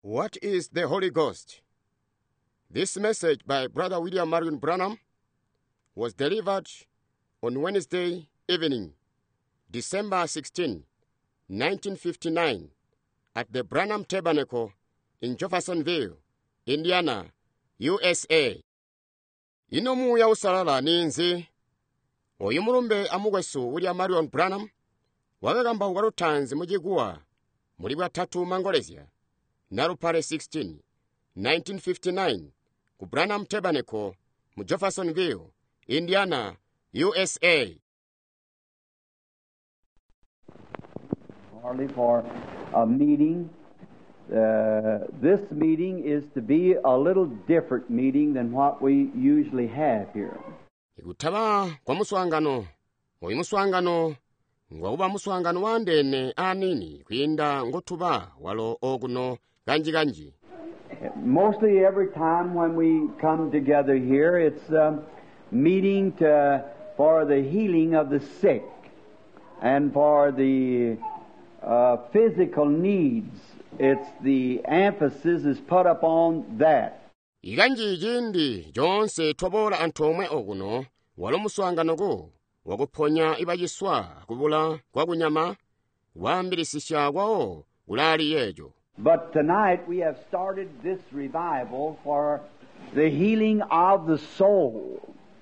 What is the Holy Ghost? This message by Brother William Marion Branham was delivered on Wednesday evening, December 16, 1959, at the Branham Tabernacle in Jeffersonville, Indiana, USA. Inomu ya usalala ninzi, oyumulumbe amugwesu William Marion Branham, wakagamba walutanzi mujiguwa, mulibwa tatu Mangolezia, Narupare 16, 1959, ku Branham Tabernacle, mu Jeffersonville, Indiana, USA. Hardly for a meeting. This meeting is to be a little different meeting than what we usually have here. Ikutaba kwa muswangano, oyi muswangano, ngwauba muswangano wandene anini, kuinda ngotuba walo oguno ganji. Mostly every time when we come together here, it's a meeting for the healing of the sick and for the physical needs. It's the emphasis is put upon that. Iganji jindi jonse tobola antomwe oguno walo muswangano go waguponya ibajiswa kubula kwa gunyama wambirisisha wao ulali yejo. But tonight we have started this revival for the healing of the soul,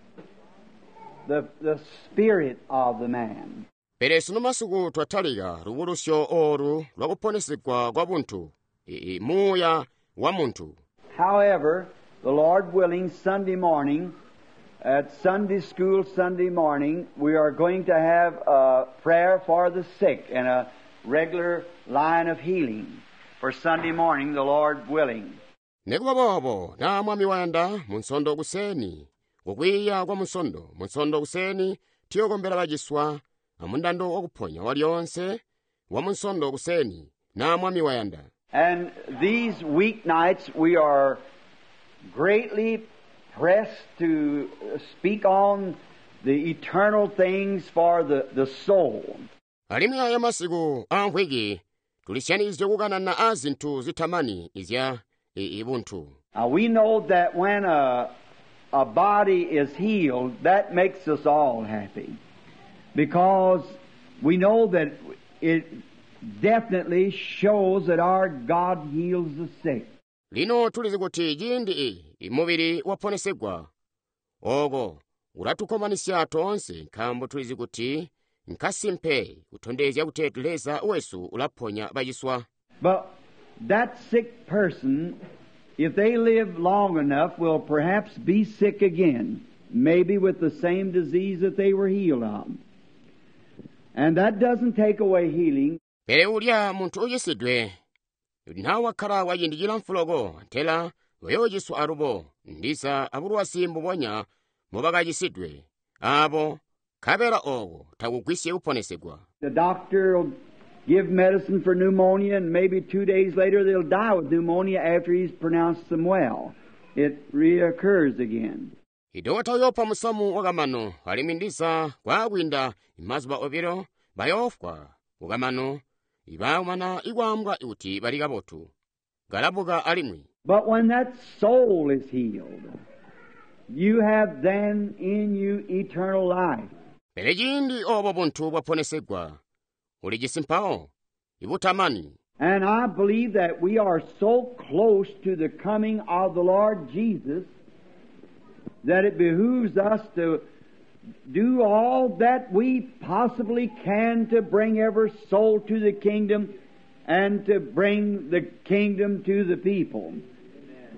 the spirit of the man. Peresu nomasuku twataliga rubulusyo oru lwakuponesekwa kwa buntu muya wa muntu. However, the Lord willing, Sunday morning, at Sunday school Sunday morning, we are going to have a prayer for the sick and a regular line of healing for Sunday morning, the Lord willing. Nekuba bobo na mwami wanda munsondo guseni gukwiya kwa munsondo guseni tiyogombera bajiswa amundando okuponya walionse wa munsondo guseni na mwami wanda. And these weeknights we are greatly pressed to speak on the eternal things for the soul. Alimya ya masiku amwegi tulishanize kuganana azintu zitamani izya ibuntu. We know that when a body is healed, that makes us all happy. Because we know that it definitely shows that our God heals the sick. Lino tulizi kuti jindi imubiri waponesegwa. Ogo, uratukomanisya tonse nkambo tulizi kuti nkasimpe utondezya kutetuleza uwesu ulaponya bajiswa. But that sick person, if they live long enough, will perhaps be sick again, maybe with the same disease that they were healed of. And that doesn't take away healing. Pere ulya muntu ujisidwe, nawa kara wajindijila mfulogo, tela weyojisu arubo, ndisa aburuwa simbu bonya, mubaga jisidwe, abo, kabera ogo, tagugwisye uponesegwa. The doctor will give medicine for pneumonia, and maybe 2 days later they'll die with pneumonia after he's pronounced them well. It reoccurs again. Idota yopa musamu wagamano, alimindisa kwa winda, imazuba obiro, bayofwa, wagamano, ibaumana igwambwa iuti baligabotu. Galabuga alimwi. But when that soul is healed, you have then in you eternal life. Pelejindi obo buntu waponesegwa. Ulijisimpao, ibutamani. And I believe that we are so close to the coming of the Lord Jesus that it behooves us to do all that we possibly can to bring every soul to the kingdom and to bring the kingdom to the people. Amen.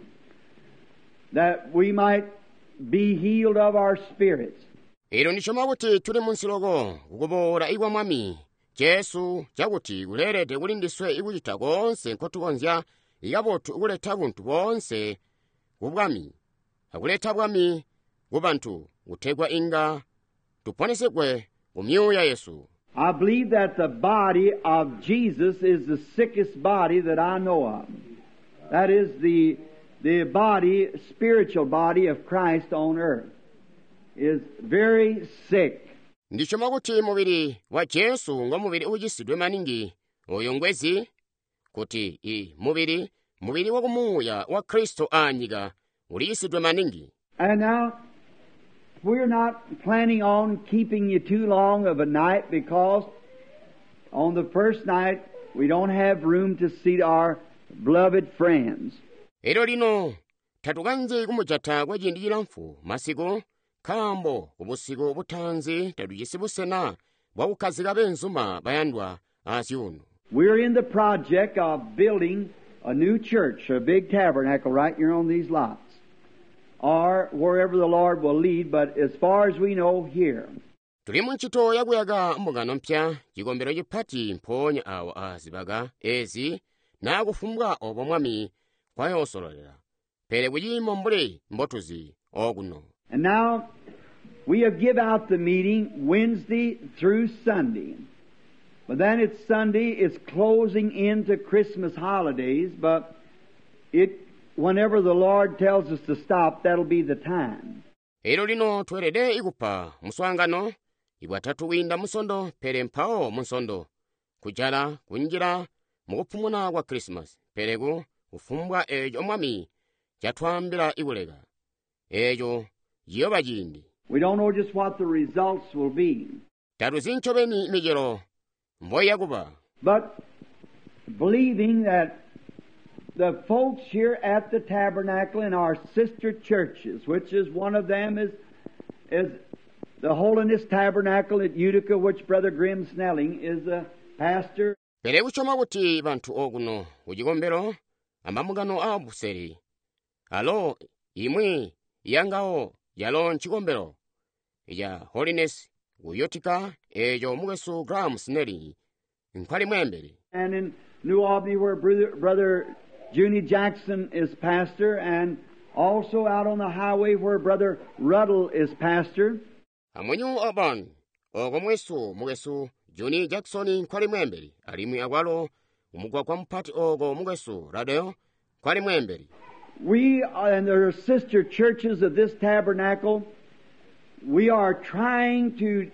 That we might be healed of our spirits. Ilo nishomabuti tuli munsilogo, ugubora igwa mwami. Jesu, jaguti, ulere ulindiswe igujita gonse, nkotu gonzya, igabotu uguleta buntu gonse, ubwami. Aguleta bwami, gubantu, utegwa inga, tuponesekwe, umyuya Yesu. I believe that the body of Jesus is the sickest body that I know of. That is the body, spiritual body of Christ on earth, is very sick. Ndishoma kuti mubiri wa Jesu ngo mubiri ujisidwe maningi, oyongwezi, kuti mubiri muviri wakumuya wa Kristo anyiga uliyisidwe maningi. And now, we're not planning on keeping you too long of a night because on the first night we don't have room to seat our beloved friends. Ero lino tatukanze kumujata kwa jindikira mfu masiku kambo ubusiku butanzi tadujisibusena bwakukazika benzuma bayandwa asyuno. We're in the project of building a new church, a big tabernacle right here on these lots, or wherever the Lord will lead, but as far as we know, here. Tuli mu ntchito yakuyaga mbungano mpya chikombero chipati mphonya awo azibaga ezi nakufumbwa opo mwami kwayosololera pere kuyima mbule mbotuzi okuno. And now we have give out the meeting Wednesday through Sunday. But then it's Sunday, it's closing into Christmas holidays, but whenever the Lord tells us to stop, that'll be the time. Ero lino twerede ikupa muswangano ibwatatu winda musondo pere mpao musondo kujala kunjira mukupumuna kwa Christmas peregu ufumbwa ejo mwami jatwambira ikulega ejo yiyoba jindi. We don't know just what the results will be. Taruzinchobeni mijero mboya kuba. But believing that the folks here at the tabernacle in our sister churches, which is one of them is the Holiness Tabernacle at Utica, which Brother Grim Snelling is the pastor. Pere kuchoma kuti bantu okuno ujikombero amamugano abuseri. Alo imwe yangao yalo nchikombero ya Holiness Utica ejo mugesu Grim Snelling nkwali mwembere. And in New Albany where Brother Junie Jackson is pastor, and also out on the highway where Brother Ruddle is pastor. Amunyu oban ogo mugesu Junie Jackson nkwali mwembere alimwi agwalo umugwa kwa mpati ogo mugesu Ruddle nkwali mwembere. We and there are sister churches of this tabernacle. We are trying to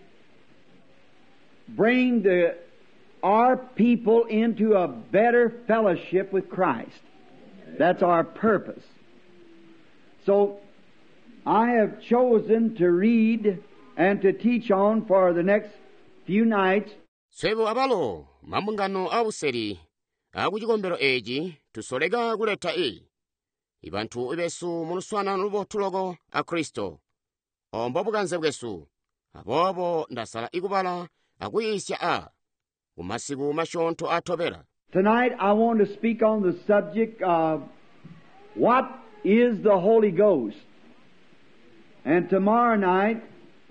bring our people into a better fellowship with Christ. That's our purpose. So I have chosen to read and to teach on for the next few nights. Sebo abalo mamungano abuseri akujikombero eji tusolega kuleta ibantu ibesu muluswana nubo tulogo a Kristo ombobuganze bwesu abobo ndasala ikubala akuyisya umasiku mashonto atobera. Tonight I want to speak on the subject of what is the Holy Ghost. And tomorrow night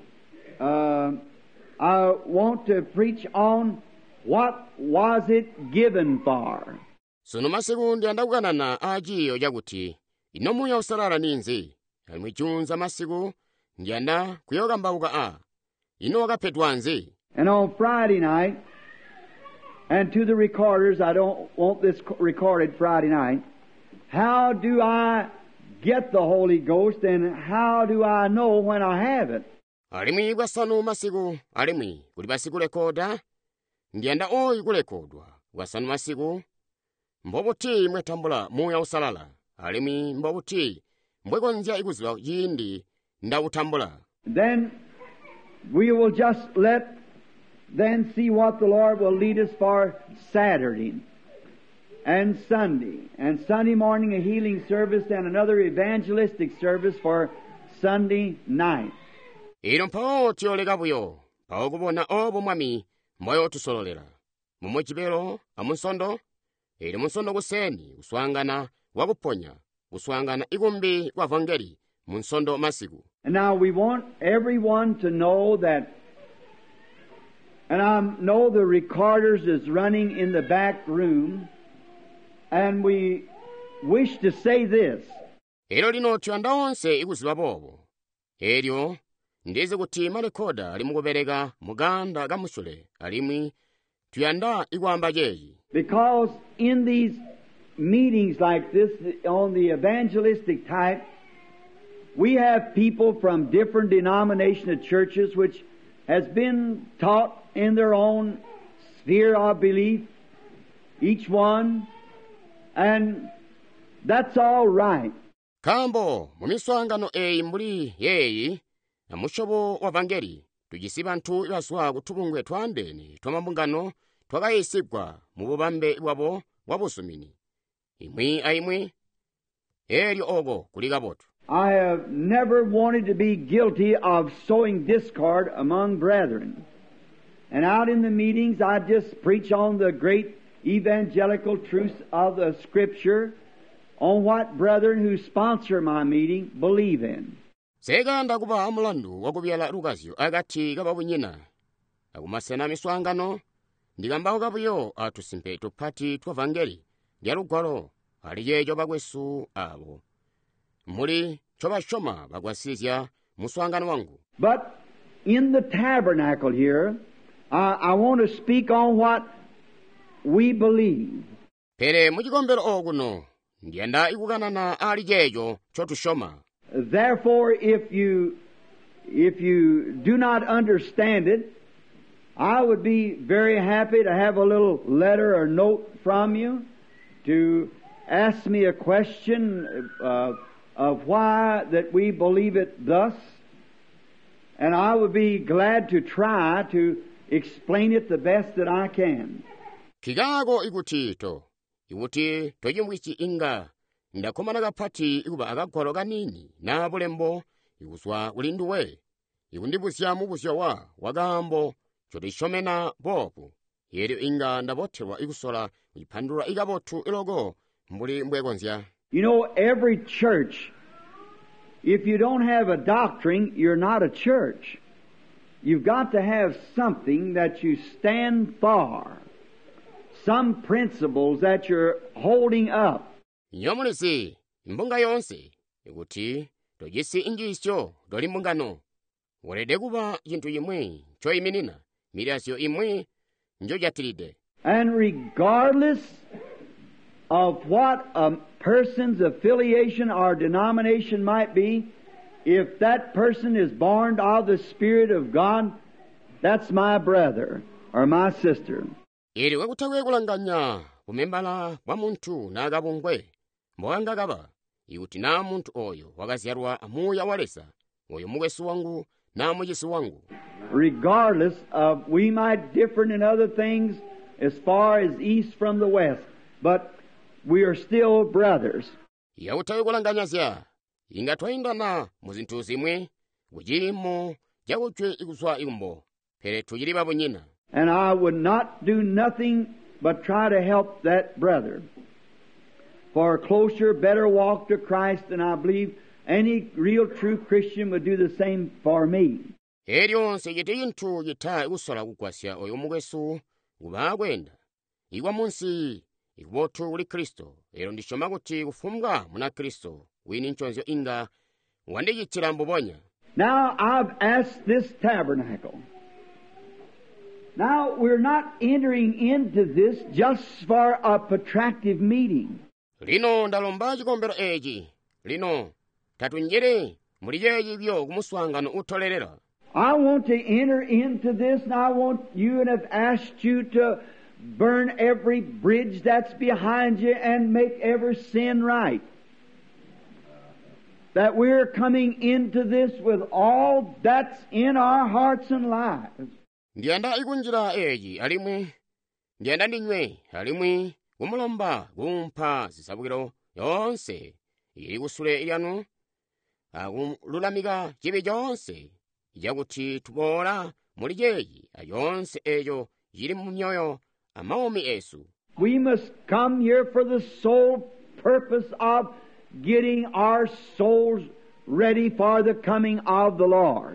I want to preach on what was it given for. Sono masiku ndiandakuganana ajiyo jakuti inomuya usalala ninzi alimwijunza masiku ndianda kuyoga mbauka ino wakapetwa nzi. And on Friday night, and to the recorders, I don't want this recorded Friday night, how do I get the Holy Ghost and how do I know when I have it? Alimwi gwasanu masiku alimwi kuli basiku rekoda ndianda oyi kurekodwa gwasanu masiku mbobuti mwetambula muya usalala alimwi mbobuti mbwegonzya ikuziwa yindi ndautambula. Then we will just then see what the Lord will lead us for Saturday and Sunday morning a healing service and another evangelistic service for Sunday night. Ino mpao tiolega buyo pao kubona obo mwami moyo tusololera mumwechibero amunsondo ili munsondo kuseni uswangana wakuponya uswangana igumbi kwa vangeli munsondo masiku. And now we want everyone to know that, and I know the recorders is running in the back room, and we wish to say this. Ero lino tuyanda onse ikuziwa bobo. Eryo ndize kuti marekoda alimugobereka muganda gamusule alimwi tuyanda igwamba jeji. Because in these meetings like this on the evangelistic type, we have people from different denominational churches which has been taught in their own sphere of belief, each one, and That's all right. kambo mu miswangano eyi mbuli yeyi amushobo wa vangeli tujisi bantu ibaswa kutubungwe twandeni twamambungano twakayisigwa mu bubambe ibwabo wabusumini imwi aimwi eri ogo kulika botu. I have never wanted to be guilty of sowing discord among brethren. And out in the meetings, I just preach on the great evangelical truths of the Scripture on what brethren who sponsor my meeting believe in. Sega ndakuba amulandu wakubyala lukazyo agati kababunyina akumasena miswangano ndikambawo kabuyo atusimpe tupati twa vangeli lya lugwalo aliyejo bagwesu abo muli chobashoma bagwasizya muswangano wangu. But in the tabernacle here, I want to speak on what we believe. Pere mujikombero okuno ndienda ikukanana aliyejo chotushoma. Therefore, if you do not understand it, I would be very happy to have a little letter or note from you to ask me a question of why that we believe it thus, and I would be glad to try to explain it the best that I can. Kigago ikuti tojimwichi inga ndakomana kapati ikuba akagwalo kanini na bulembo ikuswa ulinduwe ikundibusya mubusya wagambo chotishomena bopu yeri inga ndabothewa ikusola ipandula ikabotu ilogo mbuli mbwekonzya. You know, every church, if you don't have a doctrine, you're not a church. You've got to have something that you stand for, some principles that you're holding up. Nyomulisi mbunga yonse ikuti tojisi injisyo doli mbungano wolede kuba yintu yimwe choyiminina mirasyo imwe njojatilide. And regardless of what a person's affiliation or denomination might be, if that person is born of the Spirit of God, that's my brother or my sister. Iri wekutawe kulanganya kumembala kwa muntu na agabungwe mwanga gaba ikuti na muntu oyo wakazyarwa amuya walesa oyo mugwesu wangu na mujisi wangu. Regardless of, we might differ in other things as far as east from the west, but we are still brothers. Yautawe kulanganyasya inga twaindana muzinthu zimwe kujilimo jakuchwe ikuswa ikumbo pere tujili babunyina. And I would not do nothing but try to help that brother for a closer, better walk to Christ, and I believe any real true Christian would do the same for me. Erionse yete yintu yita ikusala kukwasya oyo mugwesu kubakwenda igwa munsi ikubotu uli Kristo ero ndishoma kuti kufumwa muna Kristo wini nchonzyo inga wandiyitira mbubonya. Now I've asked this tabernacle. Now we're not entering into this just for a protractive meeting. Lino ndalomba chikombero eji lino tatunjere mulijeji byo kumuswangano utolerera. I want to enter into this, and I want you, and have asked you to burn every bridge that's behind you and make every sin right. That we're coming into this with all that's in our hearts and lives. Ndianda ikunjira eji alimwe ndianda ndinywe alimwe umulomba gumpa zisabukiro yonse ili kusule ilyanu lulamika chibi jonse ijakuti tubola mulijeji ayonse ejo jili mu myoyo amaomi esu. We must come here for the sole purpose of getting our souls ready for the coming of the Lord.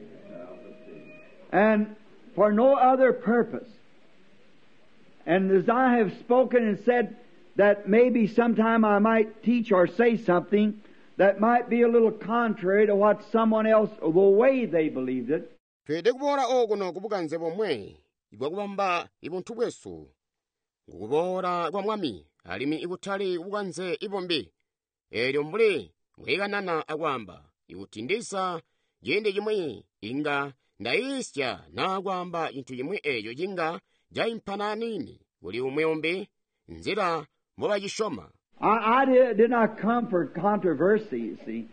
And for no other purpose. And as I have spoken and said that maybe sometime I might teach or say something that might be a little contrary to what someone else, the way they believed it. Twede kubora okuno kubukanze bomwe ibwa kubamba ibuntu bwesu kubora kwa mwami alimi ikutali kubukanze ibombi eryo mbuli mweganana akwamba ikutindisa jende jimwe inga ndaisya nakwamba intu yimwe eyo jinga jaimpana nini uli umweombe nzira muba jishoma I did not come for controversy, you see.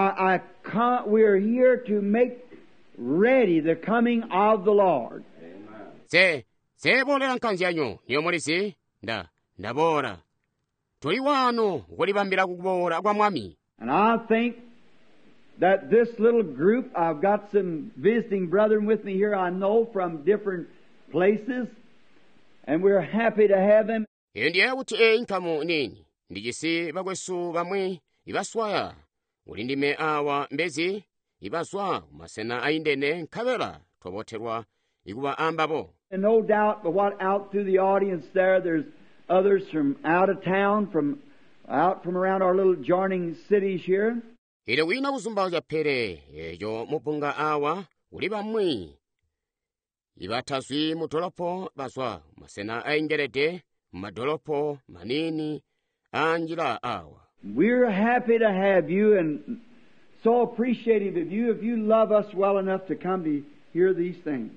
We're here to make ready the coming of the Lord. Sebolera nkanzi yanyu niyo mulisi ndabora tuli wano kulibambira kukubola kwa mwami. And I think that this little group, I've got some visiting brethren with me here I know from different places, and we're happy to have them. Ndiye kuti inkamu nini ndijisi bagwesu bamwe ibaswaya uli ndime awa mbezi ibaswa masena aindene nkabela toboterwa ikuba ambabo. And no doubt but what out through the audience there's others from out of town, from around our little adjoining cities here. Ile wina uzumba ja pere ejo mupunga awa uli bamwe ibataswi mutolopo baswa masena aingerete madolopo manini anjira awa. We're happy to have you and so appreciative of you if you love us well enough to come to hear these things.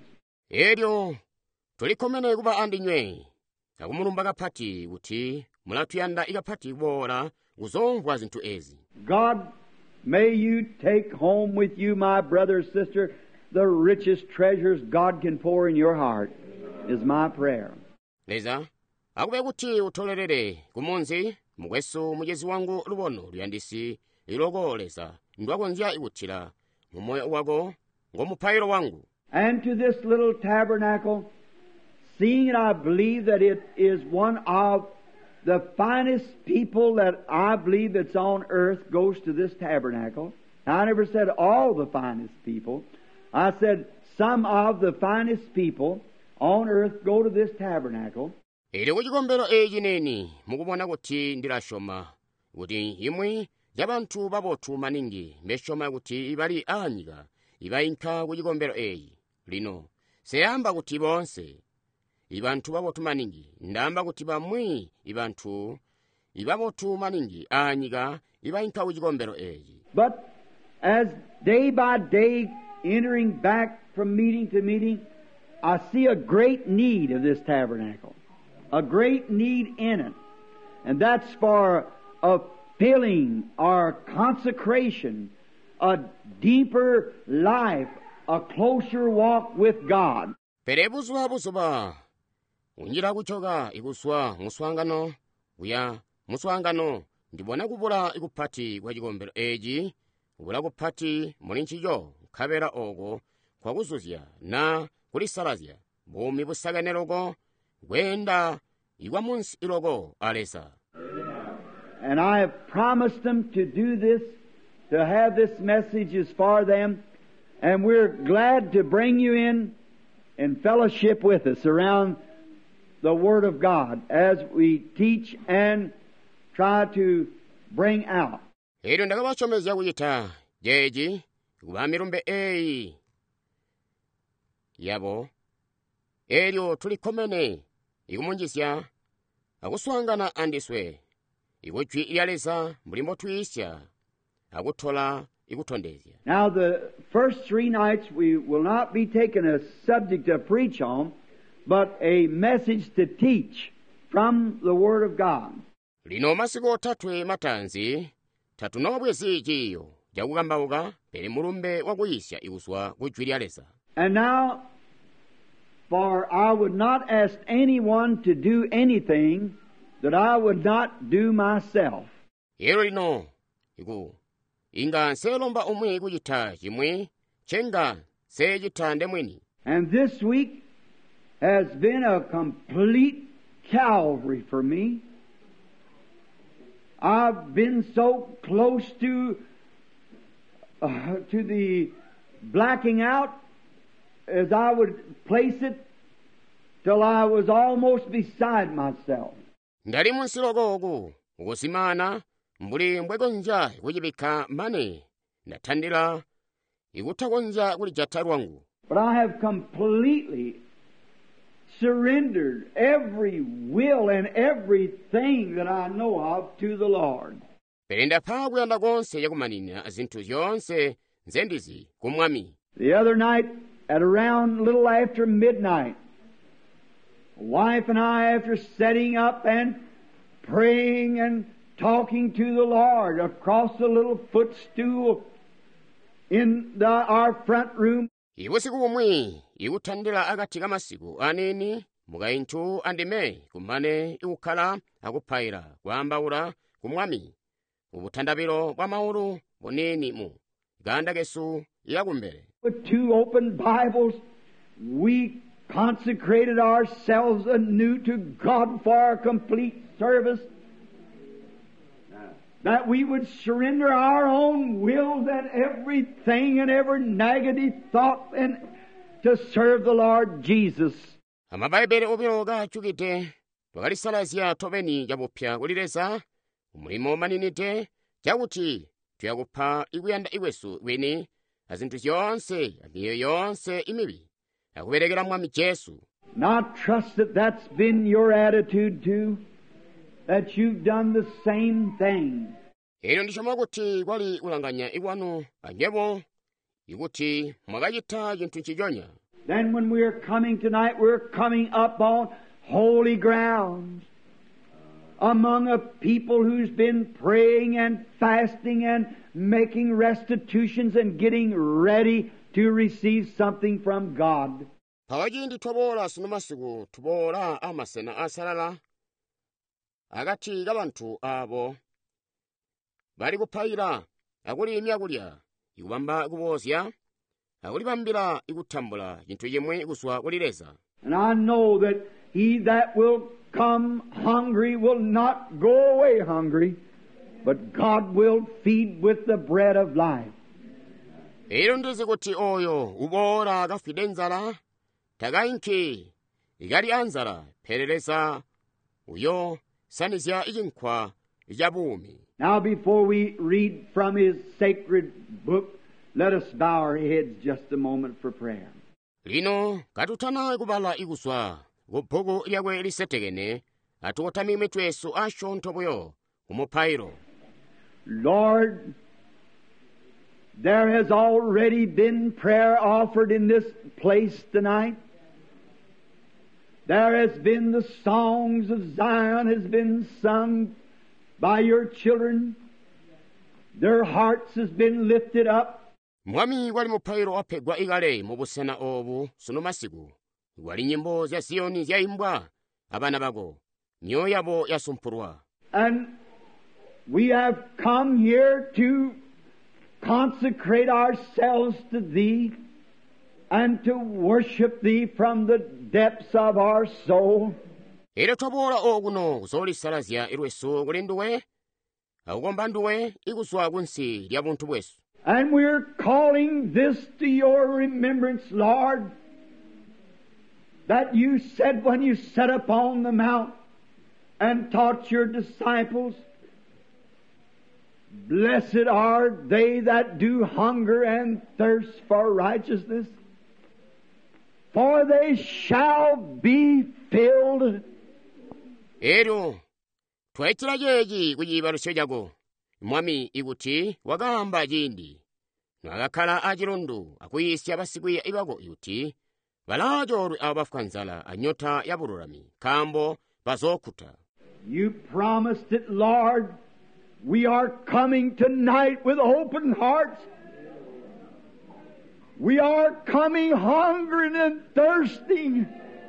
Eryo tulikomene kuba andinywe akumulumba kapati kuti mulatuyanda ikapati bora uzomvwa zinthu ezi. God, may you take home with you, my brother or sister, the richest treasures God can pour in your heart, is my prayer. Leza akube kuti utolerere kumunzi mugwesu mujezi wangu lubono luyandisi ilogoleza ndwakonzya ikutira mumoyo wako ngomupayiro wangu. And to this little tabernacle, seeing it, I believe that it is one of the finest people that I believe that's on earth goes to this tabernacle. Now, I never said all the finest people. I said some of the finest people on earth go to this tabernacle. Ili kuchikombero eji neni mukubona kuti ndilashoma kuti imwe jabantu babotu maningi meshoma kuti ibali anyika ibayinka kuchikombero eji lino seyamba kuti bonse ibantu babotu maningi ndamba kuti bamwe ibantu ibabotu maningi anyika ibayinka kuchikombero eji. But as day by day entering back from meeting to meeting, I see a great need of this tabernacle. A great need in it. And that's for a filling or consecration, a deeper life, a closer walk with God. Perebuzwa buzuba unjira kuchoka ikuswa muswangano uya muswangano ndibona kubula ikupati kwa chikombero eji kubula kupati mulinchijo kabera ogo kwa kuzuzya na kulisalazya bumi busaganerogo gwenda igwa munsi ilogo alesa. And I have promised them to do this, to have this message is for them, and we're glad to bring you in fellowship with us around the Word of God as we teach and try to bring out. Ero ndakabachomeza kuyita jeji kubamirumbe eyi yabo eryo tulikomene ikumunjisya akuswangana andiswe ikuchwi iyalesa mulimbo twisya akuthola ikutondezya. Now the first 3 nights we will not be taking a subject to preach on, but a message to teach from the Word of God. Lino masiku tatwe matanzi tatunobwezi ichiyo jakukambauka pele mulumbe wakuyisya ikuswa kuchwi iyalesa. And now, for I would not ask anyone to do anything that I would not do myself. Ero lino iku inga nselomba omwe kuchita chimwe chenga sechita ndemweni. And this week has been a complete Calvary for me. I've been so close to the blacking out, as I would place it, till I was almost beside myself. Ndali munsilogogu ukusimana mbuli mbwegonja ikujibika mane nathandira ikuthakonja kuli jatha lwangu. But I have completely surrendered every will and everything that I know of to the Lord. Pele ndapha kuyanda konse yakumanina zinthu zonse nzendizi kumwami. The other night, at around a little after midnight, my wife and I, after setting up and praying and talking to the Lord across the little footstool in our front room. ibusiku bumwi ikuthandira akati ka masiku aneni mukayinthu andime kumane ikukhala akuphayira kuyambaula kumwami ubuthandapiro bwa maulu buneni mu ganda kesu yakumbere. With 2 open Bibles, we consecrated ourselves anew to God for our complete service, that we would surrender our own wills and everything and every negative thought and to serve the Lord Jesus. Amabaibeli obiloga achukite twakalisalazya topeni japupya kulileza umulimo maninite chakuti tuyakupha ikuyanda iwesu weni azinthu zonse amiyo yonse imibi akuperekera mwami Yesu. And I trust that that's been your attitude too, that you've done the same thing. Ilo ndishoma kuti kwali ulanganya ikwanu anjepo ikuti mwakachita chinthu chichonya. Then when we're coming tonight, we're coming up on holy ground among a people who's been praying and fasting and making restitutions and getting ready to receive something from God. Pakati ndi thobola sino masiku thobola amasena asalala akati kabanthu abo bali kuphayira akuli imyakulya ikupamba ikupozya akulipambira ikuthambula chinthu chimwe ikuswa kulileza. And I know that he that will come hungry will not go away hungry, but God will feed with the bread of life. Ilo ndizi kuti oyo ubora akafide nzala takayinki ikali anzala pherereza uyo sanizya ichinkwa ichabuumi. Now before we read from his sacred book, let us bow our heads just a moment for prayer. Lino katutana ikubala ikuswa kubhuku lyakwe lisetekene atuotami mitwesu asho nthoboyo kumuphayiro. Lord, there has already been prayer offered in this place tonight. There has been the songs of Zion has been sung by your children. Their hearts has been lifted up. Mwami wali muphayiro aphegwa ikale mubusena obu suno masiku wali nyimbo za Ziyoni zyayimbwa abana bako myoyo yabo yasumphurwa. And we have come here to consecrate ourselves to Thee and to worship Thee from the depths of our soul. Ilo thobola okuno kuzolisalizya ilwesu kulinduwe akukomba nduwe ikuswa kunsi lya bunthu bwesu. And we're calling this to your remembrance, Lord, that you said when you sat upon the mount and taught your disciples, blessed are they that do hunger and thirst for righteousness, for they shall be filled. Ero twaichira jeji kujibalusho jago mwami ikuti wakahamba jindi nwakakhala achilundu akuyisya pasikwiya ibako ikuti valajoru abo bafuka nzala anyota yapululami khambo pazokhuta. You promised it, Lord. We are coming tonight with open hearts. We are coming hungering and thirsting.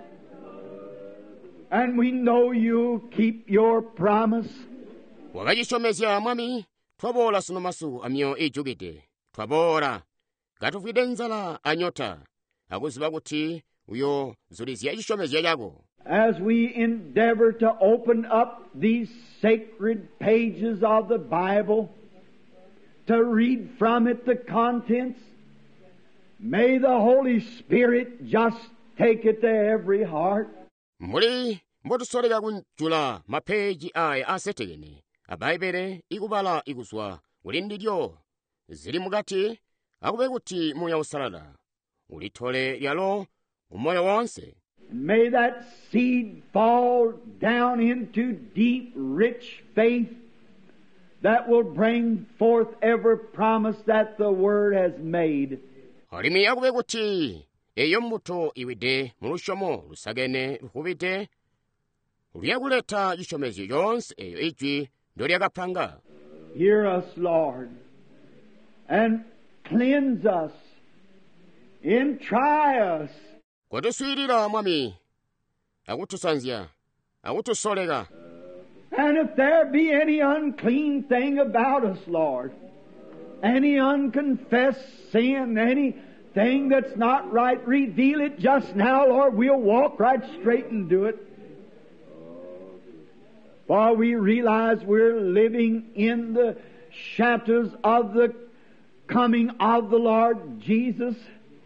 And we know you'll keep your promise. Wakachishomezya mwami twabola suno masu amyo ijugite twabola katufide nzala anyota akuziba kuti uyo zulizya ishomezya yako. As we endeavor to open up these sacred pages of the Bible, to read from it the contents, may the Holy Spirit just take it to every heart. Muli mbotusoleka kunjula mapeji aya asetekene abaibele ikubala ikuswa ulindilyo zili mukati akube kuti muya usalala ulithole lyalo umoyo wonse. May that seed fall down into deep, rich faith that will bring forth every promise that the Word has made. Alimi akube kuti eyo mbuto iwide mulushomo lusagene luhubite ulyakuleta ishomezi yonse eyo ijwi ndo lyakaphanga. Hear us, Lord, and cleanse us, and try us. Kwatuswirira mwami, akutusanzya, akutusoleka. And if there be any unclean thing about us, Lord, any unconfessed sin, anything that's not right, reveal it just now, Lord. We'll walk right straight and do it. For we realize we're living in the shadows of the coming of the Lord Jesus.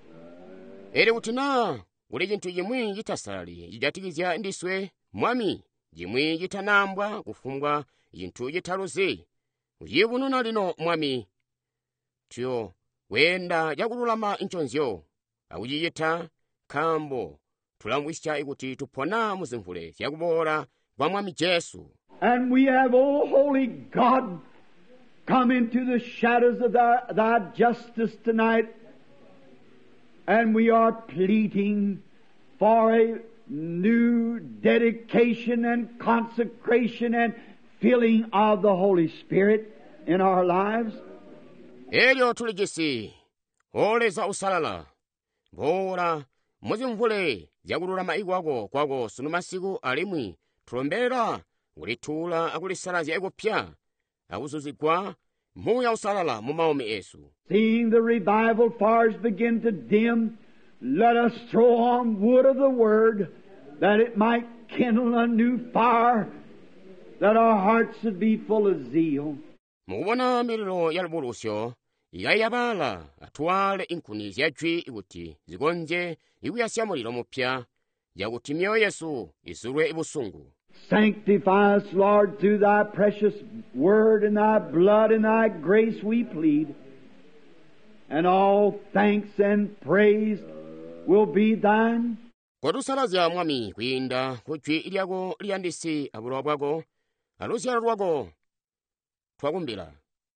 Ere utina, uli chintu chimwi chitasali, chidatikizya ndiswe, mwami, chimwi chitanambwa, kufumbwa, chinthu chitaluzi. Uchibununa lino, mwami. Tiyo, wenda chakululama inchonzyo, akuchiyitha, khambo, tulambwisha ikuti tupona muzimvule, yakubora, kwa mwami Jesu. And we have, O Holy God, come into the shadows of thy justice tonight, and we are pleading for a new dedication and consecration and filling of the Holy Spirit in our lives. Elyo tulijisi, oleza usalala, bora, muzimvule, yakululama igwako, kwako, sunumasiku alimwi, tulomberera, ulitula, akulisalazya ekupya, akuzuzikwa, muya usalala, mumaomi esu. Seeing the revival fires begin to dim, let us throw on wood of the Word, that it might kindle a new fire, that our hearts should be full of zeal. Mukubona miliro ya lubulusyo, ikayabala, atwale inkuni zyajwi ikuti, zikonje, ikuyasya muliro mupya, yakuti myoyo Yesu, isulwe ibusungu. Sanctify us, Lord, through Thy precious Word and Thy blood and Thy grace we plead. And all thanks and praise will be Thine. Kotusalazya mwami kuyinda kujwi ilyako liyandisi abulowa bwako, alusyalo lwako, twakumbira.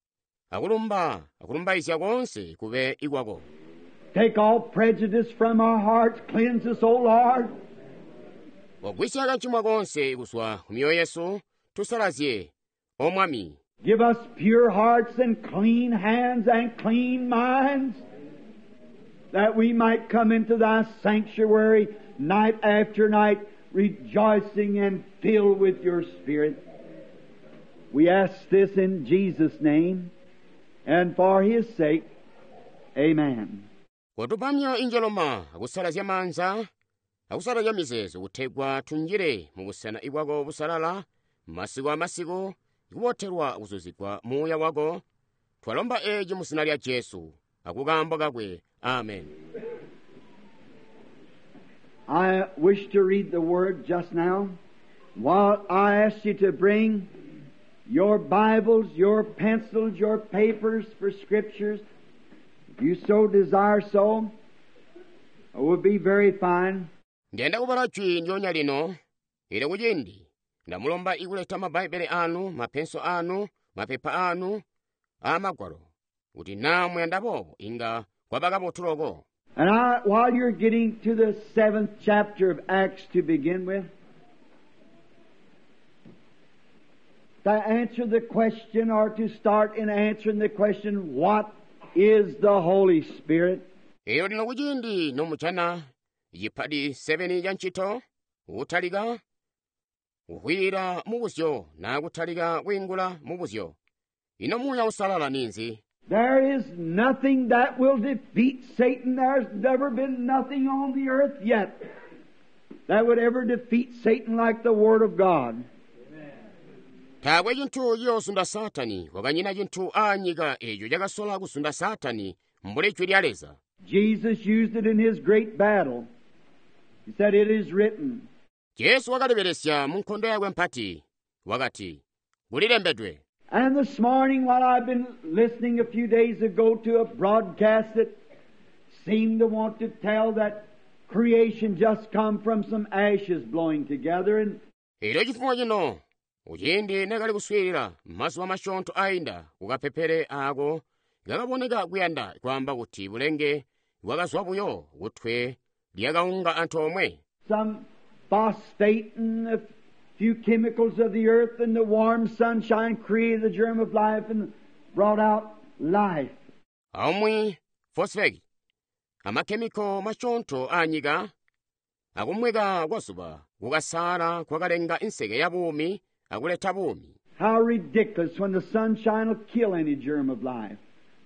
Akulumba isya konse kube ikwako. Take all prejudice from our hearts, cleanse us, O Lord. Wagwisya kachimwa konse ikuswa kumyoyo Yesu, tusalazye, o mwami. Give us pure hearts and clean hands and clean minds, that we might come into Thy sanctuary night after night, rejoicing and filled with Your Spirit. We ask this in Jesus' name, and for His sake, Amen. Kotupamyo injeloma, akusalazya manza, akusalazya mizezo, kuthegwa tunjire, mukusana ikwako busalala, masiku amasiku, ikuwotherwa kuzuzikwa muya wako, twalomba eji musina lya Jesu, akukamba kakwe, Amen. I wish to read the Word just now. While I ask you to bring your Bibles, your pencils, your papers for Scriptures, if you so desire so, it would be very fine. Ndenda kubala chwi nyonya lino, ile kujendi, ndamulomba ikuleta mabaibele anu, mapenso anu, mapepa anu, amagwaro, kuti namwe ndapo inga kwabaka potuloko. And while you're getting to the 7th chapter of Acts to begin with, to answer the question, or to start in answering the question, what is the Holy Spirit? Iyo lino kujendi nomuchana, yipadi 7 ya nchito, utaliga, uhwira mubusyo, na kutaliga wingula mubusyo. Ino muya usalala ninzi. There is nothing that will defeat Satan. There's never been nothing on the earth yet that would ever defeat Satan like the Word of God. Tabwe jintu yosunda Satani, wakanyina jintu anyiga ejo jagasola kusunda Satani, mbole chwi lyaleza. Jesus used it in His great battle. He said, "It is written." Yesu wakaliberesya munkondo yakwe mpati, wakati, kulilembedwe. And this morning, while I've been listening a few days ago to a broadcast that seemed to want to tell that creation just come from some ashes blowing together, and ilo chifukwa chino, uchindi nekali kuswirira, maso wa mashonto ainda, kukapepere ako, ikakaboneka kuyanda kwamba kuti bulenge, wakazwabuyo, kuthwe, liyakaunga anthu omwe. some phosphate and a few chemicals of the earth and the warm sunshine created the germ of life and brought out life. aomwe fosfegi amakemiko machonto anyiga akumweka kwasuba kukasala kwakalenga inseke ya bumi akuleta bumi. How ridiculous when the sunshine will kill any germ of life.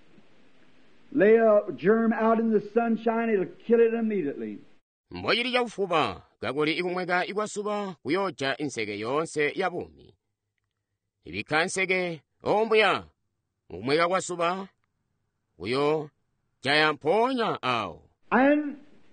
Lay a germ out in the sunshine, it'll kill it immediately. mboyili ya ufuba kakuli ikumweka ikwasuba kuyoja inseke yonse ya bumi. ibika inseke ombuya mukumweka kwasuba kuyo jaya mponya awo. And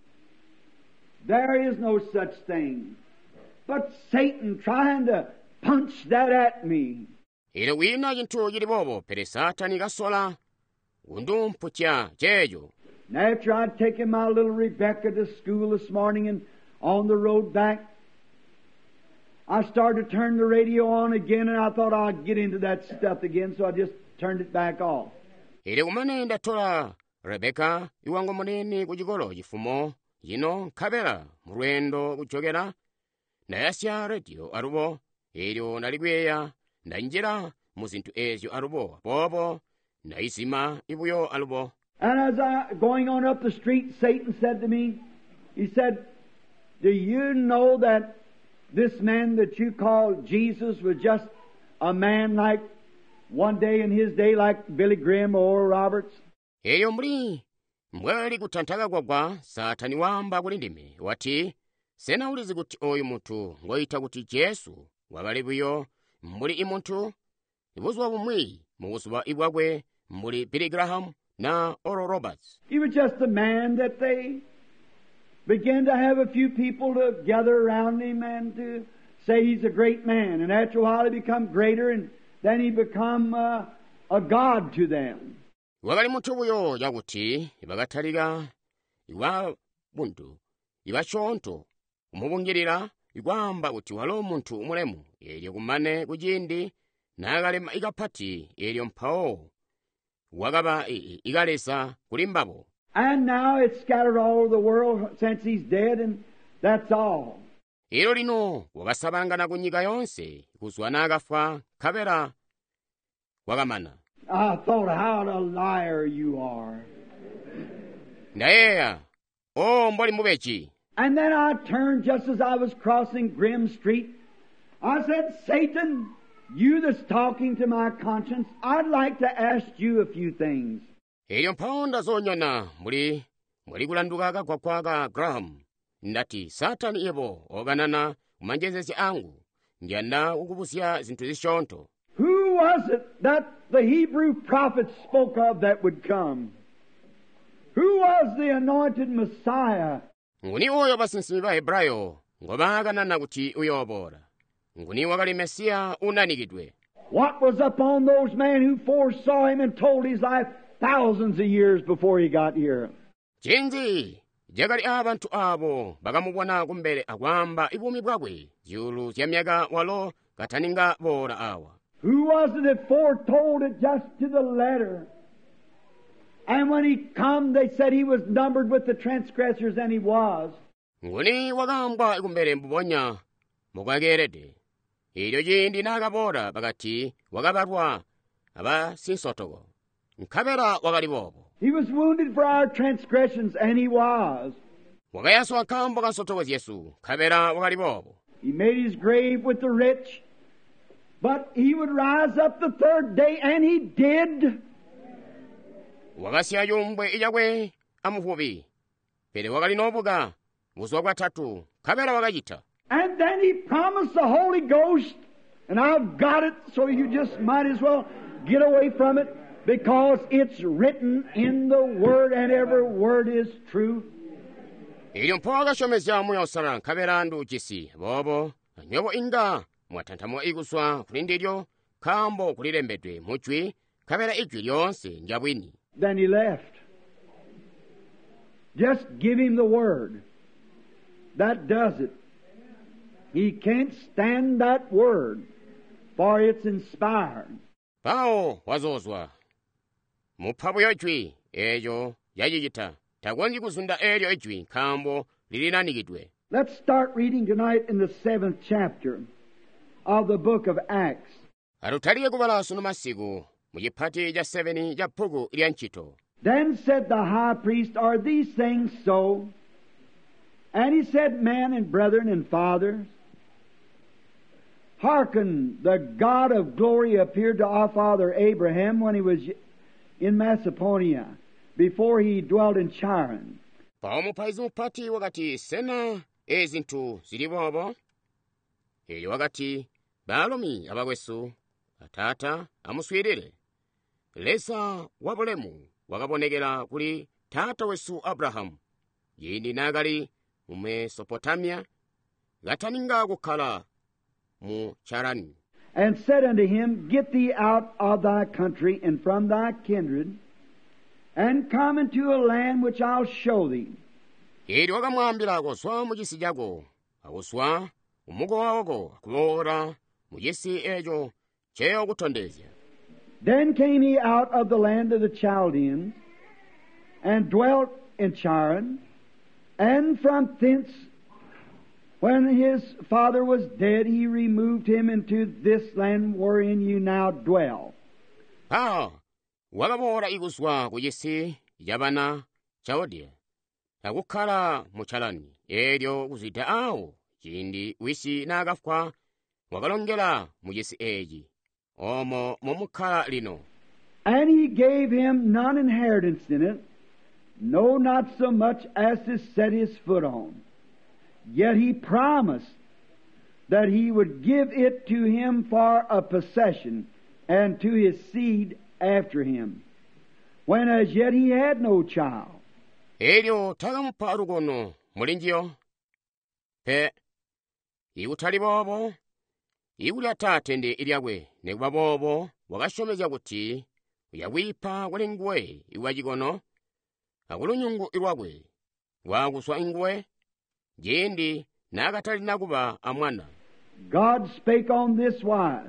there is no such thing but Satan trying to punch that at me. ile wina chinthu chili bobo pere satani kasola kundumputya checho. And after I'd taken my little Rebecca to school this morning and on the road back, I started to turn the radio on again and I thought I'd get into that stuff again, so I just turned it back off. ile kumene ndatola rebeka iwango muneni kuchikolo chifumo yino nkhabera mulwendo kuchokera ndayasya redio alubo ilyo ndalikweya ndanjira mu zinthu ezyo alubo popo ndayisima ibuyo alubo. And as I going on up the street, Satan said to me, he said, do you know that this man that you call Jesus was just a man like one day in his day like Billy Graham or Oral Roberts? eyo muli mbweli kutanthaka kwagwa satani wamba kuli ndime wati senaulizi kuti oyu munthu ngoyitha kuti Yesu wabalebuyo mbuli imunthu ibuzwa bumwi mukusuba ibwakwe mbuli Billy Graham na Oral Roberts. He was just a man that they began to have a few people to gather around him and to say he's a great man. And after a while he become greater and then he become a god to them. wakali munthu buyo yakuti ibakathalika iwa buntu iwa chonto umubungirira ikwamba kuti walo munthu umulemu ilyo kumane kuchindi nakalema ikaphati ilyo mphawo wakaba ikalesa kulimbapo. And now it's scattered all over the world since he's dead, and that's all. ilo lino wakasabangana kunyika yonse kuswana akafa khabera wakamana. I thought, how a liar you are. ndayeya mboli mubechi. And then I turned just as I was crossing Grim Street. I said, Satan, you that's talking to my conscience, I'd like to ask you a few things. ilyo mphonda zonyona muli kulanduka kakwaka Graham ndati satani iyepo okanana kumanjezezi angu njana ukupusya zinthu zishonto. Who was it that the Hebrew prophets spoke of that would come? Who was the anointed Messiah? nguni oyo basinsimi ba Hebrayo ngobakanana kuti uyobora nguni wakali Mesiya unanikidwe. What was upon those men who foresaw him and told his life thousands of years before he got here? chinzi jakali abantu abo bakamubona kumbere akwamba ibumi bwakwe zulu zya myaka walo kataninga bora awa. Who was it that foretold it just to the letter? And when he come, they said he was numbered with the transgressors, and he was. nguni wakamba ikumbere mbubonya mukwakerede ilyo jindi nakabora bakati wakabarwa aba sinsotoko nkhabera wakali bobo. He was wounded for our transgressions, and he was. wakayaso akambo kansotokozi Yesu nkhabera wakali bobo. He made his grave with the rich, but he would rise up the third day, and he did. wakasiya yumbwe ijakwe amufupi pere wakali nobuka musi wakwatatu nkhabera wakachita. And then he promised the Holy Ghost, and I've got it, so you just might as well get away from it, because it's written in the Word, and every word is true. ilyo mphoka shomezya muyosala nkhabera ndi uchisi bobo nyobo inga mwatanthamo ikuswa kuli ndilyo khambo kulilembedwe muchwi khabera ijwi lyonse njabwini. Then he left. Just give him the Word. That does it. He can't stand that Word, for it's inspired. pawo wazozwa muphapo yojwi ejo yajijita takonji kusunda elyo ijwi khambo lilinanikidwe. Let's start reading tonight in the 7th chapter. of the book of Acts. Alutaliye kuvalanso masiku mu chiphati cha 7 cha bhuku lya ntchito. Then said the high priest, Are these things so? And he said, Men and brethren and fathers, hearken, the God of glory appeared to our father Abraham when he was in Macedonia, before he dwelt in Charan. Paumu paizi muphati wakati sena ezinthu zilipopo, ili wakati balomi abakwesu atata amuswirire, lesa wapulemu wakaponekera kuli tata wesu Abrahamu, yindi nagali mu Mesopotamia, gataninga kukhala mu Charani. And said unto him, Get thee out of thy country and from thy kindred, and come into a land which I'll show thee. Ili wakamwambira akuswa mu chisi chako, akuswa umuko wako akulola mu chisi echo cheyokutondezya. Then came he out of the land of the Chaldeans, and dwelt in Charan, and from thence, when his father was dead, he removed him into this land wherein you now dwell. Wakapola ikuswa ku chisi cha bana Chaldeya, akukhala mu Charani, elyo kuzida awo chindi wisi nakafwa wakalongera mu chisi echi, omo momukhala lino. And he gave him none inheritance in it, no, not so much as to set his foot on. Yet he promised that he would give it to him for a possession, and to his seed after him, when as yet he had no child. Elyo takamupha alukono mulinjiyo, pe ikutali bobo, ikuli atate ndi ilyakwe, nekuba bobo wakashomeza kuti uyakwipa kuli nguwe iwachikono, akulunyungu ilwakwe wakuswa inguwe, jindi nakatali nakuba amwana. God spake on this wise,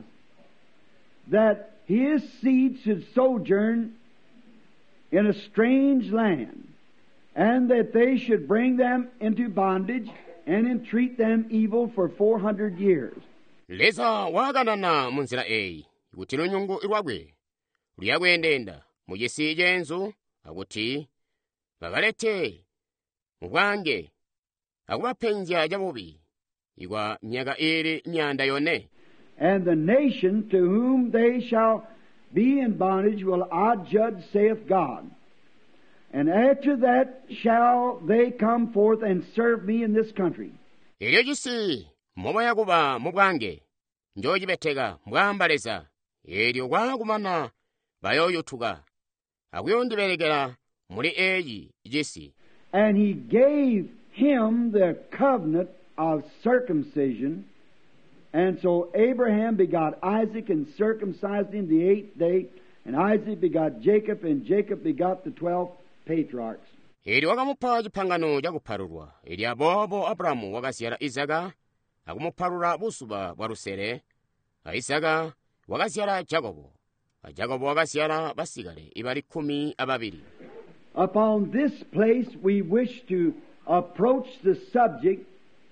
that his seed should sojourn in a strange land, and that they should bring them into bondage and entreat them evil for 400 years. Leza wakanana mu nzira eyi, kuti lunyungu ilwakwe luyakuyendenda mu chisi chenzu, akuti pakalete mukwange akupaphenja chapupi ikwa myaka ili myanda yone. And the nation to whom they shall be in bondage will I judge, saith God. And after that shall they come forth and serve me in this country. Ilyo chisi momwe yakuba mukwange njochipetheka mwambaleza, ilyo kwakumana bayoyuthuka akuyondiperekera muli eyi chisi. And he gave him the covenant of circumcision. And so Abraham begot Isaac and circumcised him the 8th day. And Isaac begot Jacob, and Jacob begot the 12 patriarchs. Ili wakamupha chipangano chakuphalulwa, ili abobo Abrahamu wakasiyala Isaka, akumuphalula busuba bwa lusere, a Isaka wakasiyala Jakobo, a Jakobo wakasiyala basikale ibali 12. Upon this place we wish to approach the subject,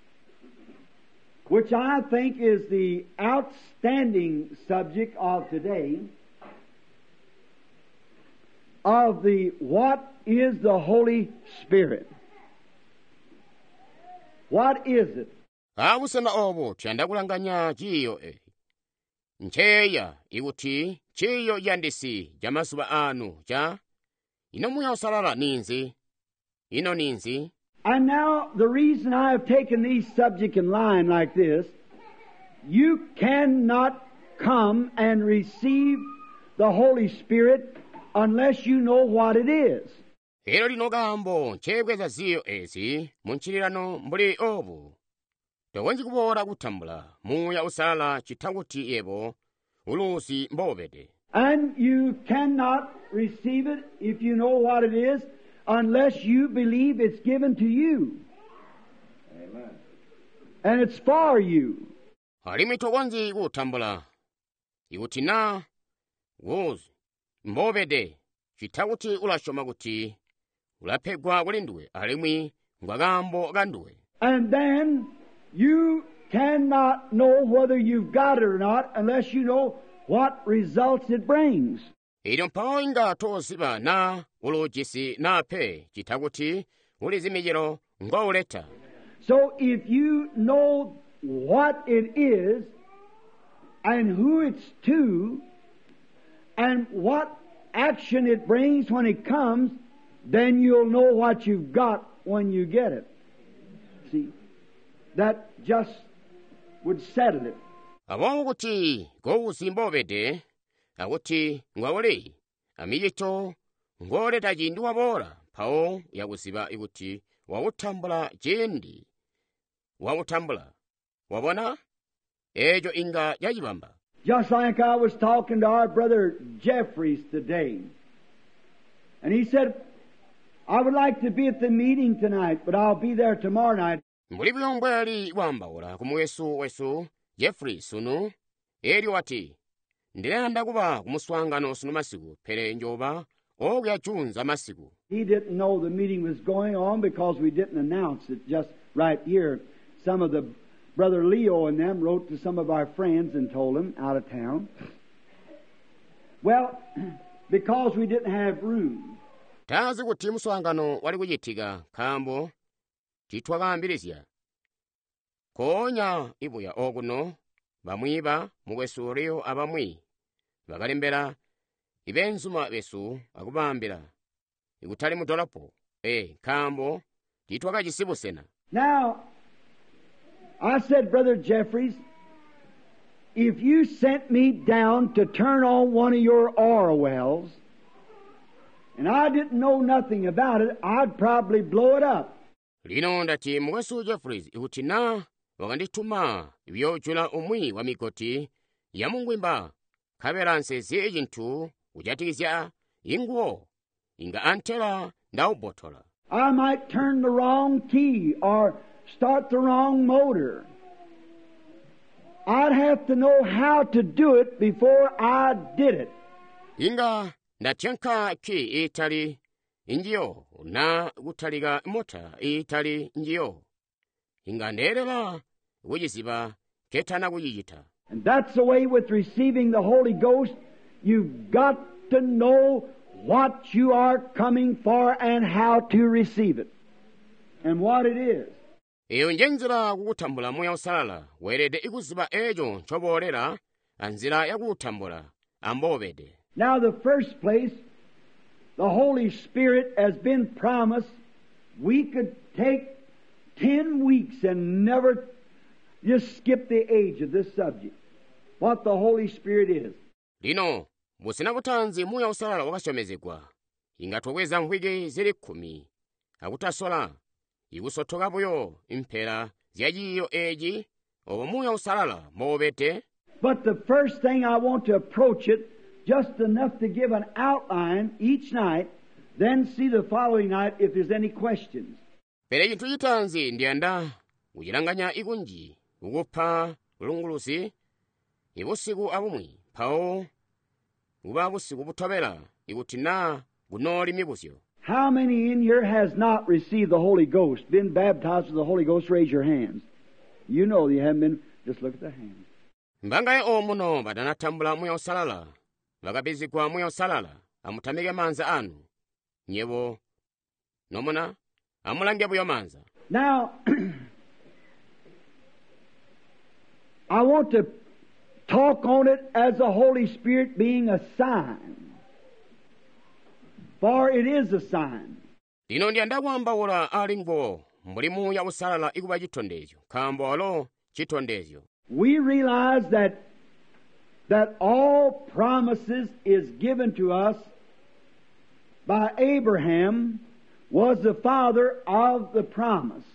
which I think is the outstanding subject of today, of the what is the Holy Spirit. What is it? Akusana obo chandakulanganya chiyo ncheya ikuti chiyo yandisi jamasuba anu cha inomuya osalala ninzi ino ninzi. And now the reason I have taken these subjects in line like this, you cannot come and receive the Holy Spirit unless you know what it is. Ero lino gambo nchekweza ziyo ezi munchilirano mbuli obu towenzi kubola kutambula muya usala chithakuti yebo ulusi mbobede. And you cannot receive it if you know what it is unless you believe it's given to you. Amen. And it's for you. Halimi towenzi kutambula ikutina wozi mbobede chithakuti ulashoma kuti ulapegwa kulinduwe alimwi ngwagambo ganduwe. And then you cannot know whether you've got it or not unless you know what results it brings. ilyo mpaka inga toziba na ulujisi nape chitakuti ulizimijiro ngouleta. So if you know what it is and who it's to and what action it brings when it comes, then you'll know what you've got when you get it. See, that just would settle it. abo kuti gousimba obede akuti ngwaule amiyito ngoleta jindu wabora pao yakusiba ikuti wawutambula jindi wawutambula wabona ejo inga yajibamba. Just like I was talking to our brother Jeffries today. And he said, I would like to be at the meeting tonight, but I'll be there tomorrow night. Mbuli buyongwe ali wambawula kumuwesu wesu Jeffrey sunu eri wati ndilenda kuba kumuswangano sunu masiku pere njoba ogyachunza masiku. He didn't know the meeting was going on because we didn't announce it just right here. Some of the Brother Leo and them wrote to some of our friends and told them out of town. Well, because we didn't have room. Tazi kuti muswangano wali kujitika kambo chitwakambirizya konya ibuya okuno bamwiba muwesu leo abamwi bakalembera ibenzuma besu akubambira ikutali mudolapo kambo chitwaka chisibusena. Now, I said, Brother Jeffries, if you sent me down to turn on one of your oil wells, and I didn't know nothing about it, I'd probably blow it up. Lino ndati muwesu Jeffries ikuti na wakandituma ibyochula umwi wa mikoti ya mungwimba kabera nsezi ejintu ujatikizya inguo inga antela ndaubotola. I might turn the wrong key or start the wrong motor. I'd have to know how to do it before I did it. Inga ndachenka ki itali injiyo na gutaliga mota itali injiyo inga nderela kujisiba ketana kujijita. And that's the way with receiving the Holy Ghost. You've got to know what you are coming for and how to receive it and what it is. Iyo njenzira kukutambula moyo usalala werede ikuziba ejo nchobolera anzira yakutambula ambobede. Now the first place, the Holy Spirit has been promised. We could take 10 weeks and never just skip the age of this subject, what the Holy Spirit is. Lino busina butanzi moyo usalala wakashomezekwa ingatoweza mvwige zili 10 akutasola ikusotoka buyo impera zyajiyo eji obo moyo usalala mobete. But the first thing I want to approach it just enough to give an outline each night, then see the following night if there's any questions. Pere chintu chitanzi ndiyanda kujilanganya ikunji ukupa ulungulusi ibusiku abumwi pao uba busiku butobera ikutina gunoli mibusyo. How many in here has not received the Holy Ghost, been baptized with the Holy Ghost? Raise your hands. You know you haven't been. Just look at the hands. Mbangaye omuno badanatambula moyo usalala bakabizikwa moyo usalala amutamike manza anu nyebo nomona amulange buyo manza. Now, I want to talk on it as the Holy Spirit being a sign. For it is a sign. Lino ndiyanda kuambawula alingo mulimu ya usalala ikuba chitondezyo kambo alo chitondezyo. We realize that all promises is given to us by Abraham, was the father of the promise.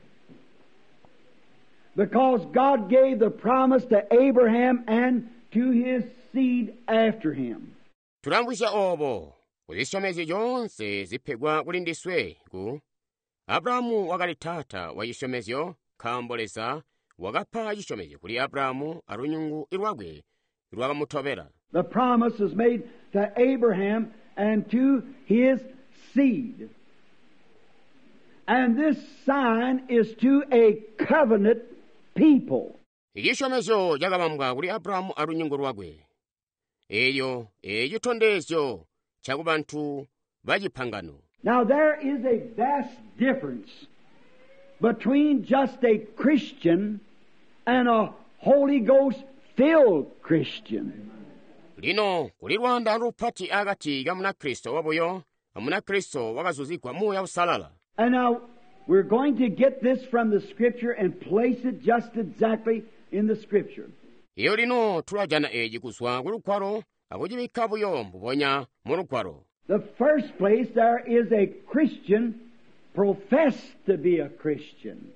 Because God gave the promise to Abraham and to his seed after him. Tulambwisha obo kuzishomezi jonse zipegwa kulindiswe ku Abrahamu wakali tata wa yishomezyo kambolesa wakapa yishomezi kuli Abrahamu arunyungu irwagwe irwagamutobera. The promise was made to Abraham and to his seed. And this sign is to a covenant people. igishomezo jakabambwa kuli abrahamu ali unyingo lwakwe eyo chithondezo chaku banthu bachipangano. Now there is a vast difference between just a Christian and a Holy Ghost-filled Christian. Lino kuli lwanda luphati akati ka munakristo wabuyo amunakristo wakazuzikwa muya usalala. And now we're going to get this from the Scripture and place it just exactly in the Scripture. iyo lino tulajana eji kuswa kulukwalo akujibika buyo mbuponya mulukwalo. The first place, there is a Christian professed to be a Christian.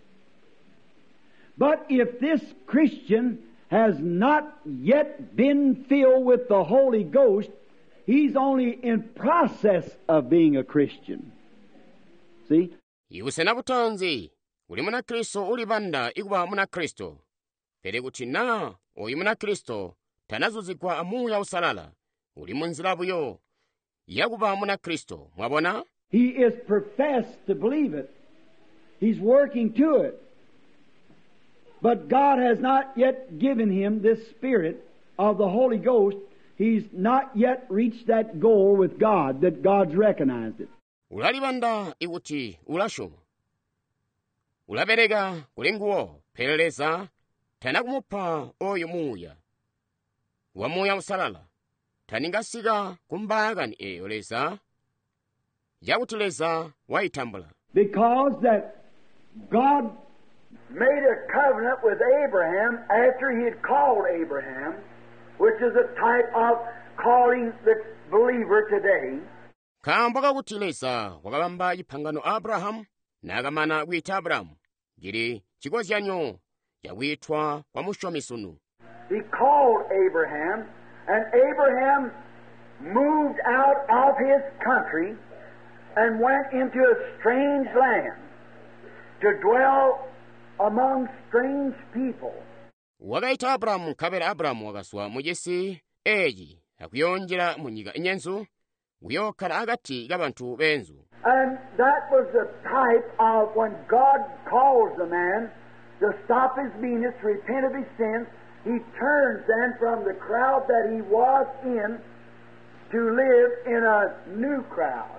But if this Christian has not yet been filled with the Holy Ghost, he's only in process of being a Christian. See? iwusena butonzi uli munakristo uli banda ikuba munakristo pere kuti na oyi munakristo tanazuzikwa amuya usalala uli munzira buyo yakuba munakristo mwabona. He is professed to believe it. He's working to it. But God has not yet given him this Spirit of the Holy Ghost. He's not yet reached that goal with God, that God's recognized it. ulali banda ikuti ulasho ulabereka kulinguwo peleleza tanakumupa oyo muya wamuya usalala taningasika kumbakani eyo leza yakuti leza wayitambula. Because that God made a covenant with Abraham after he had called Abraham, which is a type of calling the believer today. kamba kakuti leza wakabamba chipangano abrahamu nakamana kuita abrahamu jili chikozyanyo yakuitwa kwa mushomisunu. He called Abraham, and Abraham moved out of his country and went into a strange land to dwell among strange people. wakaita abrahamu kabela abrahamu wakaswa mujesi eji akuyonjera munyika inyenzu kuyokhala akati ka banthu benzu. And that was the type of when God calls a man to stop his meanness, repent of his sins, he turns then from the crowd that he was in to live in a new crowd,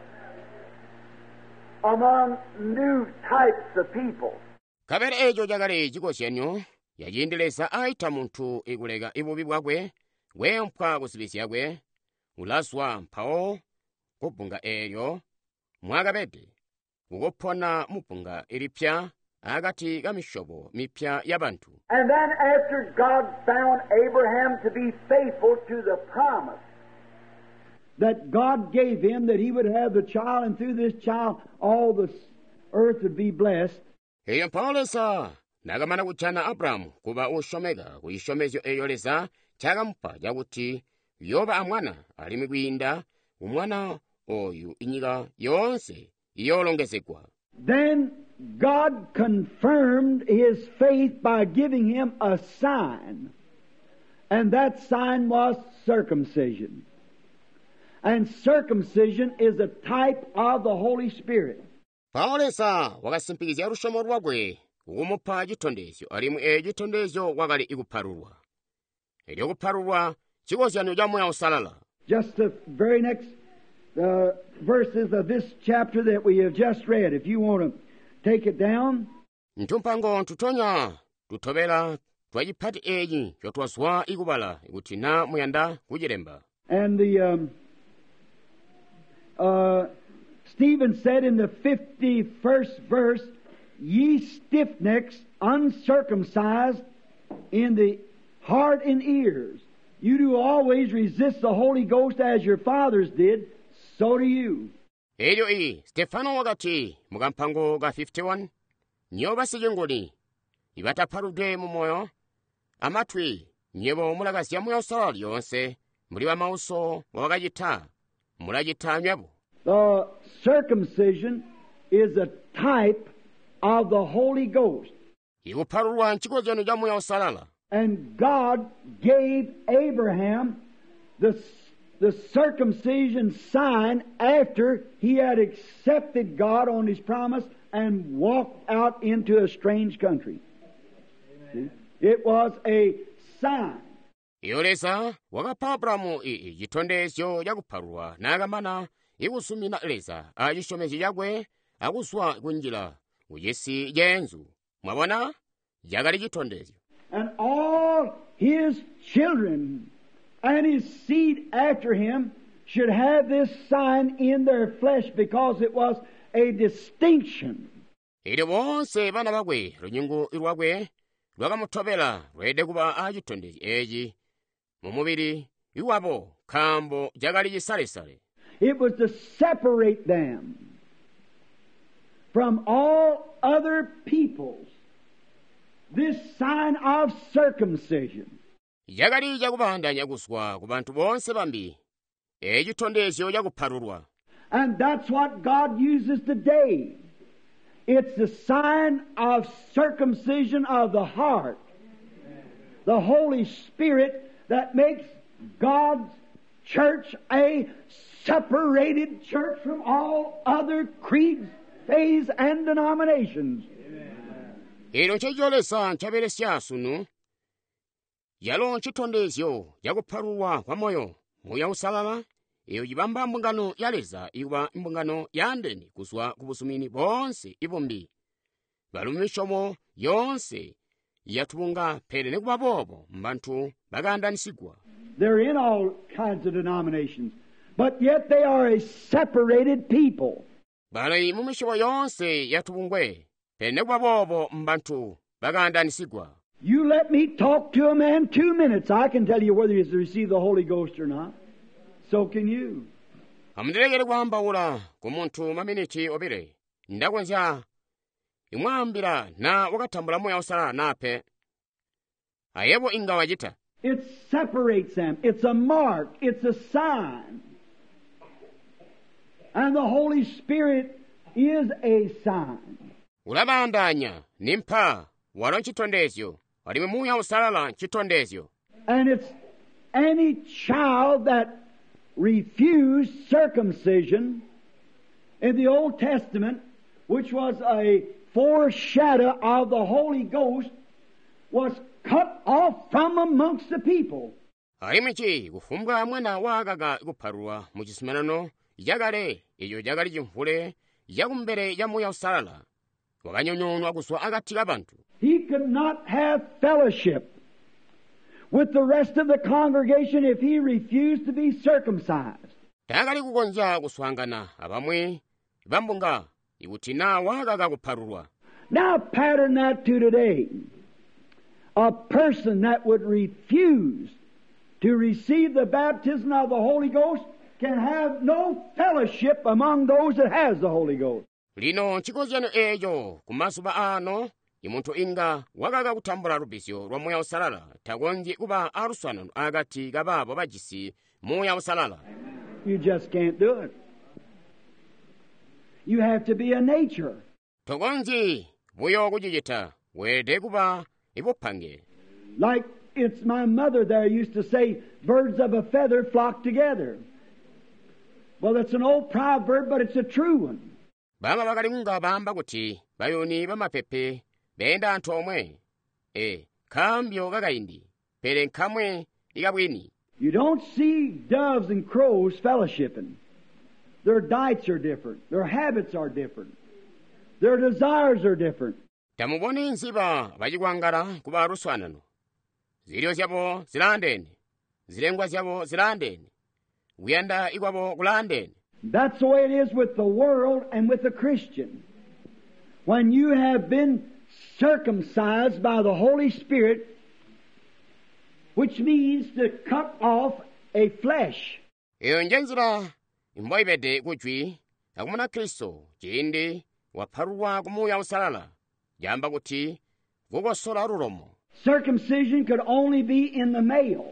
among new types of people. kabela ejo jakale chikosyanyo yachendeleza aita munthu ikuleka ibubi bwakwe wempha kusibisya kwe ulaswa mphawo kupunga eyo mwakapete kukophona mupunga ilipya akati ka mishopo mipya ya banthu. And then after God found Abraham to be faithful to the promise that God gave him, that he would have the child, and through this child all the earth would be blessed. iyo mphawo leza nakamana kutchana abrahamu kuba ushomeka kuishomezyo eyo leza chakampha chakuti yoba amwana alimi kuyinda umwana oyu inyika yonse iyolongezedwa. Then God confirmed his faith by giving him a sign, and that sign was circumcision. And circumcision is a type of the Holy Spirit. mphawo leza wakasimpikizya lushomo lwakwe kukumupha chithondezo alimu chithondezo wakali ikupharulwa ilyo kupharulwa chikozyano cha moya usalala. Just the very next verses of this chapter that we have just read, if you want to take it down. mtumpango tutonya tuthobera twa chiphati echi chotwaswa ikubala ikuti na muyanda kuchilemba. And the Stephen said in the 51st verse, ye stiff-necks, uncircumcised in the heart and ears, you do always resist the Holy Ghost as your fathers did, so do you. Elyo iyi Stefano wakati mukampango ka 51 nyoba sijengoni ibataphaludwe mu moyo amathwi nyebo mulakasya moyo usalala yonse muli wa mauso wakachitha mulachitha nyabo. The circumcision is a type of the Holy Ghost. ikuphalulwa nchikozyano cha moyo usalala. And God gave Abraham the circumcision sign after he had accepted God on his promise and walked out into a strange country. See? It was a sign. iyo wakapha Abrahamu chithondezo chakupharulwa nakambana ikusumira leza achishomezi chakwe akuswa kunjira uchisi jenzu mwabona yakali chithondezo. And all his children and his seed after him should have this sign in their flesh because it was a distinction. Ili bonse bana bakwe lunyungu ilwakwe lwakamuthopera lwede kuba achithondezo echi mumubiri iwapo khambo jakali chisalesale. It was to separate them from all other peoples. This sign of circumcision. Jakali jakupandanya kuswa ku bantu bonse bambi chithondezo chakupharulwa. And that's what God uses today. It's the sign of circumcision of the heart. The Holy Spirit that makes God's church a separated church from all other creeds, faiths, and denominations. Ilo chacholesa nchabere sunu yalo chithondezo chakupharulwa kwa moyo muya usalala iyo chibamba mbungano yaleza iwa mbungano yandeni kuswa kubusumini bonse ibombi balumishomo yonse yatubunga pele nekubabobo mbantu bakandanisibwa. They're in all kinds of denominations, but yet they are a separated people. Bali mumishomo yonse yatubungwe pele nekubabobo mbantu bakandanisibwa. You let me talk to a man 2 minutes, I can tell you whether he has received the Holy Ghost or not. So can you. Amundilegere kuhambaula kumuntu maminiti obire ndakwenza imwambira na wakatambula moya usala nape ayebo ingawa jita. It separates them. It's a mark. It's a sign. And the Holy Spirit is a sign. Ulabandanya nimpa walo chithondezo walime muya usalala chithondezo. And it's any child that refused circumcision in the Old Testament, which was a foreshadow of the Holy Ghost, was cut off from amongst the people. Ayimichi kufumbwa mwana wakaga kupharulwa muchisimanano yakale iyo jakali chimvule yakumbere ya muya usalala wakanyonyonwa kuswa akathika bantu. He could not have fellowship with the rest of the congregation if he refused to be circumcised. Takali kukonza kuswangana abamwe bambunga ikutina wakaga kupharulwa. Now pattern that to today. A person that would refuse to receive the baptism of the Holy Ghost can have no fellowship among those that has the Holy Ghost. Lino chikozano ejo kumasuba ano imuntu inga wakaga kutambula rubisyo lwa moya usalala tagonji kuba aruswana agati gababo bajisi moya usalala. You just can't do it. You have to be a nature. Togonji buyo kujijita wede kuba ibopange. Like it's my mother there used to say, birds of a feather flock together. Well, it's an old proverb, but it's a true one. Bama bakali munga bamba kuti bayoni bamapepe benda anthu omwe kambyo kakayindi pere nkamwe ikabwini. You don't see doves and crows fellowshipping. Their diets are different. Their habits are different. Their desires are different. Tamuboni nsiba bajikwangala kuba aruswanano zilyo zyabo zilandeni zilengwa zyabo zilandeni kuyenda ikwabo kulandeni. That's the way it is with the world and with the Christian. When you have been circumcised by the Holy Spirit, which means to cut off a flesh. Iyo njenzira imboibede kuchwi akumuna Kristo chindi wapharulwa kumuya usalala jamba kuti kukosola rulomo. Circumcision could only be in the male.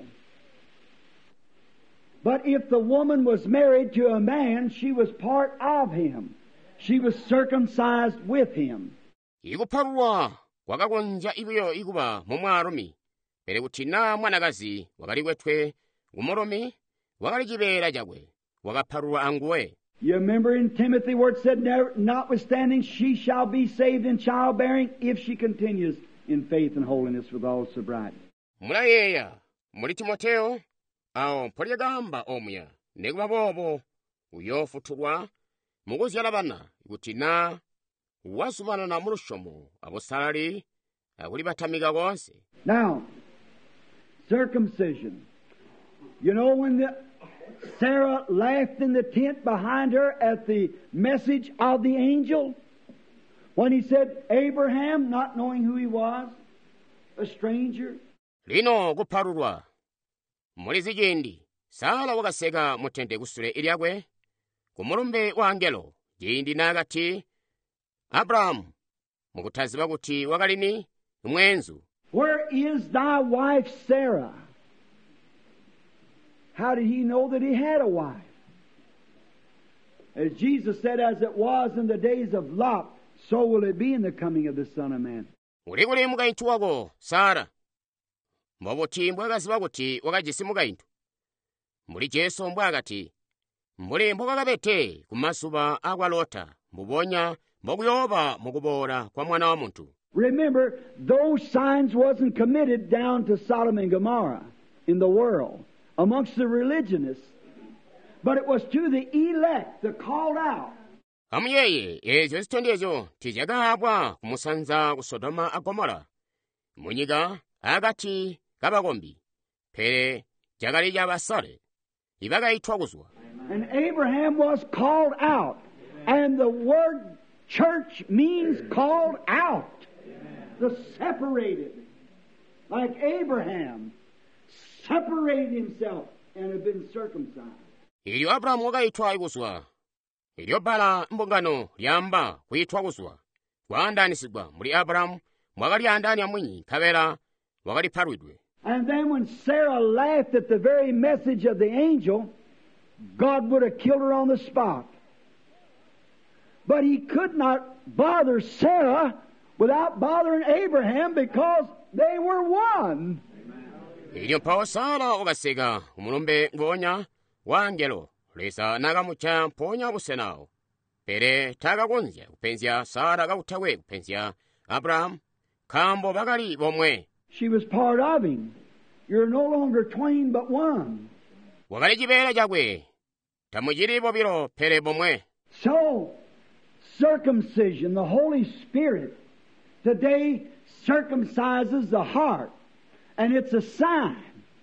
But if the woman was married to a man, she was part of him. She was circumcised with him. Ikupharulwa wakakonja ibuyo ikuba momwaromi pere kuti na mwanakazi wakalikwethwe umoromi wakalijibera jakwe wakapharulwa anguwe. You remember in Timothy where it said, notwithstanding she shall be saved in childbearing if she continues in faith and holiness with all sobriety. mulayeya muli timoteyo awo mpolyagamba omya nekuba bobo uyofuthulwa mukuzyalabana kuti na wasumana na mulushomo abosalali akuli batamika konse. Now, circumcision. You know, when Sarah laughed in the tent behind her at the message of the angel, when he said, Abraham, not knowing who he was, a stranger. Lino kupharulwa muli zijindi Sara wakaseka mutende kusule ilyakwe kumulumbe wa angelo jindi nagati Abrahamu mukuthaziba kuti wakalini mwenzu. Where is thy wife Sarah? How did he know that he had a wife? As Jesus said, as it was in the days of Lot, so will it be in the coming of the Son of Man. Ulikuli mukayinthu wako Sara mwabuti mbwakaziba kuti wakajisi mukayinthu muli Jesu mbwakati mbuli mbukakapete kumasuba akwalota mubonya mbukuyoba mukubola kwa mwana wa munthu. Remember, those signs wasn't committed down to Sodom and Gomorrah in the world, amongst the religionists, but it was to the elect, the called out. Amuyeye ezo zitondezo tijagabwa kumusanza ku Sodoma a Gomora munyiga agati kabakombi pere jagali jabasale ibakayithwa kuzwa. And Abraham was called out, and the word church means called out. The separated, like Abraham, separated himself and had been circumcised. Ilyo Abrahamu wakayithwa ikuzwa ilyo bala mbongano lyamba kuyithwa kuzwa kwandanisibwa muli Abrahamu mwakali andani amwinyi kabela wakaliphalwidwe. And then when Sarah laughed at the very message of the angel, God would have killed her on the spot. But he could not bother Sarah without bothering Abraham because they were one. Ilyo mpawo Sara wakaseka umulumbe ngonya wa angelo lesa nakamucha mponya kusenawo pere takakonzya kupenzya Sara kakuthawe kupenzya Abrahamu khambo bakali bomwe. She was part of him. You're no longer twain but one. Wakali chibera chakwe tamujiripo biro pere bomwe. So, circumcision, the Holy Spirit, today circumcises the heart. And it's a sign,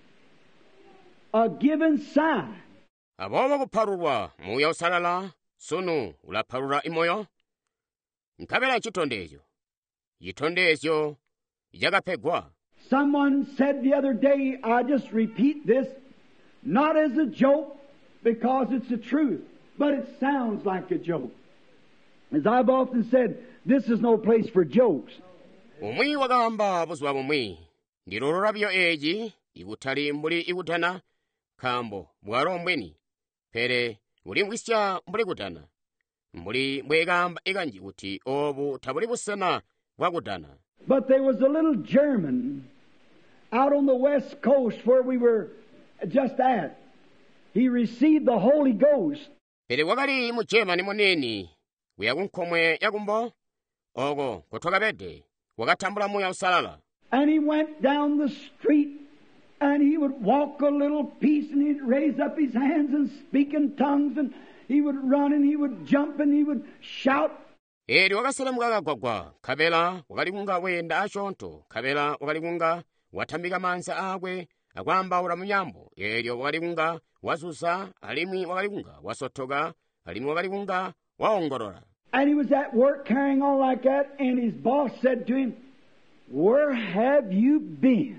a given sign. Aboba kupharulwa muya usalala sunu ulapharula imoyo nkabela chitondezo yitondezo yakapegwa. Someone said the other day, I just repeat this, not as a joke, because it's the truth, but it sounds like a joke. As I've often said, this is no place for jokes. Umwi wakamba buzwa bumwi ndilolo byo eji ikutali mbuli ikutana khambo bwalombweni pere uli mwisya mbuli kutana mbuli mbwekamba ikanji kuti obu tabuli busana bwakutana. But there was a little German out on the west coast where we were just at. He received the Holy Ghost. Pere wakali mujemani muneni wiyakunkhomwe yakumbo oko kuthoka bede wakatambula muya usalala. And he went down the street and he would walk a little piece and he'd raise up his hands and speak in tongues and he would run and he would jump and he would shout. Eri wakasalamuka kagwagwa kabela wakalikunga wenda achonto kabela wakalikunga watambika mansa akwe akwamba ula munyambo eri wakalikunga wasusa alimi wakalikunga wasothoka alimi wakalikunga waongolola. And he was at work carrying on like that and his boss said to him, where have you been?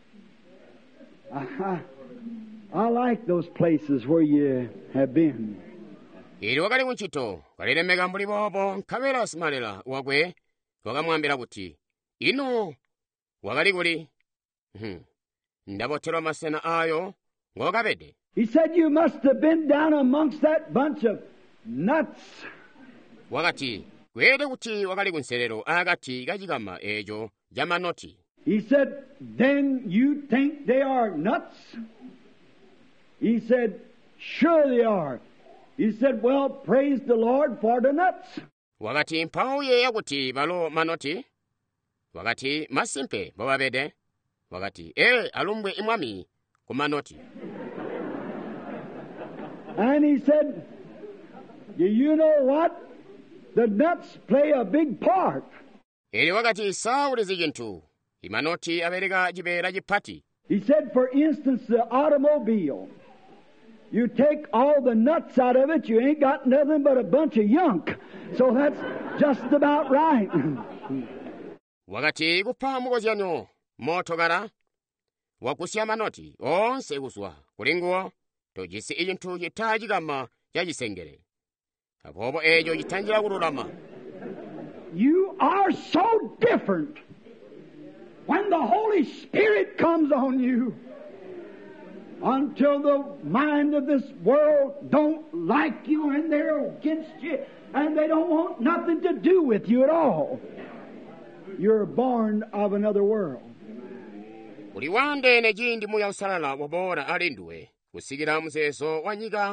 I like those places where you have been. Eri wakali kunchito kalilemeka mbuli bobo nkabela simalela wakwe wakamwambira kuti ino wakali kuli ndabothelwa masena ayo ngokapede. He said you must have been down amongst that bunch of nuts. Wakati kwede kuti wakali kunserero akati kachikama ejo jamanoti. He said, then you think they are nuts? He said, sure they are. He said, well, praise the Lord for the nuts. Wakati mpauye yakuti balo manoti wakati masimpe bawabede wakati alumbwe imwami kumanoti. And he said, you know what? The nuts play a big part. Eri wakati sawuliza chintu imanoti abereka chipera chipati. He said, for instance, the automobile. You take all the nuts out of it, you ain't got nothing but a bunch of yunk. So that's just about right. wakati kupamukozyanyo motokala wakusya manoti onse kuswa kulinguwo tojisi ichintu chitachikama chachisengere apopo echo chitanjira kululama. You are so different when the Holy Spirit comes on you. Until the mind of this world don't like you and they're against you and they don't want nothing to do with you at all. You're born of another world. Kuli wande ne jindi muya usalala wabora alinduwe kusikira museso wanyika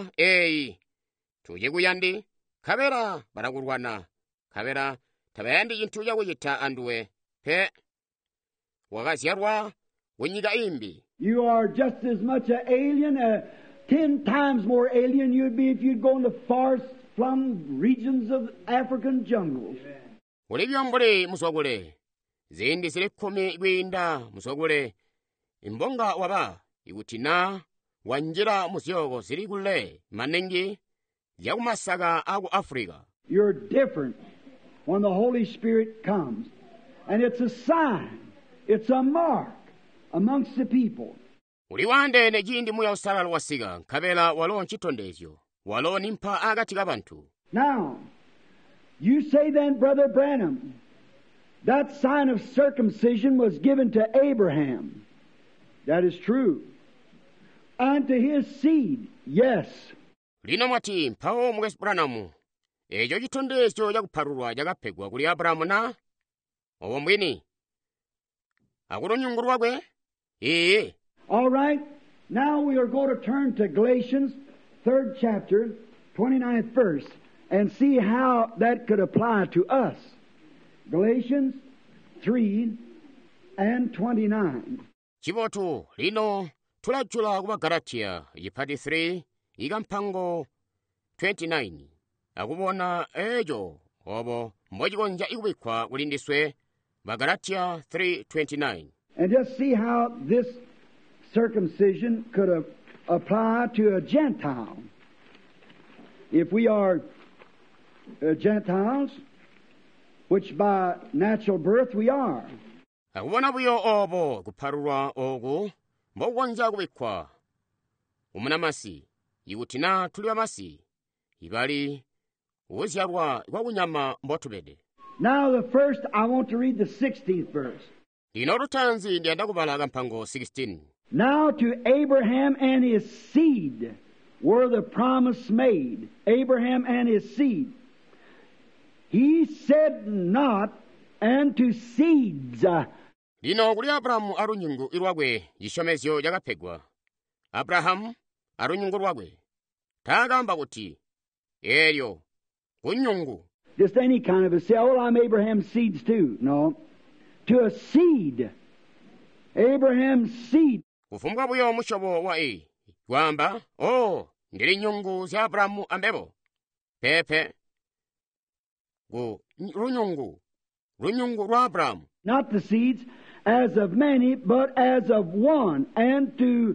tuje kuyandi kabera barakurwana kabera tabayandi chintu chakuyita anduwe pe wakazyarwa wenyika imbi. You are just as much an alien, 10 times more alien you'd be if you'd go in the far-flung regions of African jungles. Ulivyombole musogole zindi zili 10 ikwinda musogole imbonga waba ikutina wanjira musyogo zili kule manengi yakumasaka aku Africa. You're different when the Holy Spirit comes. And it's a sign, it's a mark amongst the people. Uliwande ne jindi muya usalala wasika kabela walo nchitondezyo walo nimpa agati kabantu. Now, you say then, Brother Branham, that sign of circumcision was given to Abraham. That is true. And to his seed, yes. Lino mwati mpao mwesi Branham ejo chitondezyo jakupharulwa jakapegwa kuli Abrahamu na owomwini akulonyunguru wakwe. All right. Now we are going to turn to Galatians 3rd chapter, 29th verse, and see how that could apply to us. Galatians 3 and 29. Chivotu lino tulachula kuwa Galatia yipati 3 ikampango 29 akubona ejo obo mmojikonja ikuwikwa kulindiswe ba Galatia 3:29. And just see how this circumcision could apply to a Gentile. If we are Gentiles, which by natural birth we are. Akubona buyo obo kupharulwa oku mokonja kuwikwa umunamasi ikutina tuli amasi ibali uzyarwa kwakunyama mbotubede. Now the first I want to read the 16th verse. Lino rutanzi ndienda kubala kampango 16. Now to Abraham and his seed were the promise made. Abraham and his seed. He said not, and to seeds. Lino kuli Abrahamu arunyungu irwagwe yishomezyo jakapegwa. Abrahamu arunyungu rwagwe tagambwa kuti eryo kunyungu. Just any kind of a seed. Oh, I'm Abraham's seeds too. No. To a seed. Abraham's seed. Kufumbwa buyo mushobo wa kwamba ndili nyungu za Abrahamu ambebo pepe go runyungu rwa Abrahamu. Not the seeds as of many, but as of one, and to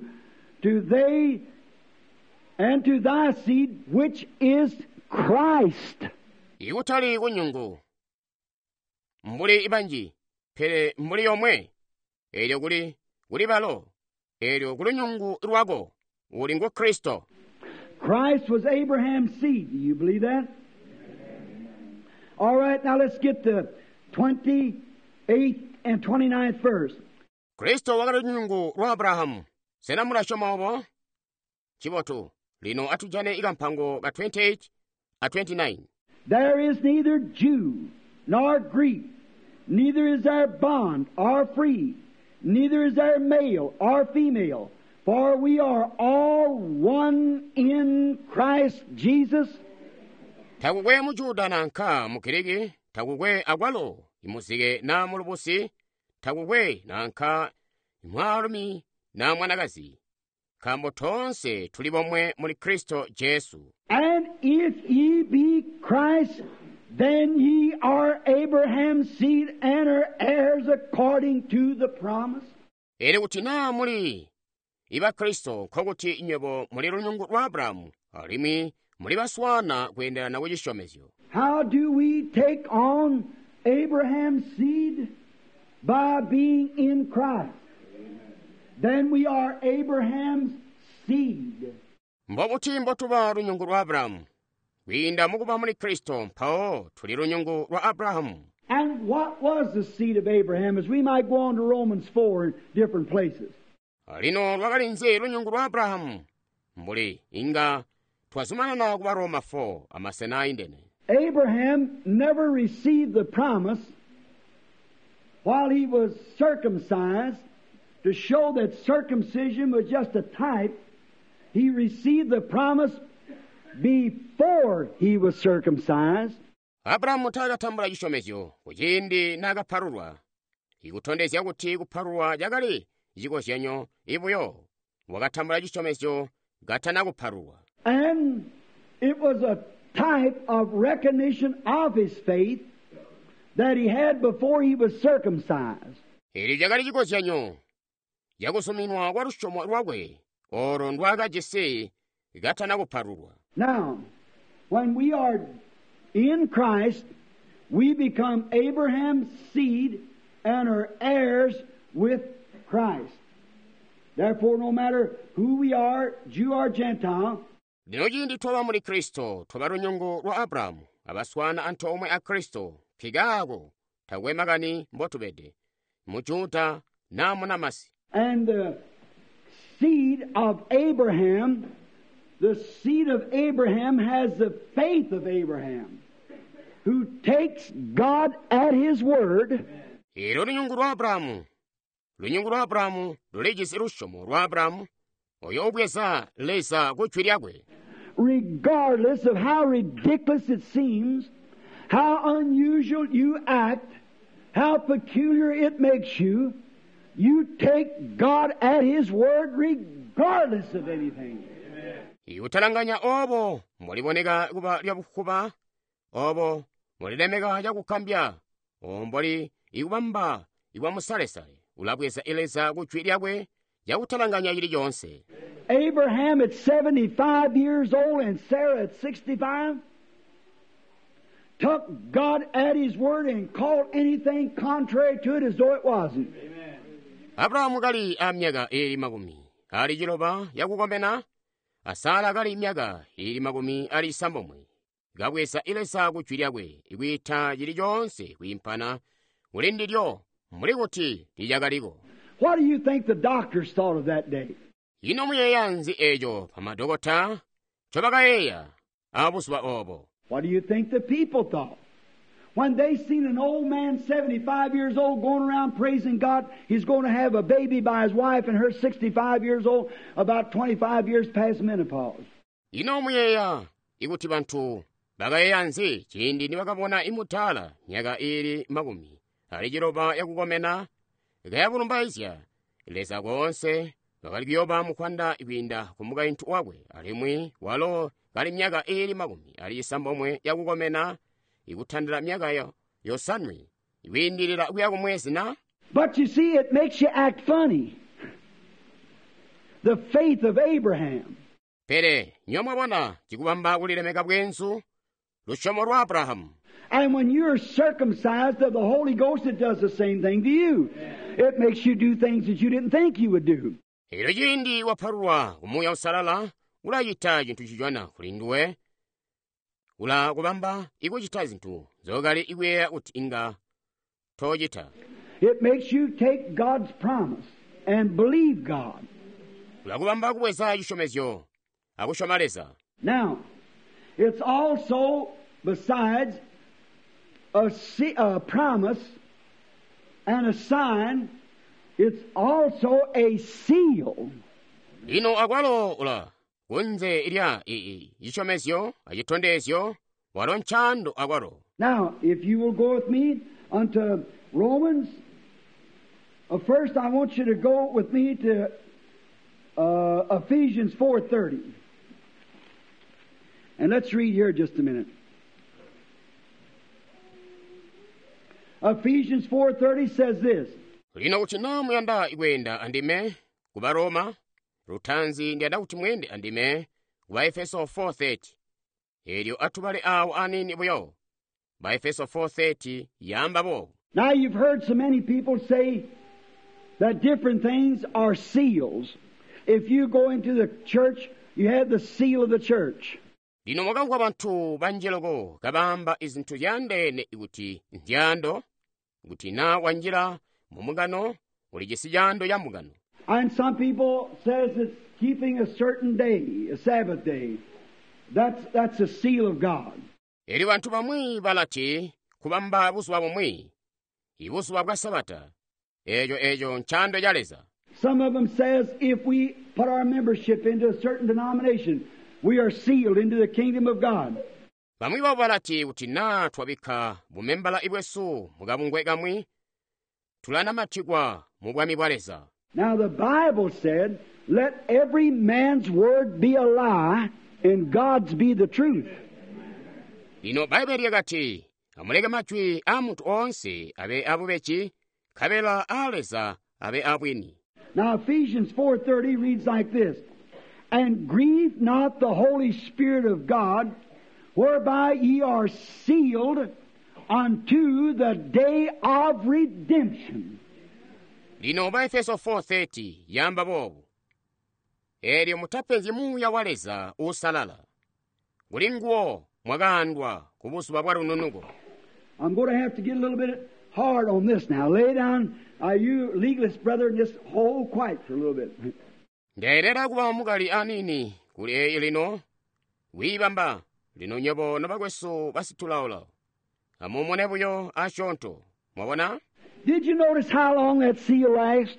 thy seed, which is Christ. Iutali kunyungu mbuli ibanji pere mbuli yomwe eryo kuli balo eryo kuli nyungu rwago uli ngo Kristo. Christ was Abraham's seed. Do you believe that? All right, now let's get the 28th and 29th verse. Kristo wakali nyungu rwa Abrahamu sena mulashoma obo chiboto lino atujane ikampango ba 28 a 29. There is neither Jew nor Greek, neither is there bond or free, neither is there male or female, for we are all one in Christ Jesus. Takugwe mujuda nanka mukirigi, takugwe agwalo, imuzike namulubusi thakukwe nankha imwalumi namwanakazi khambo tonse tuli bomwe muli Kristo Jesu. And if ye be Christ, then ye are Abraham's seed and are heirs according to the promise. Ere kuti namuli iba Kristo khokuti inyobo muli lunyungu lwa Abrahamu alimi muli baswana kuyendera nawo chishomezyo. How do we take on Abraham's seed? By being in Christ. Then we are Abraham's seed. Mbokuti mbotuba lunyungu lwa Abrahamu kuyinda mukuba muli Kristo mpao tuli lunyungu lwa Abrahamu. And what was the seed of Abraham? As we might go on to Romans 4 in different places. Lino lwakalinze lunyungu lwa Abrahamu mbuli inga twazumana na kuba Roma 4 amasena indene. Abraham never received the promise while he was circumcised to show that circumcision was just a type. He received the promise before he was circumcised. Abrahamu takatambula chishomezyo kuchindi nakapharulwa ikutondezya kuti kupharulwa jakali chikosyanyo ibuyo wakatambula chishomezyo gatana kupharulwa. And it was a type of recognition of his faith that he had before he was circumcised. Ili jakali chikosyanyo yakusuminwa kwa lushomo lwakwe oro ndwakajese gatana kupharulwa. Now, when we are in Christ, we become Abraham's seed and are heirs with Christ. Therefore, no matter who we are, Jew or Gentile, lino chindi toba muli Kristo toba lunyungu lwa Abrahamu abaswana anthu omwe a Kristo phikako thakwemakani mbotubede mujuta namunamasi. and the seed of Abraham, the seed of Abraham has the faith of Abraham, who takes God at His word. Ilo lunyungu lwa Abrahamu lulejese lushomo lwa Abrahamu oyo obweza leza kuchwiryakwe. Regardless of how ridiculous it seems, how unusual you act, how peculiar it makes you, you take God at His word regardless of anything. Iutalanganya obo muliboneka kuba lyabukuba obo mulilemeka jakukambya omboli iwamba iwamusalesale ulabweza eleza kuchwiryakwe yakutalanganya ili yonse. Abraham at 75 years old and Sarah at 65 took God at His word and called anything contrary to it as though it wasn't. Abrahamu kali amyaka ili makumi ali jiloba yakukomena asala kali imyaka ili makumi ali sambomwe gabwesa ilesa kuchwiryakwe ikwitha jili jonse kuimpana ulindilyo muli kuti lijakaliko. What do you think the doctors thought of that day? Ino muyeyanzi ejo pamadokota chobakayeya abuswa obo. What do you think the people thought? When they seen an old man, 75 years old, going around praising God, he's going to have a baby by his wife, and her 65 years old, about 25 years past menopause. Ino muyeya ikuti bantu bakayeyanzi chindi niwakabona imutala myaka ili makumi ali jiloba yakukomena gayabulumbaizya ileza konse bakalikiyoba mukwanda ibinda kumuka inthu wakwe alimwi walo kali myaka ili makumi ali sambomwe yakukomena ikuthandira myakayo yosanwi iwindilira kuyakumwezi na. But you see, it makes you act funny. The faith of Abraham. Pere nyomwe bona chikubamba kulilemeka bwenzu lushomo lwa Abrahamu. And when you're circumcised of the Holy Ghost, it does the same thing to you. It makes you do things that you didn't think you would do. Ilo chindi wapharulwa kumuya usalala ulayita chinthu chichwana kulinduwe ula kubamba ikuchita zinthu zokali iweya kuti inga tochita. It makes you take God's promise and believe God. Ula kubamba kubweza chishomezyo akushomaleza. Now, it's also, besides a promise and a sign, it's also a seal. Ino akwalo ula kunze ilya chishomezyo achitondezyo walo nchando akwalo. Now, if you will go with me unto Romans. First, I want you to go with me to Ephesians 4:30. And let's read here just a minute. Ephesians 4:30 says this. lino kuti namuyanda ikwenda andime ku Baroma Rutanzi ndi adauti mwende andime ku Efeso 4:30 elyo atubale awo anini buyo ba Efeso 4:30 yamba bo. Now you've heard so many people say that different things are seals. If you go into the church, you have the seal of the church. lino mwakangwa bantu banjeloko kabamba izinthu yandene ikuti ndyando kuti na wanjira mumugano uli cisijando ya mugano. And some people says it's keeping a certain day, a Sabbath day. That's a seal of God. Eli bantu bamwi balati kubamba busuwa bumwi ibusuwa bwa Sabata ejo nchando yaleza. Some of them says if we put our membership into a certain denomination, we are sealed into the kingdom of God. Bamwi babo balati kuti na twabika bumembala ibwesu mugabungwe gamwi tulana matigwa mu bwami bwaleza. Now the Bible said, let every man's word be a lie and God's be the truth. Lino Baibuli yagati amulege matwi amuntu onse abe abubechi kabela aleza abe abwini. Now Ephesians 4:30 reads like this. And grieve not the Holy Spirit of God, whereby ye are sealed unto the day of redemption. Lino ba Efeso 4:30 yamba bobu elyo mutapenzi muya waleza usalala gulinguo mwagandwa kubusuba bwa rununugo. I'm going to have to get a little bit hard on this now. Lay down, you legalist brother, and just hold quiet for a little bit. Ndaerera kuba mugali anini kuli lino wibamba lino nyobo nabagweso basitulaola amumone buyo ashonto mwabona. Did you notice how long that seal lasts?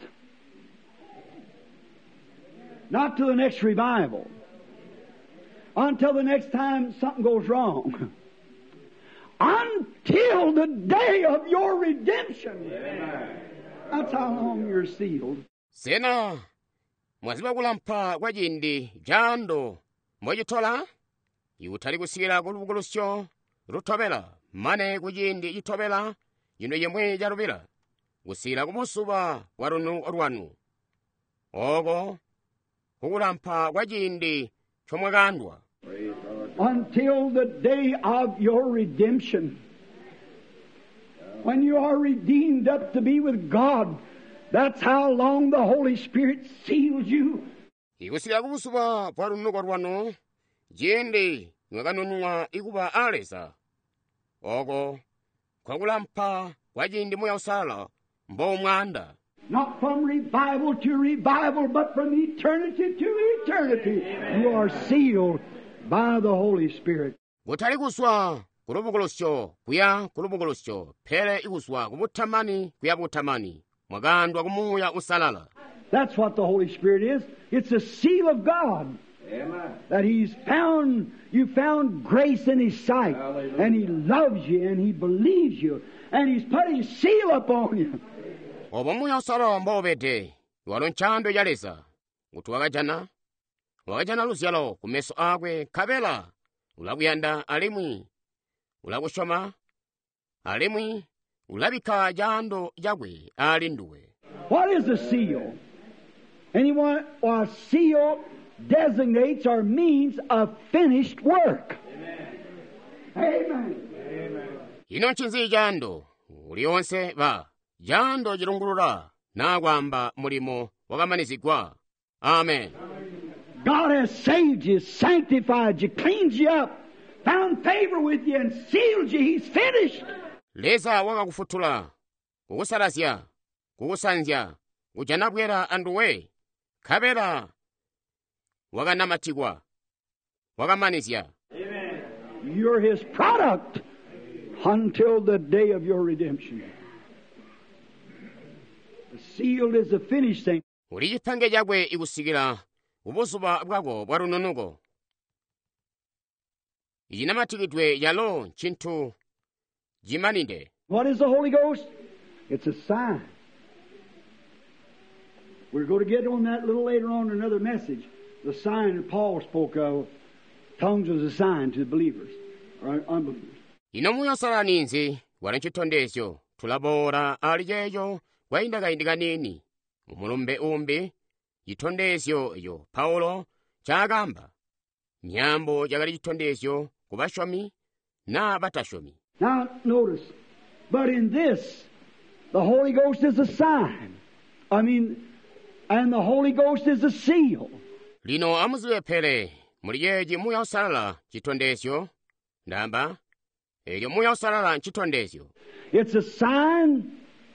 Not till the next revival. Until the next time something goes wrong. Until the day of your redemption. Amen. That's how long you're sealed. Sena mwaziba kulampa kwa jindi jando mwajitola iwutali kusikira kulubukulusyo rutobela mane kujindi jitobela yino yemwe jarubira gusira kumusuba warunu orwanu ogo kukulampa kwa jindi chomwagandwa. Until the day of your redemption. When you are redeemed up to be with God, that's how long the Holy Spirit seals you. Ikusira kumusuba warunu orwanu jindi nwaganunwa ikuba aleza ogo kwakulampa kwa jindi muya usala mbo mwanda. Not from revival to revival, but from eternity to eternity. Amen. You are sealed by the Holy Spirit. Gutali kuswa kulubukulusyo kuya kulubukulusyo pere ikuswa kubutamani kuya butamani mwagandwa kumuya usalala. That's what the Holy Spirit is. It's a seal of God. Amen. That you found grace in His sight. Hallelujah. And He loves you and He believes you and He's put His seal upon you. Obo muya usala mbobete walo nchando yaleza utu wakajana lusyalo kumeso agwe kabela ulabuyanda alimwi ulakushoma alimwi ulabika jando jagwe alinduwe. What is a seal? Anyone, a seal designates or means a finished work. Amen. Amen. Ino nchinzi jando ulionse ba jando jirungulula nagwamba mulimo wakamanizigwa. Amen. God has saved you, sanctified you, cleaned you up, found favor with you, and sealed you. He's finished. Leza wakakufutula, kukusalasya, kukusanzya, kujanabwera anduwe, kabera, wakanamatigwa, wakamanizya. Amen. You're His product until the day of your redemption. The seal is a finished thing. Uli jipange jagwe ikusikila ubusuba bwako bwarununugo. Ijinamatigidwe yalo chintu jimaninde. What is the Holy Ghost? It's a sign. We're going to get on that a little later on in another message. The sign that Paul spoke of, tongues was a sign to the believers or unbelievers. ino muyosala ninzi wala chitondezyo tulabora alijeyo waindagayindiga nini mumulumbe umbi chitondezyo eyo Paulo chagamba nyambo jagali chitondezyo ku bashomi na batashomi. Now notice, but in this, the Holy Ghost is a sign. And the Holy Ghost is a seal. Lino amuziwepele muliyeji muyosalala chitondezyo ndamba elyo muyosalala chitondezyo. It's a sign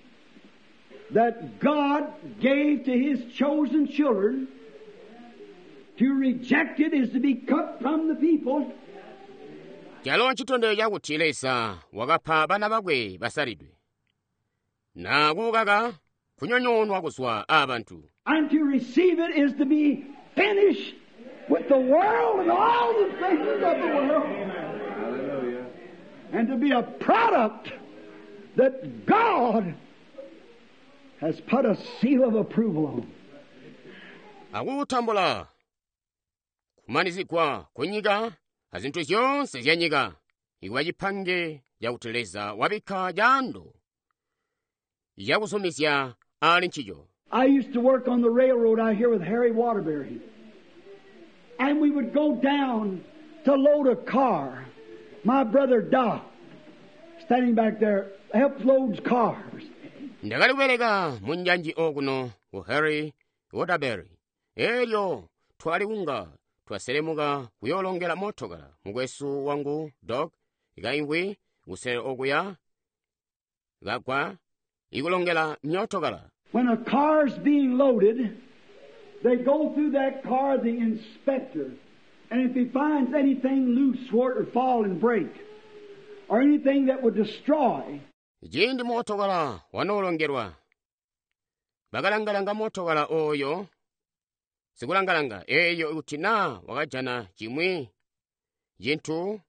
that God gave to His chosen children. To reject it is to be cut from the people. Jalo chitondezyo jakutilesa wakapha bana bagwe basalidwe na kugaga kunyonyonwa kuswa abantu. And to receive it is to be finished with the world and all the things of the world. Hallelujah. And to be a product that God has put a seal of approval on. Akutambula kumanizikwa kunyiga azinthu zonse zyanyiga iwe chipange yakuteleza wabika jando yakusomisya ali nchijo. I used to work on the railroad out here with Harry Waterbury. And we would go down to load a car. My brother Doc, standing back there, helps load cars. Ndakaliwereka munjanji okuno ku Harry Waterbury. Elyo twaliunga twaselemuka kuyolongela motokala mugwesu wangu Doc ikaimbwi usele okuya gakwa ikulongela myotokala. When a car's being loaded, they go through that car, the inspector, and if he finds anything loose where it would fall and break, or anything that would destroy, jindi motokala wanolongerwa bakalangalanga motokala oyo sikulangalanga eyo utina wakajana chimwi jintu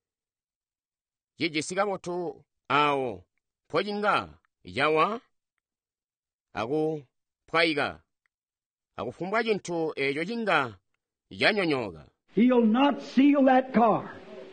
jijisikabotu awo pojinga ijawa aku pwaiga akufumbwa jintu ejo jinga janyonyoga. He'll not seal that car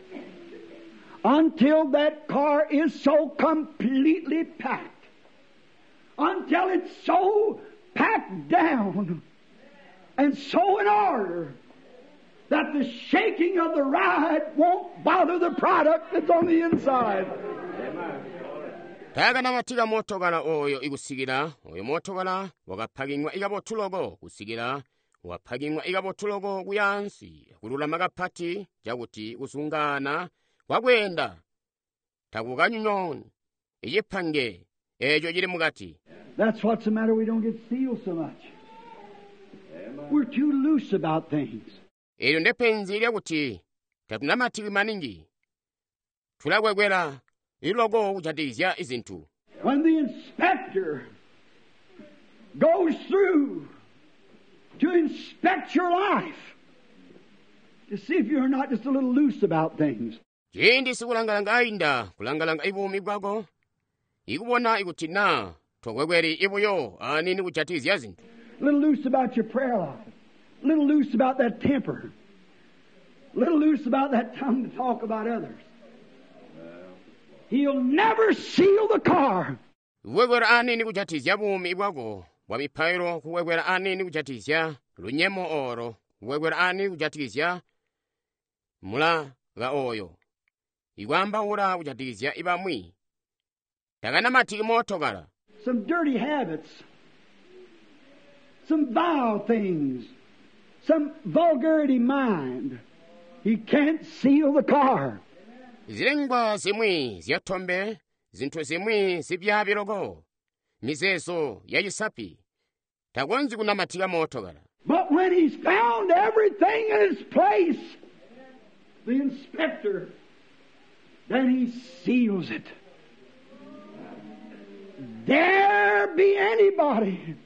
until that car is so completely packed, until it's so packed down and so in order that the shaking of the ride won't bother the product that's on the inside. Taga na matiga motokala oyo igusigira oyo motokala wakapagingwa igabotulogo kusigira wapagingwa igabotulogo kuyansi kulula magapati jakuti usungana wagwenda takukanyunyoni ijipange ejo jiri mugati. That's what's the matter. We don't get sealed so much. We're too loose about things. Elyo ndepenzi lyakuti tatunamatiwi maningi tulagwegwera ilogo kujatizya izintu. When the inspector goes through to inspect your life to see if you're not just a little loose about things. Jindi sikulangalanga ainda kulangalanga ibumi bwako ikubona ikutina togwegweri ibuyo anini kujatizya zintu. A little loose about your prayer life. A little loose about that temper. A little loose about that tongue to talk about others. He'll never seal the car. Kuwegwera anini kujatizya bumi bwako bwamipairo kuwegwera anini kujatizya lunyemo oro kuwegwera anini kujatizya mula ga oyo igwamba ura kujatizya ibamwi tagana matiki motokala. Some dirty habits, some vile things, some vulgarity mind. He can't seal the car. Zilengwa zimwi zyatombe zinthu zimwi zibyabirogo mizeso yayisapi tagonzi kunamatika motokala. But when he's found everything in its place, the inspector, then he seals it. There be anybody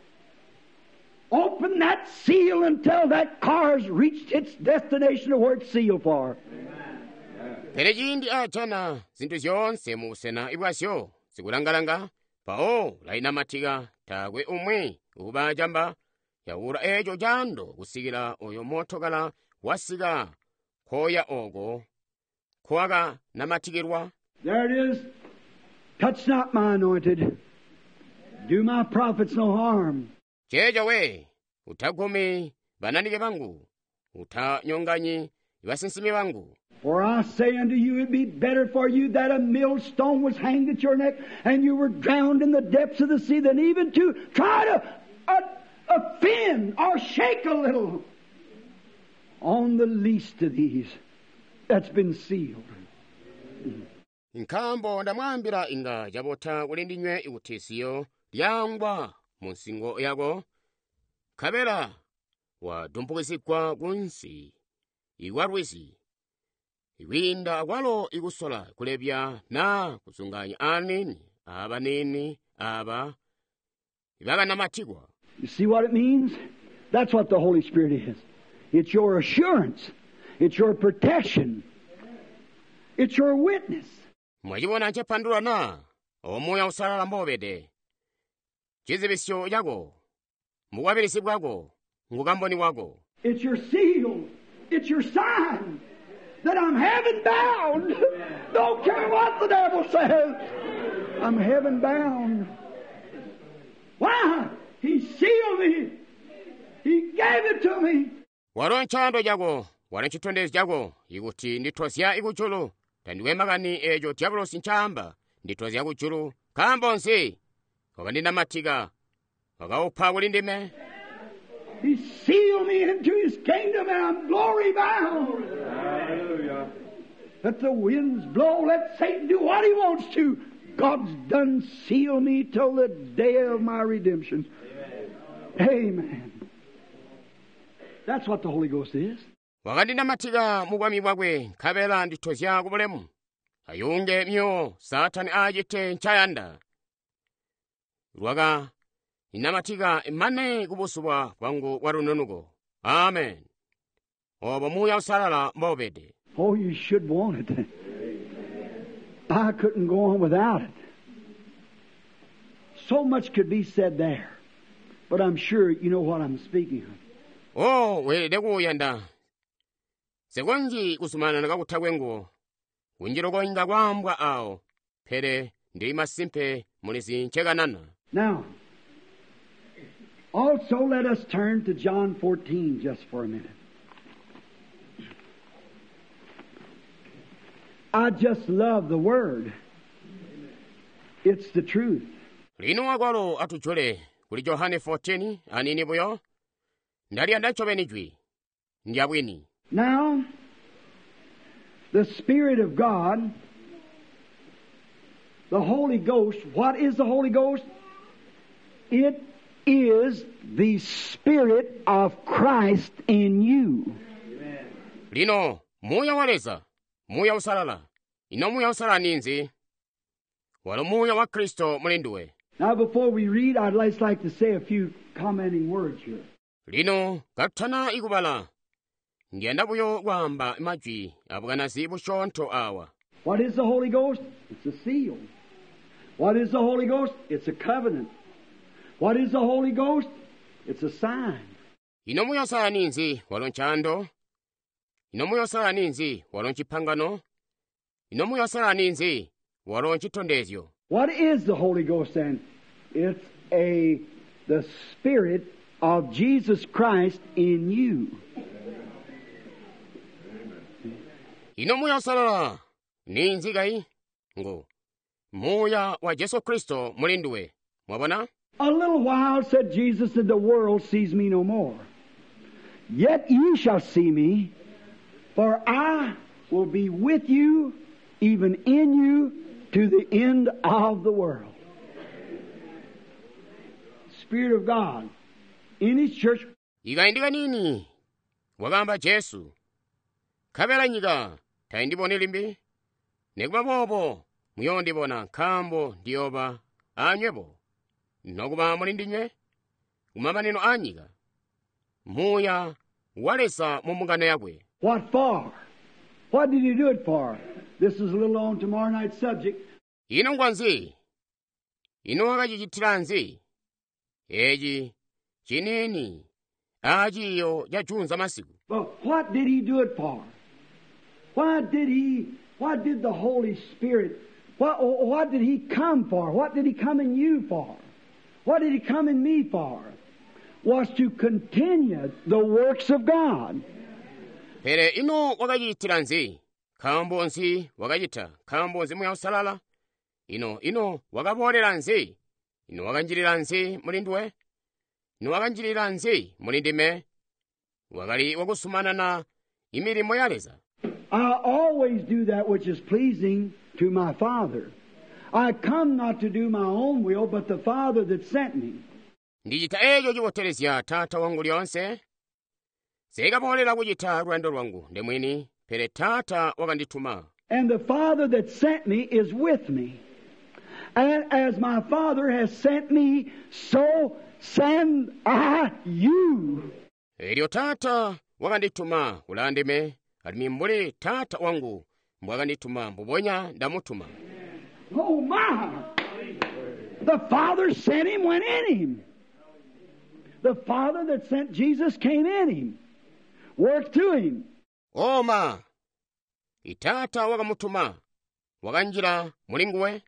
open that seal until that car's reached its destination of where it's sealed for. Amen. perechi ndi ajana zinthu zonse musena ibwasyo zikulangalanga pawo lainamathika thakwe umwe ukubajamba yaura echo jando kusikira oyo mothokala wasika khoya oko khoaka namathikirwa. There it is. Touch not my anointed. Do my prophets no harm. cheja we uthagome bananike bangu uthanyonganyi ibasinsimi bangu. For I say unto you, it be better for you that a millstone was hanged at your neck and you were drowned in the depths of the sea than even to try to offend or shake a little on the least of these that's been sealed. Nkhambo ndamwambira inga jabotha kulindinywe iuthisiyo lyangwa munsingo yako khabera wadumphukisikwa kunsi iwarwisi iwinda akwalo ikusola kulebya na kusunganya aneni abaneni aba ibakanamathikwa. You see what it means? That's what the Holy Spirit is. It's your assurance. It's your protection. It's your witness. mwachibona chepandula na omoya usalala mbobede chizibisyo yako mukwabirisi bwako ngukamboni wako. It's your seal. It's your sign that I'm heaven bound. Don't care what the devil says. I'm heaven bound. Why? He sealed me. He gave it to me. walo nchando jako walo nchitondezi jako ikuti ndithosya ikuchulu tandiwemakani echo diabulosi nchamba ndithosya kuchulu kambonsi wakandinamathika wakaupha kulindime. He sealed me into His kingdom and I'm glory bound. Hallelujah. Let the winds blow. Let Satan do what he wants to. God's done sealed me till the day of my redemption. Amen. Amen. That's what the Holy Ghost is. wakandinamathika mukwami bwakwe khabera ndithosya kubulemu ayunge myo satani ajite nchayanda lwaka inamathika imane kubusubwa kwangu warunonuko. Amen. obo muya usalala mbobede. Oh, you should want it. I couldn't go on without it. So much could be said there. But I'm sure you know what I'm speaking of. welede kuyanda sekonji kusumana nakakutha kwenguwo kunjiro koyinga kwambwa awo phere ndili masimpe mulisi nchekanana. Now, also let us turn to John 14 just for a minute. I just love the Word. It's the truth. lino wakwalo atuchole kuli Johane 14 anini buyo ndali andachobenijwi ndiabwini. Now, the Spirit of God, the Holy Ghost, what is the Holy Ghost? It is the Spirit of Christ in you. lino muya waleza muya usalala ino muya usalala ninzi walo muya wa Kristo mulinduwe. Now, before we read, I'd just like to say a few commenting words here. lino kathana ikubala ngiyenda buyo kwamba imajwi abukanasi bushontho awa. What is the Holy Ghost? It's a seal. What is the Holy Ghost? It's a covenant. What is the Holy Ghost? It's a sign. ino muya usalala ninzi walo nchando ino muya usalala ninzi walo nchiphangano ino muya usalala ninzi walo nchitondezyo. What is the Holy Ghost then? It's the Spirit of Jesus Christ in you. ino muya usalala ninzi kai ngo muya wa Yesu Kristo mulinduwe. Mwabona? A little while, said Jesus, and the world sees me no more. Yet ye shall see me, for I will be with you, even in you, to the end of the world. Spirit of God in His church. ikayindika nini wakamba Jesu khabera nyika tayindibone limbi nekuba bobo muyondibona nkhambo ndiyoba anywepo nokuba mulindinywe kumamaneno anyika muya walesa mumungano yakwe. What for? What did He do it for? This is a little on tomorrow night's subject. ino ngwanzi ino akachichitiranzi eji chinini achiyo jajunza masiku. But what did he do it for? What did the Holy Spirit, what did he come for? What did he come in you for? What did he come in me for? Was to continue the works of God. Pere ino wakachitiranzi khambonzi wakachita khambonzi muya usalala ino wakapoleranzi ino wakanjiriranzi mulindwe ino wakanjiriranzi mulindime wakali wakusumana na imirimo yaleza. I always do that which is pleasing to my Father. I come not to do my own will, but the Father that sent me. Ndichita ejo chiwoterezya Tata wangu lyonse, sikapolela kuchita lwendo lwangu ndemwini, pere Tata wakandituma. And the Father that sent me is with me. And as my Father has sent me, so send I you. Elyo Tata wakandituma ulandime, alimi mbuli Tata wangu mwakandituma mbubonya ndamutuma. Oh my! The Father sent him, went in him. The Father that sent Jesus came in him, worked through him. Oma! Itata wakamutuma, wakanjira mulinguwe.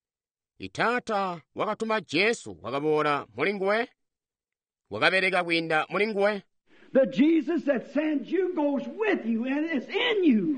Itata wakatuma Jesu wakabola mulinguwe. Wakabereka kwinda mulinguwe. The Jesus that sends you goes with you and is in you.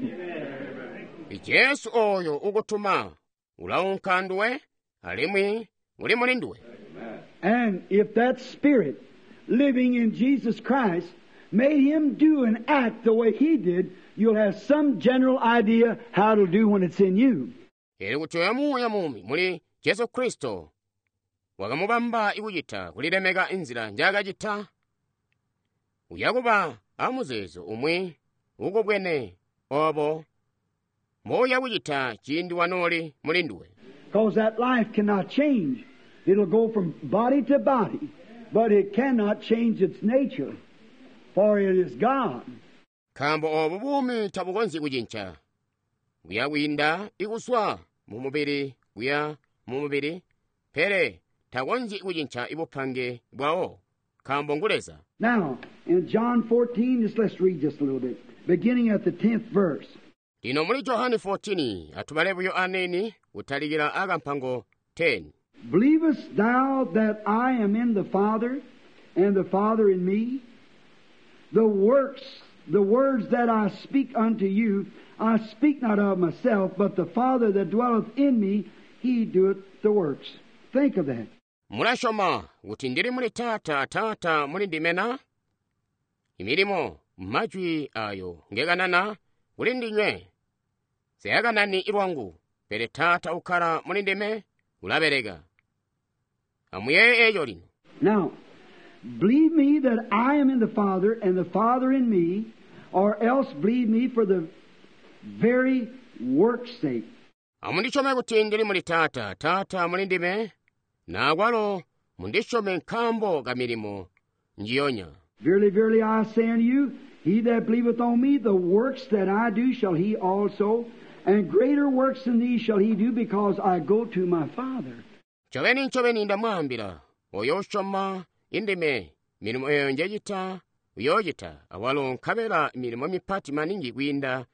Jesu oyo ukutuma ulaunkandwe alimwi muli mulinduwe. And if that Spirit living in Jesus Christ made him do and act the way he did, you'll have some general idea how to do when it's in you. Eri kuchoyamu ya mumi muli Jesu Kristo wakamubamba ikuchita kulilemeka inzira njagachita uyakuba amuzezo umwi uko bwene obo moya kuchita chindi wanoli mulinduwe. Because that life cannot change. It'll go from body to body, but it cannot change its nature, for it is God. Kambo obo bumi tabukonzi kujincha. Uya winda ikuswa mumubiri uya mumubiri pere takonzi kujincha ibupange bwao kambo nguleza. Now, in John 14, let's read just a little bit, beginning at the 10th verse. Dino muli Johani 14 atubalebuyo aneni utaligila agampango 10. Believest thou that I am in the Father, and the Father in me? The words that I speak unto you, I speak not of myself, but the Father that dwelleth in me, he doeth the works. Think of that. Mulashoma uti ndiri muli Tata muli ndimena imirimo majwi ayo ngeganana uli ndinywe seyaganani irwangu pere Tata ukara muli ndime ulaberega amuye ejo lino. Now, believe me that I am in the Father, and the Father in me, or else believe me for the very work's sake. Amundichome kuti ndiri muli Tata muli ndime nagwalo mundishome nkambo gamirimo njiyonya. Verily, verily, I say unto you, he that believeth on me, the works that I do shall he also, and greater works than these shall he do, because I go to my Father. Choveni ndamwambira oyoshoma indime mirimo eyo njejita uyojita awalo nkabera mirimo mipati maningi gwinda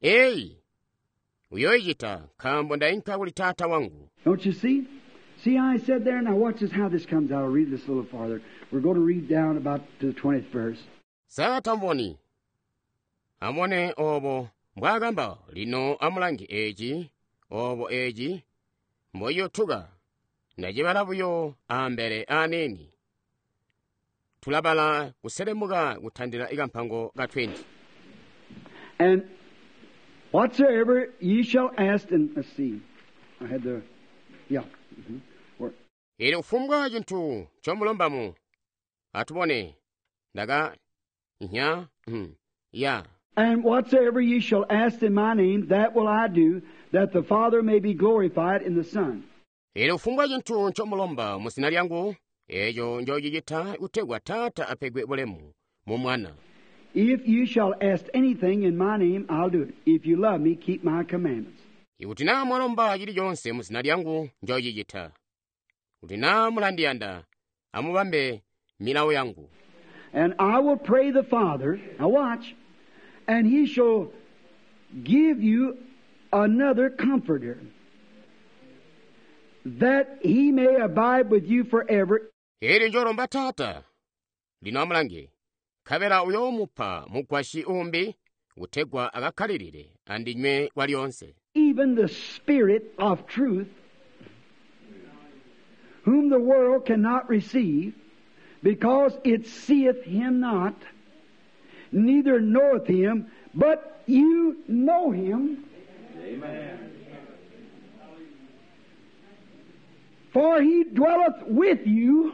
uyojita kambo ndainka uli Tata wangu. Don't you see? See how I said there? Now watch this, how this comes out. I'll read this a little farther. We're going to read down about to the 20th verse. Sata mboni amone obo mbwagamba lino amulangi eji moyo tuga najibalabuyo ambere aneni tulabala kuselemuga gutandira igampango ga 20. And whatsoever ye shall ask, and let's see, I had the, yeah. Eri ufumbwa jintu chomulombamu atubone daga nya ya. And whatsoever ye shall ask in my name, that will I do, that the Father may be glorified in the Son. Eri ufumbwa jintu chomulomba musina lyangu ejo njojijita utegwa Tata apegwe bolemu mu mwana. If you shall ask anything in my name, I'll do it. If you love me, keep my commandments. ikuti namwalomba chilichonse mu dzina lyangu njochichita, kuti namulandiyanda amupambe milawu yangu. And I will pray the Father, now watch, and He shall give you another Comforter, that He may abide with you forever. Ili njolomba Tata lino amulange khabera uyo omupha mugwashi umbi uthegwa akakhalirire andinywe kwalyonse. Even the Spirit of truth, whom the world cannot receive, because it seeth Him not, neither knoweth Him, but you know Him. Amen. For He dwelleth with you,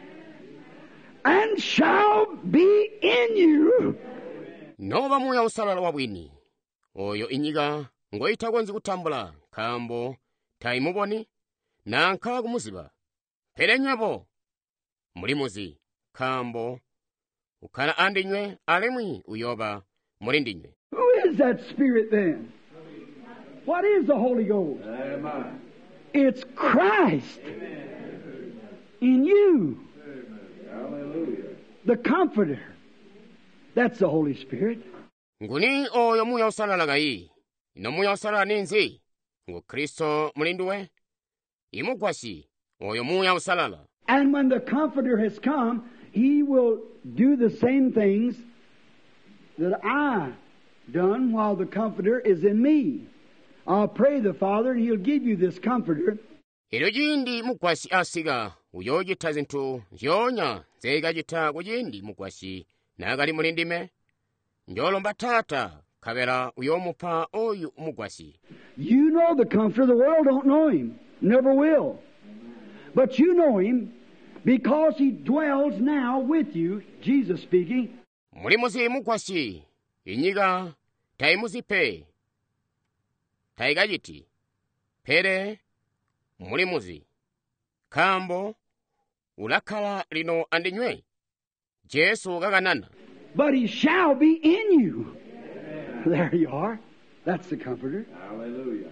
and shall be in you. Nova muya usalala wabwini oyo inyiga ngoyithako nzikutambula khambo taimuboni nankhala kumuziba pherenywepo mulimuzi khambo ukhala andinywe alemwi uyoba muli ndinywe. Who is that Spirit then? What is the Holy Ghost? Amen. It's Christ. Amen. In you. Hallelujah. The Comforter. That's the Holy Spirit. Nguni oyo muya usalala gayi ino muya usalala ninzi ngu Kristo mulinduwe imugwashi oyo muya usalala. And when the Comforter has come, He will do the same things that I done while the Comforter is in me. I'll pray the Father and He'll give you this Comforter. Ilo jindi mugwashi asiga uyo jita zintu zyonya zega jita kujindi mugwashi nagali mulindime njolomba Tata khabera uyo mupha oyu mugwashi. You know the Comforter. The world don't know Him. Never will. But you know Him because He dwells now with you, Jesus speaking. Mulimuzi mugwashi inyiga taimuzipe taigajiti pere mulimuzi khambo ulakhala lino andinywe Jesu gaganana. But He shall be in you. There you are. That's the Comforter. Hallelujah.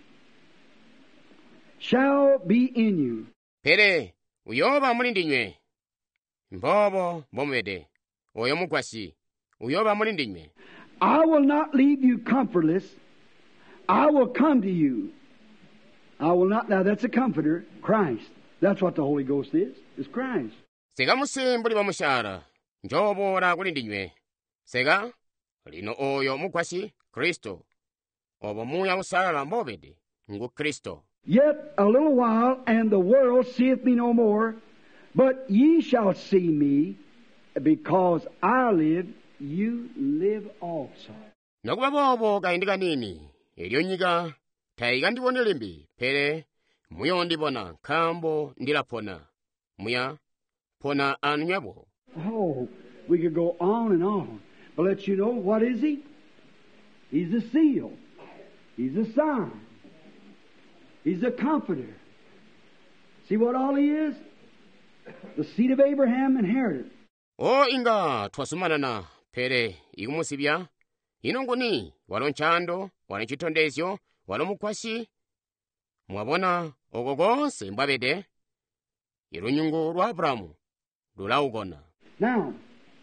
Shall be in you. Pere uyoba muli ndinywe mbobo bomwede oyo mugwashi uyoba muli ndinywe. I will not leave you comfortless. I will come to you. I will not. Now that's a Comforter, Christ. That's what the Holy Ghost is. It's Christ. Sega musimbuli bamushara njobora kuli ndinywe. Sega lino oyo mugwashi Kristo obo muya usalala mbobede ngu Kristo. Yet a little while, and the world seeth me no more, but ye shall see me, because I live, you live also. Nokuba bobo kayindika nini elyo nyiga taiga ndibonele mbi pere muyo ndibona khambo ndilapona muya pona anywebo. Oh, we could go on and on. But let you know, what is He? He's a seal. He's a sign. He's a Comforter. See what all He is? The seed of Abraham inherited. O inga twasumanana pere igumusibya inongoni walonchando walenchitondezyo walomukwashi mwabona ogogonse mbabede irunyungu lwa Abrahamu lulaugona. Now,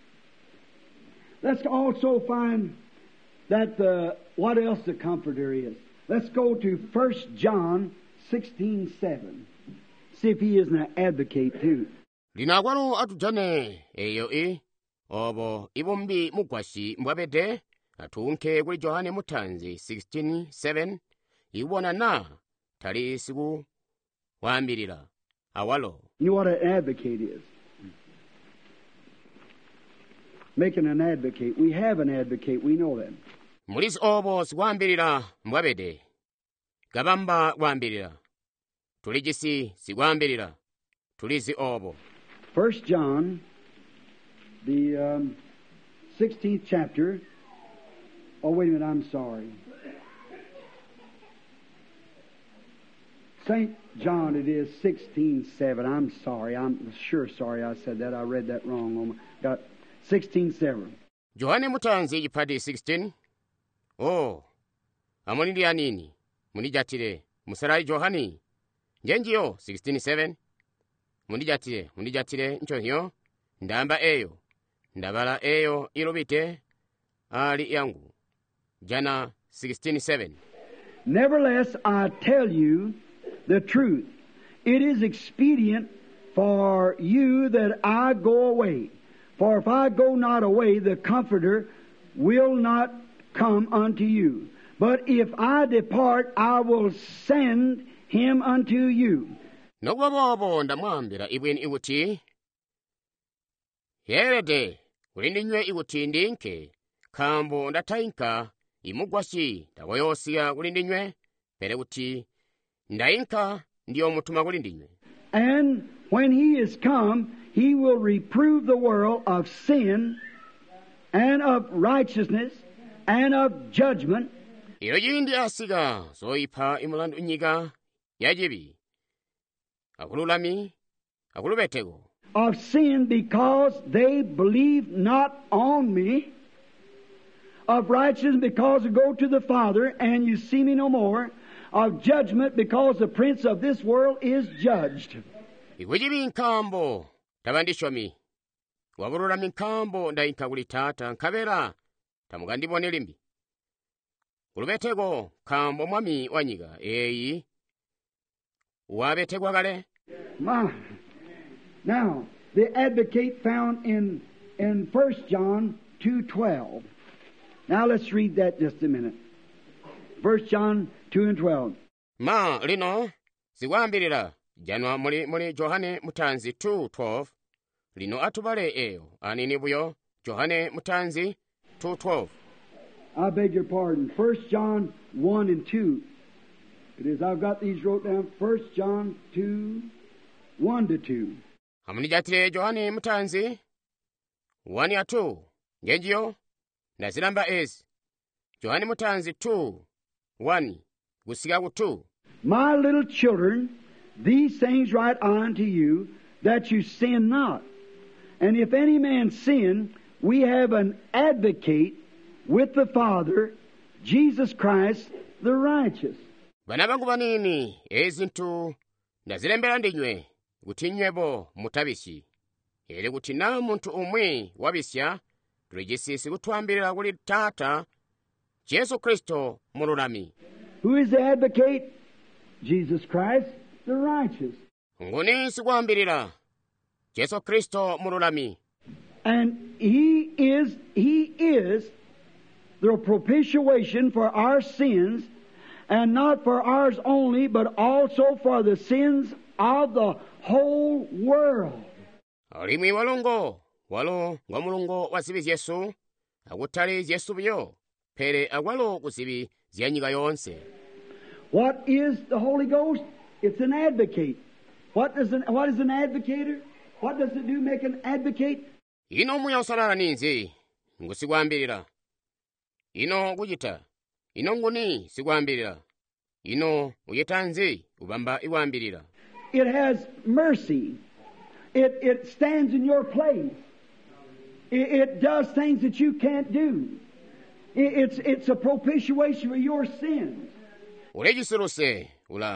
let's also find that what else the Comforter is. Let's go to 1 John 16:7. See if he isn't an advocate too. Linagwalo atujane eyo obo ibombi mugwashi mbabede atunke kuli Johane Mutanzi 16:7 iwona na tali siku wambirira awalo. You know what an advocate is? Making an advocate. We have an advocate. We know that. Mulisi obo sigwambirira mbabede gabamba gwambirira tulijisi sigwambirira tulisi obo. 1 John, the 16th chapter. Oh, wait a minute, I'm sorry. St. John, it is 16:7. I'm sorry. I'm sure sorry I said that. I read that wrong. Got 16:7. Johane Mutanzi chipadi 16. Oh, amonili anini munijatire musalayi johani njenjiyo 16:7 munijatire nchonyo ndamba eyo ndabala eyo ilobite ali yangu jana 16:7. Nevertheless, I tell you the truth. It is expedient for you that I go away. For if I go not away, the Comforter will not come unto you. But if I depart, I will send him unto you. Nogobobo ndamwambira ibweni iwuti yerede ulindinywe iwuti ndinke kambo ndatayinka imugwashi ndawoyosiya ulindinywe pere uti ndayinka ndiyo mutuma ulindinywe. And when he is come, he will reprove the world of sin and of righteousness and of judgment. Iyo yindi asiga zoipa imulandu nyiga yajibi akululami akulubetego. Of sin because they believe not on me. Of righteousness because I go to the Father and you see me no more. Of judgment because the prince of this world is judged. Ikujibi nkambo tabandishwami wabululami nkambo ndayinka kuli tata nkabera tamugandibone limbi kulubetego kambo mwami wanyiga eyi wabetegwa kale. Now the advocate found in 1 John 2:12. Now let's read that just a minute. 1 John 2:12. Ma lino siwambirira janwa muli Johane Mutanzi 2:12 lino atubale eyo anini buyo Johane Mutanzi 2:12. I beg your pardon. 1 John 1 and 2. It is, I've got these wrote down. 1 John 2, 1 to 2. Amunijatire Johane Mutanzi 1 ya 2 ngenjiyo nazilamba ezi Johane Mutanzi 2:1 gusiga ku 2. My little children, these things write I unto you, that you sin not. And if any man sin, we have an advocate with the Father, Jesus Christ the righteous. Bana bangu banini ezintu ndazilembera ndinywe kuti nywebo mutabishi eri kuti na muntu umwe wabisya tulijisisi kutwambirira kuli tata Yesu Kristo mulunami. Who is the advocate? Jesus Christ the righteous. Nguni sikwambirira Yesu Kristo mulunami. And he is the propitiation for our sins, and not for ours only, but also for the sins of the whole world. Alimwi walongo walo ngomulungo wasibi Yesu akutali Yesu byo pere agwalo kusibi zyanyiga yonse. What is the Holy Ghost? It's an advocate. What is an advocator? What does it do, make an advocate? Ino muya usalala ninzi ngusigwambirira ino kujita ino nguni sigwambirira ino uyetanzi ubamba iwambirira. It has mercy. It stands in your place. It does things that you can't do. It's a propitiation for your sins. Ulejisiruse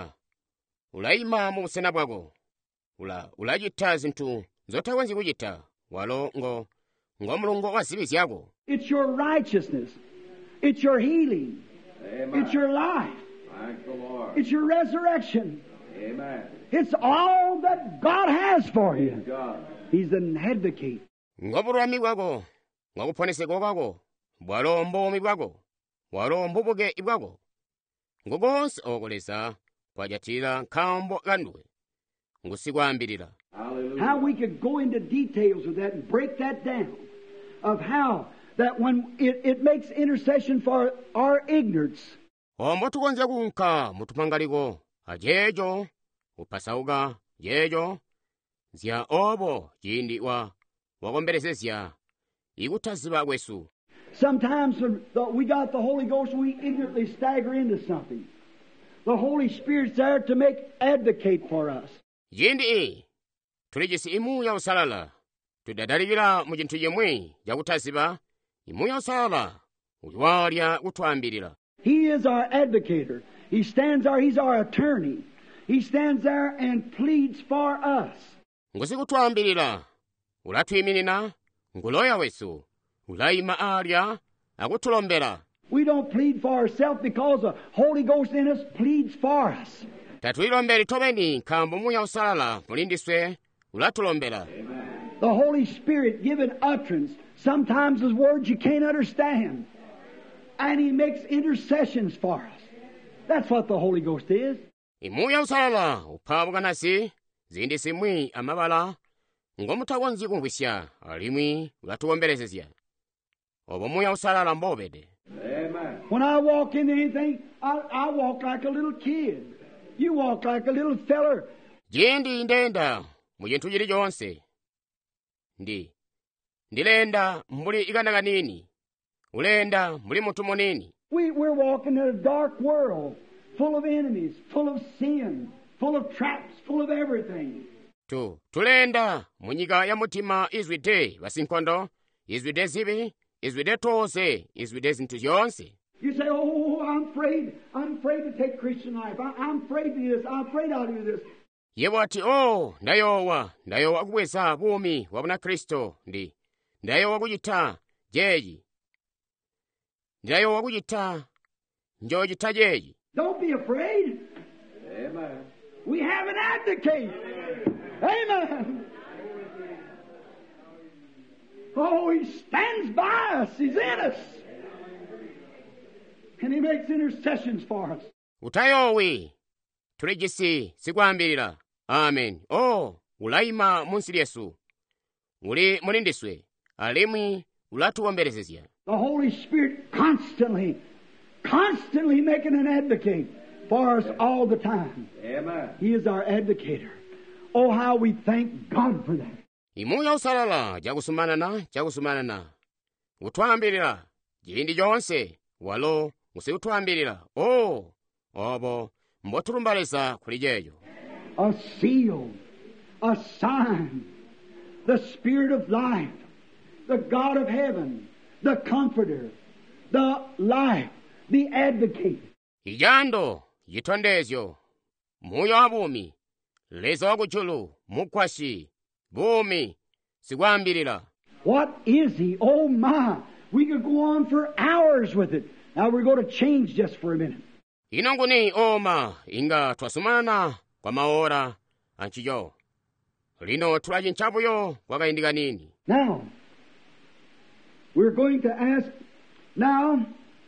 ulaima mu busena bwago ulajita zintu zotawanzi kujita walo ngomulungo wasibi yago. It's your righteousness. It's your healing. Amen. It's your life. Thank the Lord. It's your resurrection. Amen. It's all that God has for you. God. He's an advocate. Ngobulwami bwago ngobuponesego bwago bwalo mbomi bwago walo mbubuge ibwago ngogonse okolesa kwajatira nkambo gandwe ngusigwambirira. Hallelujah. How we could go into details of that and break that down, of how that when it makes intercession for our ignorance. Ombo tukonze kunka mutupangaliko ajejo upasauga jejo zya obo jindi wakomberesesya ikutaziba kwesu. Sometimes we got the Holy Ghost, we ignorantly stagger into something. The Holy Spirit's there to make advocate for us. Jindi tulijisi imu ya usalala tudadalibira mu jintu yemwe jakutaziba imu ya usalala uliwalya utwambirira. He is our advocator. He stands there, He's our attorney. He stands there and pleads for us. ngusikutwambirira ulatwiminina nguloya wesu ulayima alya akutulombera. We don't plead for ourselves because the Holy Ghost in us pleads for us. tatulilombera itobeni nkhambo muya usalala mulindiswe ulatulombera. The Holy Spirit giving utterance. Sometimes His words you can't understand. And He makes intercessions for us. That's what the Holy Ghost is. imuya usalala uphawu kanasi zindi simwi amabala ngomuthakonzi kungwisya alimwi ulatuwomberezezya obo muya usalala mbobede. Amen. When I walk into anything, I walk like a little kid. You walk like a little feller. jindi ndenda mu chinthu chilichonse ndilenda mbuli ikandaka nini ulenda mbuli munthu munini. We're walking in a dark world, full of enemies, full of sin, full of traps, full of everything. tulenda mu nyika ya mutima izwide wasinkhondo izwide zibi izwide tonse izwide zinthu zonse. You say, oh, I'm afraid to take Christian life. I'm afraid to do this. I'm afraid I'll do this. yewo ati ndayowa akubweza bumi wabuna kristo ndayowa kuchita jeyi ndayowa kuchita njochita jeyi. Don't be afraid. Amen. We have an advocate. Amen. Oh, He stands by us. He's in us. And He makes intercessions for us. utayowi tulijisi sikwambirira. amen. ulayima munsi Yesu uli mulindiswe alimwi ulatuwomberezezya. The Holy Spirit constantly making an advocate for us all the time. Amen. He is our advocator. Oh, how we thank God for that. imuya usalala jakusumanana utwambirira jindi jonse walo musiutwambirira. obo mbotulumbalesa kuli jeyo. A seal, a sign, the Spirit of life, the God of heaven, the Comforter, the life, the Advocate. ijando yitondezyo muyo wa bumi leza wakujulu mukwashi bumi sikwambirira. What is He? Oh my! We could go on for hours with it. Now we're going to change just for a minute. inonguni oma inga twasumana kwa maora anchiyo lino tulaji nchabuyo kwakayindika nini. Now, we're going to ask now,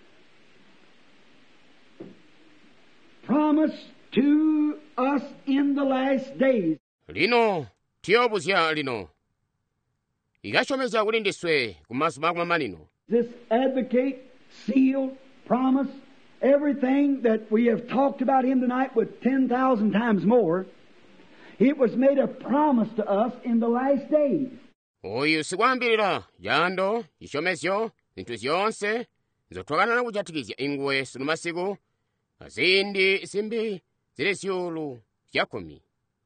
promise to us in the last days. lino tiyobuzya lino ikashomeza kulindiswe kumaso makumamanino. This advocate, seal, promise, everything that we have talked about Him tonight with 10,000 times more, it was made a promise to us in the last days. uyu sikwambirira jando ishomesyo zinthu zonse zotwakanana kuchatikizya ingwe sinu masiku azindi simbi zili syulu yakumi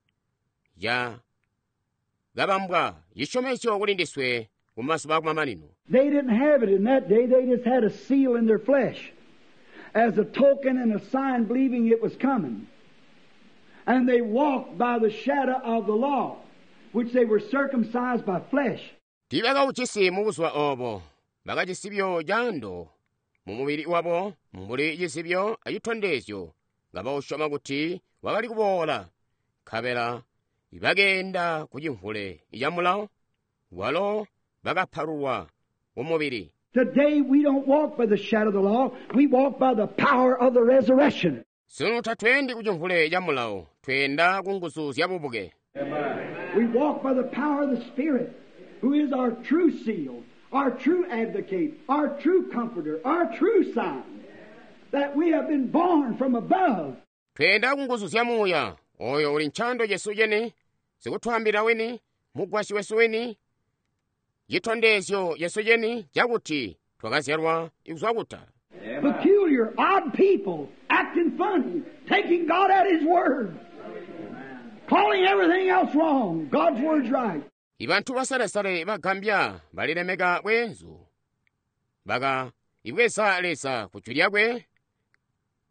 ya gabambwa yishomesyo kulindiswe kumaso makumamanino. They didn't have it in that day. They just had a seal in their flesh as a token and a sign believing it was coming. And they walked by the shadow of the law, which they were circumcised by flesh. tibaga uchisi mubuzwa obo baga jisibyo jando mu mubiri wabo mbuli jisibyo ayitondezyo nga bawushoma kuti wakali kubola kabela ibagenda kujimvule ijamulawo walo bagapharuwa umubiri. Today we don't walk by the shadow of the law. We walk by the power of the resurrection. sunu tatwendi kujimvule ijamulawo twenda kungusu zyabubuge. We walk by the power of the Spirit, who is our true seal, our true advocate, our true comforter, our true sign, that we have been born from above. twenda kungusu zyamuya oyo uli nchando Yesu jene sikutwambira weni mugwashi wesu weni yitondezyo Yesu jeni jakuti twakazyarwa ikuzwakuta. Peculiar, odd people, acting funny, taking God at His word, calling everything else wrong. God's word's right. ibantu basalesale bagambya balilemeka bwenzu baga ibwesalesa kuchulya bwe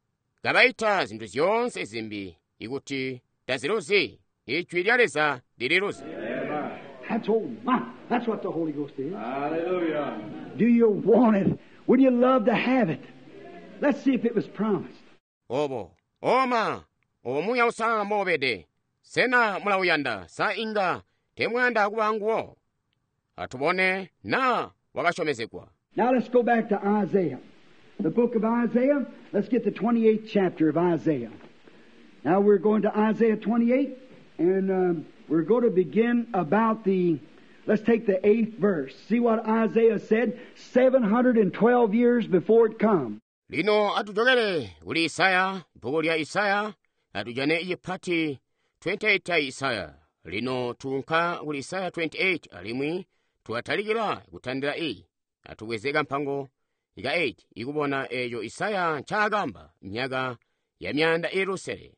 gabayita zinthu zonse zimbi ikuti taziloze ichwi lyaleza lililoze. That's old. That's what the Holy Ghost is. Hallelujah. Do you want it? Would you love to have it? Let's see if it was promised. obo oma omuya usalala mobede sena mulawuyanda sa inga temwanda akubanguwo atubone na wakashomezekwa. Now let's go back to Isaiah. The book of Isaiah. Let's get the 28th chapter of Isaiah. Now we're going to Isaiah 28, and we're going to begin about let's take the 8th verse. See what Isaiah said 712 years before it come. lino atujogere uli Isaya buku lya Isaya atujane iye pati 28 ya Isaya lino tunka uli Isaya 28 alimwi tuatalikira kutandira atuwezeka mpango ika 8 ikubona eyo Isaya chagamba nyaga ya myanda erusere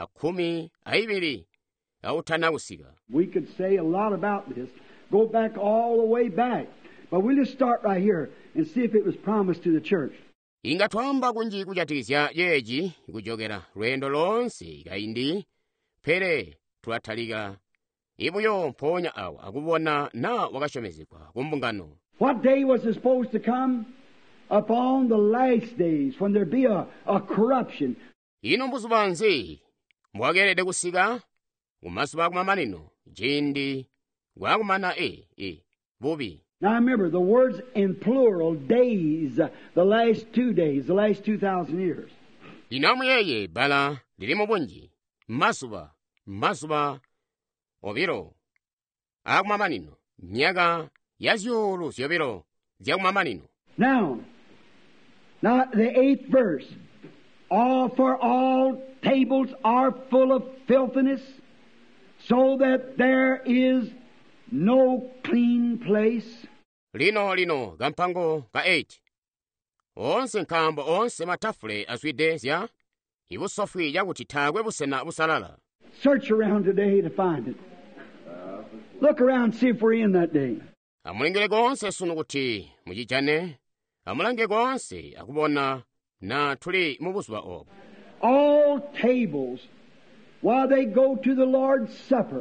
12 autanawusika. We could say a lot about this. Go back all the way back. But we'll just start right here and see if it was promised to the church. inga twamba kunji kujatikizya yeji ikujogera lwendo lonse ikaindi pere twatalika ibuyo mponya awa akubona na wakashomezekwa kumbungano. What day was it supposed to come? Upon the last days, when there be a corruption. ino mbuzu banzi mwagerede kusika umaso bakumamanino jindi gwakumana bubi. Now remember, the words in plural, days, the last 2 days, the last 2,000 years. linamu yeye bala lilimo bunji masuba obiro akumamanino nyaga yazyulu syobiro zyakumamanino. Now the 8th verse. For all tables are full of filthiness, so that there is no clean place. lino gampango ka 8 onse nkambo onse matafule aswide zya ibusofi yakuti thagwe busena busalala. Search around today to find it. Look around, see if we're in that day. amulengele gonse sunu kuti mujijane amulange gonse akubona na tuli mubuswa obo. All tables, while they go to the Lord's Supper,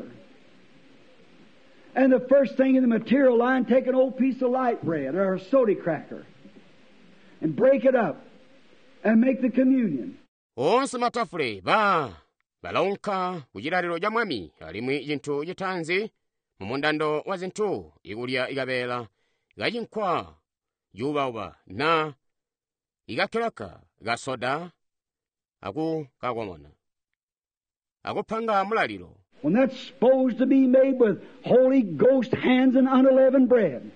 and the first thing in the material line, take an old piece of light bread or a soda cracker and break it up and make the communion. onse matafule balonka kujilaliro ja mwami alimwi jinthu jitanzi mumundando wa zinthu ikulya ikabela gajinkwa jubauba na igakelaka ga soda akukagwamona akupanga mulaliro. When that's supposed to be made with Holy Ghost hands and unleavened bread.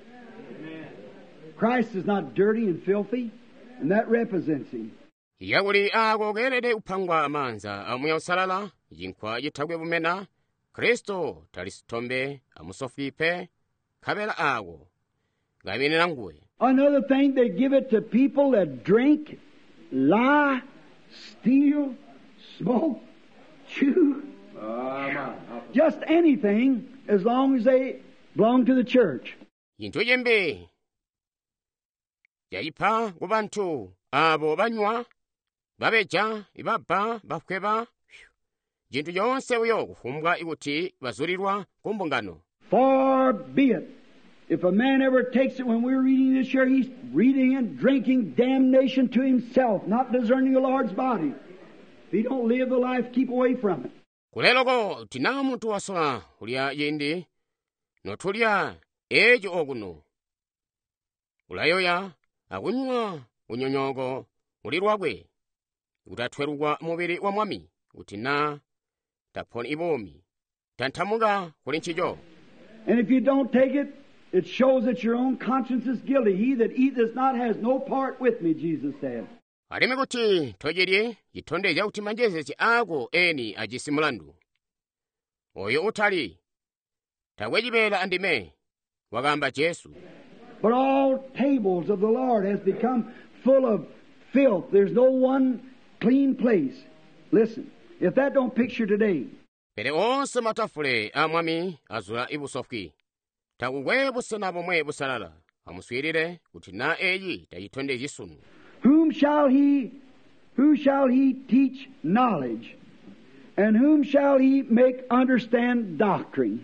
Christ is not dirty and filthy, and that represents Him. yakuli akogerede upangwa amanza amuya usalala jinkwa jithagwe bumena Kristo talistombe amusofipe kabela ako gaminena nguwe. Another thing, they give it to people that drink, lie, steal, smoke, chew, just anything as long as they belong to the church. jinthu jembe jayipha ku banthu abo banywa babeja ibaba bakweba jinthu yonse uyo kufumbwa ikuti bazulirwa kumbungano. Far be it. If a man ever takes it, when we're reading this here, he's reading and drinking damnation to himself, not discerning the Lord's body. If he don't live the life, keep away from it. kuleloko tina muntu wasola ulya yindi notulya ejo oguno ulayoya akunywa unyonyogo ulirwagwe utathwerugwa mubiri wa mwami utina taponi ibomi tanthamuka kuli nchijo. And if you don't take it, it shows that your own conscience is guilty. He that eateth not has no part with me, Jesus said. alime kuti tojerye yitonde jakuti manjezezi ako eni ajisi mulandu oyo utali tawejibela andime wagamba Yesu. But all tables of the Lord has become full of filth. There's no one clean place. Listen, if that don't picture today, pere onse matafule amwami azula ibusofi takugwe busena bomwe busalala amuswirire kuti na eyi tayitonde jisunu. whom shall he Who shall he teach knowledge? And whom shall he make understand doctrine?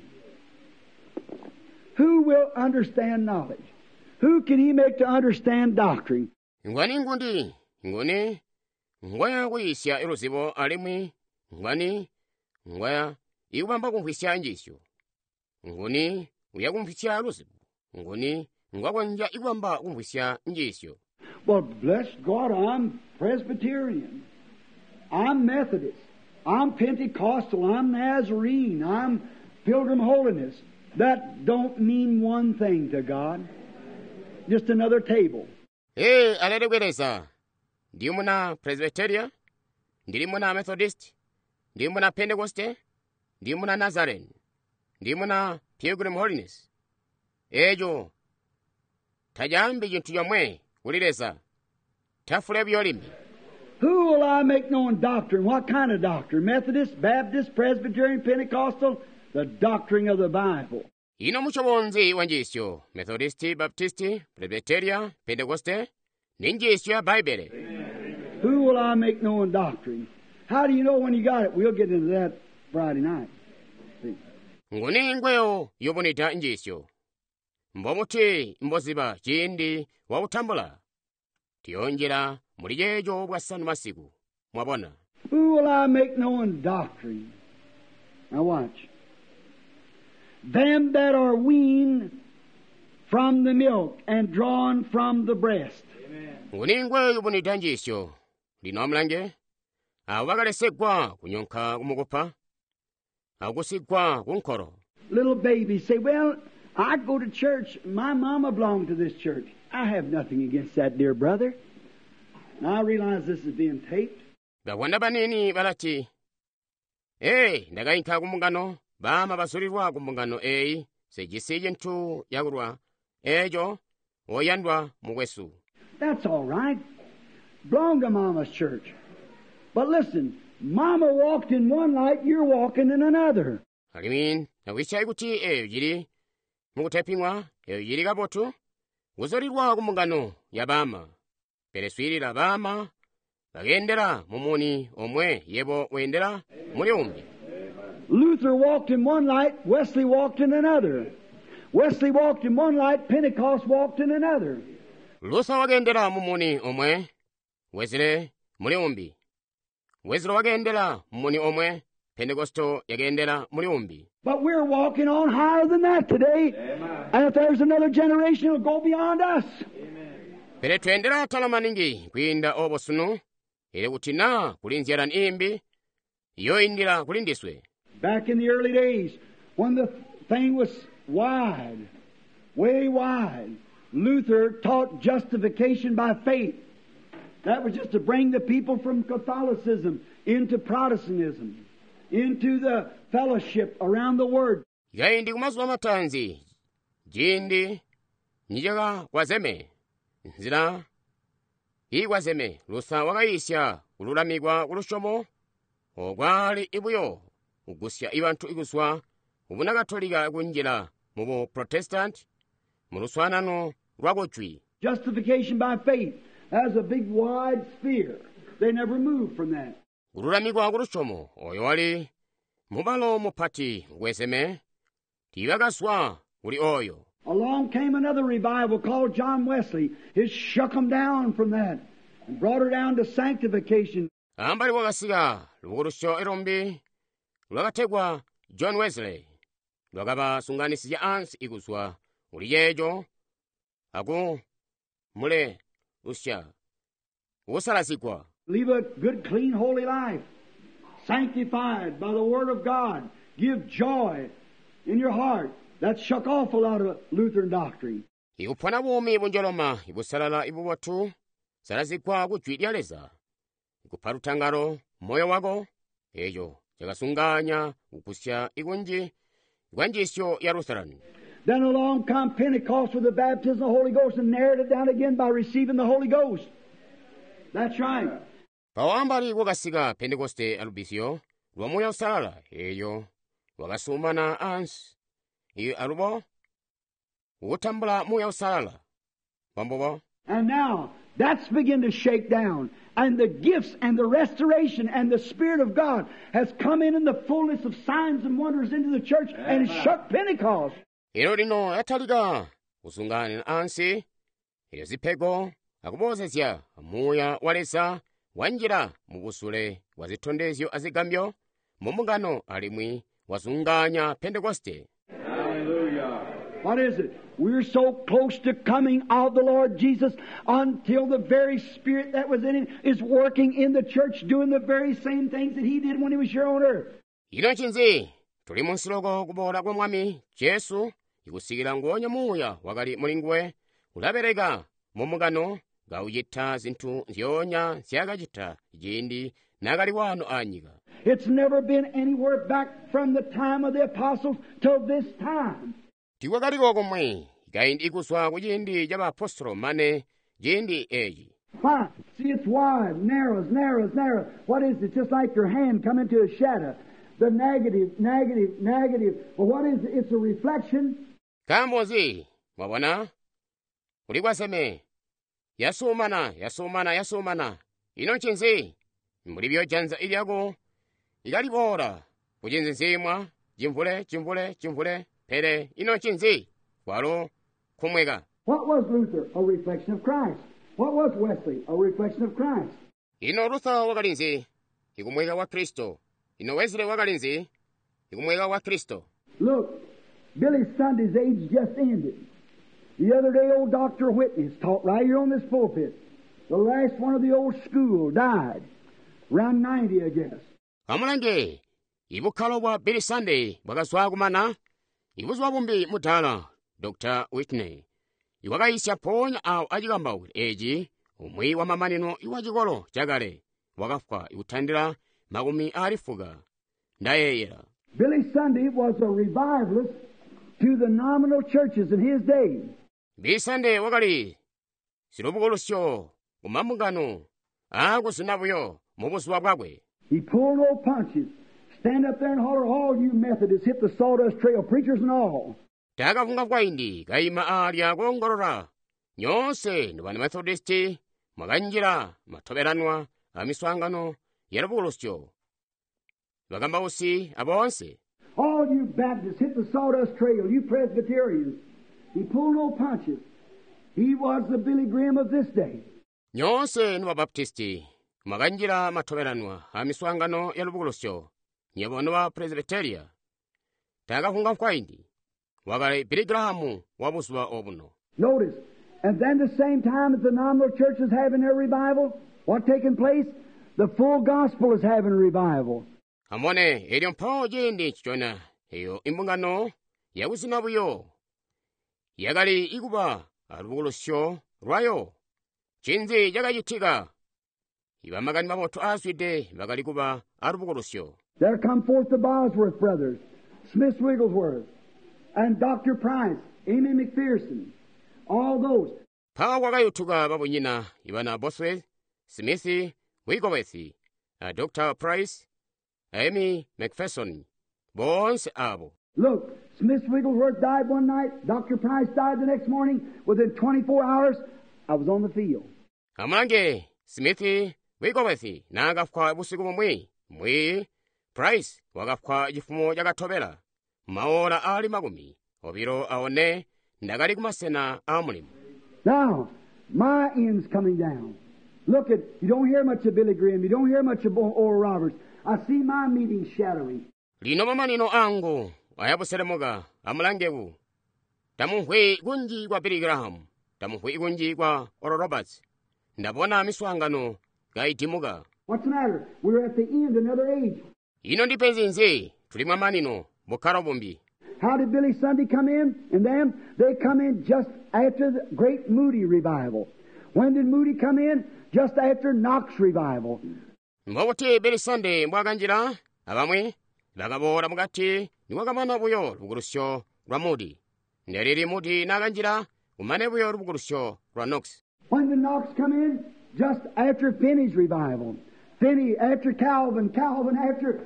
Who will understand knowledge? Who can he make to understand doctrine? ngwani ngundi ngone ngwaya kuisya iluzibo alimwi ngwani ngwaya iwamba kumphwisya njisyo ngoni uya kumphwisya luzibo ngoni ngwakwanja iwamba kumphwisya njisyo. Well, bless God, I'm Presbyterian. I'm Methodist. I'm Pentecostal. I'm Nazarene. I'm Pilgrim Holiness. That don't mean one thing to God. Just another table. Alerewereza. Ndi muna Presbyteria, ndi muna Methodist, ndi muna Pentecoste, ndi muna Nazarene, ndi muna Pilgrim Holiness. Ejo tajambi jintu yomwe ulireza. Tafule byolimi. Who will I make known doctrine? What kind of doctrine? Methodist, Baptist, Presbyterian, Pentecostal? The doctrine of the Bible. Ino muchobonzi wanjisyo Methodist, Baptist, Presbyteria, Pentecoste, ninjisyo ya Bible. Who will I make known doctrine? How do you know when you got it? We'll get into that Friday night. See? Ngoni ngweyo yobonita njisyo. Mbomuti mboziba chindi wa utambula. Tionjera mulijejo bwasanu masiku. Mwabona. Who will I make known doctrine? Now watch. Them that are weaned from the milk and drawn from the breast. Ngoni ngweyo yobonita njisyo. Lino mlange. Awagalesekwa kunyonka kumugopa. Agusigwa kunkoro. Little babies say, well, I go to church. My mama belonged to this church. I have nothing against that, dear brother. Now I realize this is being taped. Bawanda banini balati. Ndagayinka kumungano. Bama basulirwa kumungano sejisije ntu yagurwa. Ejo oyandwa mugwesu. That's all right. Belong to Mama's church. But listen, Mama walked in one light, you're walking in another. Alimin, na wicha iguti yiri. Mugutepingwa yiri gabotu. Uzorirwa kumungano yabama. Pereswirira bama. Bagendera mumuni omwe yebo wendera muri umbi. Luther walked in one light, Wesley walked in another. Wesley walked in one light, Pentecost walked in another. Luther wagendera mumuni omwe, Wesley muri umbi. Wesley wagendera mumuni omwe, Pentecosto yagendera muri umbi. But we're walking on higher than that today. Amen. And if there's another generation, it'll go beyond us. Amen. Pere twendera talamaningi kwinda obosunu, ile kutina kulinzira imbi, iyo indira kulindiswe. Back in the early days, when the thing was wide, way wide, Luther taught justification by faith. That was just to bring the people from Catholicism into Protestantism, into the fellowship around the Word. Yaindi kumazwa matanzi, jindi, nijaga wazeme, nzira, wazeme, lusa wakaisya, ululamigwa ulushomo, ogwali ibuyo, ugusya ibantu iguswa, ubunakatolika kunjira, mubo Protestant, muluswanano, rwagotwi. Justification by faith has a big wide sphere. They never moved from that. Ululamigwa ulushomo, oyo wali, mubalo mupati, wezeme, tiwagaswa, uli oyo. Along came another revival called John Wesley. It shook them down from that and brought her down to sanctification. Ambali wakasiga, lugulusho erombi, lwagategwa John Wesley. Lwagaba sunganisi ya ans iguswa, uliyejo, agu, mule, usya, usalasikwa. Live a good, clean, holy life, sanctified by the Word of God. Give joy in your heart. That shook off a lot of Lutheran doctrine. Iupana bumi bunjoloma, ibusalala ibuwatu, salasikwa kuchwidyaleza. Ikuparutangaro, moyo wago, ejo, jagasunganya, ukusya igunji, igwanjisyo ya Lutheran. Then along come Pentecost with the baptism of the Holy Ghost and narrowed it down again by receiving the Holy Ghost. That's right. Pawambali wakasiga Pentecoste alubisyo, lwamoya usalala, ejo, wagasumana ans, alubo, utambula moya usalala, bambobo. And now, That's begun to shake down. And the gifts and the restoration and the Spirit of God has come in the fullness of signs and wonders into the church and shook Pentecost. ino lino yatalika kusungani ansi iyo zipheko akupozesya amuya walesa wanjira mubusule wa zithondezyo azigambyo momungano alimwi wasunganya Pentekoste. Hallelujah. What is it? We're so close to coming of the Lord Jesus until the very Spirit that was in Him is working in the church, doing the very same things that He did when He was here on earth. ino chinzi tuli munsiloko kubola kwa mwami Yesu ikusikira ngonya muya wakali mulingwe ulapereka momungano gauchitha zinthu zyonya zyakachitha jindi nakali wano anyika. It's never been anywhere back from the time of the apostles till this time. Tikwa kaliko komwe ikaindi ikuswa kuchindi cha apostolo mane jindi eji. Why? See, it's wide, narrow. What is it? Just like your hand come into a shadow. The negative. Well, what is it? It's a reflection. Kambozi, mwabona? Ulikwaseme. Yasumana. Ino chinzi. Mulibyo janza ilyako. Ikalibora. Kujinzi nzimwa. Chimvule. Pere. Ino chinzi. Walo. Kumweka. What was Luther? A reflection of Christ. What was Wesley? A reflection of Christ. Ino Luther wakalinzi. Ikumweka wa Kristo. Ino Wesley wakalinzi. Ikumweka wa Kristo. Look, Billy Sunday's age just ended. The other day, old Dr. Whitney's taught right here on this pulpit. The last one of the old school died. Around 90, I guess. Amulange, ibukhalo bwa Billy Sunday bwakaswa kumana, ibuzwa bumbi mutala, Dr. Whitney. Iwakayisya ponya awo achikamba eji, umwi wa mamanino iwachikolo chakale, wakafwa iwuthandira makumi alifuka, ndayeyera. Billy Sunday was a revivalist to the nominal churches in his day. Billy Sunday wakali, silobukolosyo, umamungano, akusinabuyo, mubuswa bwakwe. He pulled no punches. Stand up there and holler, all you Methodists hit the sawdust trail, preachers and all. Takafunga kwa indi, kaima alya kulongolola. Nyonse, nubani Methodisti, maganjira, matoberanwa, amiswangano, yerabukolosyo. Bagamba usi, abonse. All you Baptists hit the sawdust trail, you Presbyterians. He pulled no punches. He was the Billy Graham of this day. Nyonse nuwa Baptisti, maganjira matoberanwa, amiswangano yerabukolosyo. Nyebono wa Presbyteria. Takafunga kwa indi. Wakale Billy Graham wabuswa obuno. Notice, and then the same time as the nominal church is having their revival, what taking place? The full gospel is having a revival. Amone, elio mpao jindi chichona, eyo imbungano, yakusinabuyo. Yagali ikuba, alubukolosyo, rwayo. Chinzi yakayitika. Iba magani mamoto aswide, magali kuba, alubukolosyo. There come forth the Bosworth brothers, Smith Wigglesworth, and Dr. Price, Amy McPherson, all those. Pa wakayutuka babunyina, ibana Bosworth, Smith, Wigglesworth, Dr. Price, Amy McPherson, bonse abo. Look, Smith Wigglesworth died one night, Dr. Price died the next morning. Within 24 hours, I was on the field. Amange, Smith, Wigglesworth, nagafwa busiku mwi, Price, wakafwa jifumo jakatobela. Maora ali magumi, obiro aone, ndagali kumasena amulimu. Now, my end's coming down. Look at, you don't hear much of Billy Graham, you don't hear much of Oral Roberts. I see my meeting shattering. Lino mamanino angu, ayabuselemoga, amulangewu. Tamuhwe gunji kwa Billy Graham, tamuhwe gunji kwa Oral Roberts. Ndabona miswangano, gaitimuga. What's the matter? We're at the end, another age. Ino ndipezi nze, tulima manino, bukaro bombi. How did Billy Sunday come in? And them, they come in just after the great Moody revival. When did Moody come in? Just after Knox revival. Mwawote Billy Sunday mwaganjira, abamwe, bagabora mugati, niwagamana buyo lugulusyo lwa Moody. Neriri Moody naganjira, umane buyo lugulusyo lwa Knox. When did Knox come in? Just after Finney's revival. Finney after Calvin, Calvin after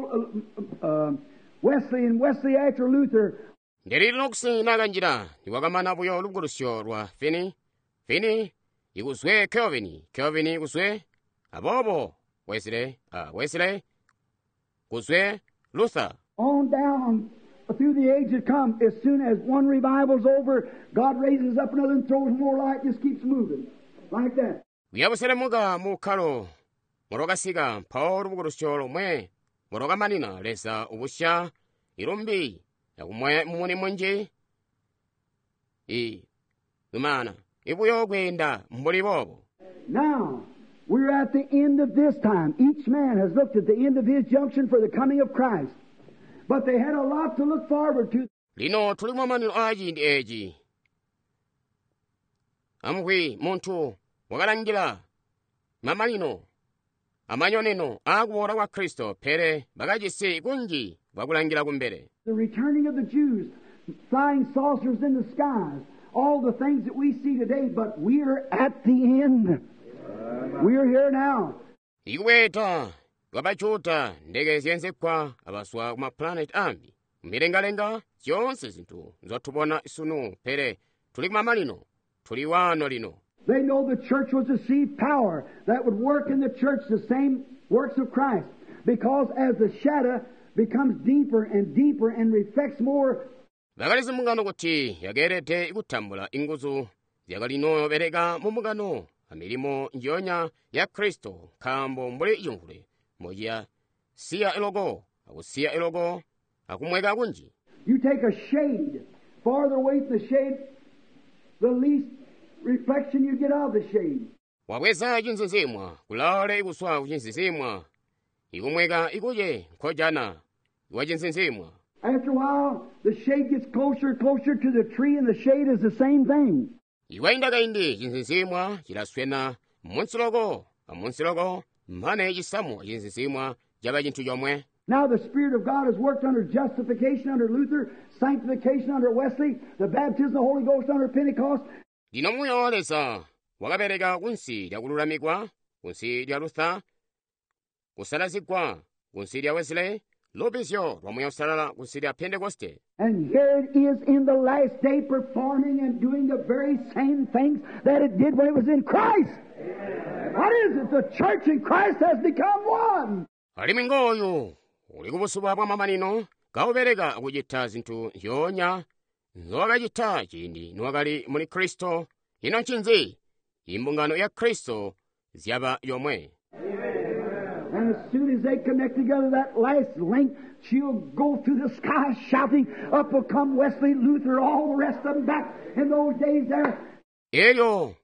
Wesley, and Wesley after Luther. Neriri Knox naganjira, niwagamana buyo lugulusyo lwa Finney, ikuswe Kelvin ikuswe abobo Wesley kuswe Luther. On down through the age to come, as soon as one revival's over, God raises up another and throws more light, just keeps moving. Like that. Uyabuselemuka mukhalo morokasika mphaolo mukurusyolo mwe morokamanina lesa ubusha irumbi yakumwe mumone mwenje umana ibuyo kwenda mbuli bobo. Now, we're at the end of this time. Each man has looked at the end of his junction for the coming of Christ. But they had a lot to look forward to. Lino tuli mwamanino aji ndi eji. Amukwi muntu wakalangira mamalino amanyoneno akuwora kwa Kristo pere bakachisi kunji wakulangira kumbere. The returning of the Jews, flying saucers in the skies, all the things that we see today, but we're at the end. We're here now. Ikuweta wabachuta ndege ziyenzekwa abaswa kuma planet ambi milengalenga zonse zinthu zotubona isunu pere tuli kumamalino tuli wano lino. They know the church was to see power that would work in the church, the same works of Christ. Because as the shadow becomes deeper and deeper and reflects more. Bakalizi mungano kuti yagerete ikutambula inguzu yakalino bereka mumugano amilimo njonya ya Kristo kambo mbuli iyungule moja siya elogo akusiya elogo akumweka kunji. You take a shade, farther away from the shade, the least reflection you get out of the shade. Waweza jinsinsimwa kulale ikuswa kuchinsinsimwa ikumweka ikuje nkojana iwa jinsinsimwa. After a while, the shade gets closer and closer to the tree, and the shade is the same thing. Iwaindaga indi jinsinsimwa chilaswena munsilogo mane chisamu jinsinsimwa jaba jintu jomwe. Now the Spirit of God has worked under justification under Luther, sanctification under Wesley, the baptism of the Holy Ghost under Pentecost. Lino muyo lesa wakabereka kunsi lya kululamikwa, kunsi lya Luther, kusalazikwa, kunsi lya Wesley, lobisyo lwamuya usalala kunsi lya Pentecoste. And here it is in the last day performing and doing the very same things that it did when it was in Christ. Amen. What is it? The church in Christ has become one. Alimingoyu uli kubusubwa bwa mamanino kaubereka akujita zinthu yonya nzowakachita chindi niwakali muli Kristo ino nchinzi imbungano ya Kristo zyaba yomwe. And as soon as they connect together, that last link, she'll go through the sky shouting, up will come Wesley, Luther, all the rest of them back in those days there. Eyo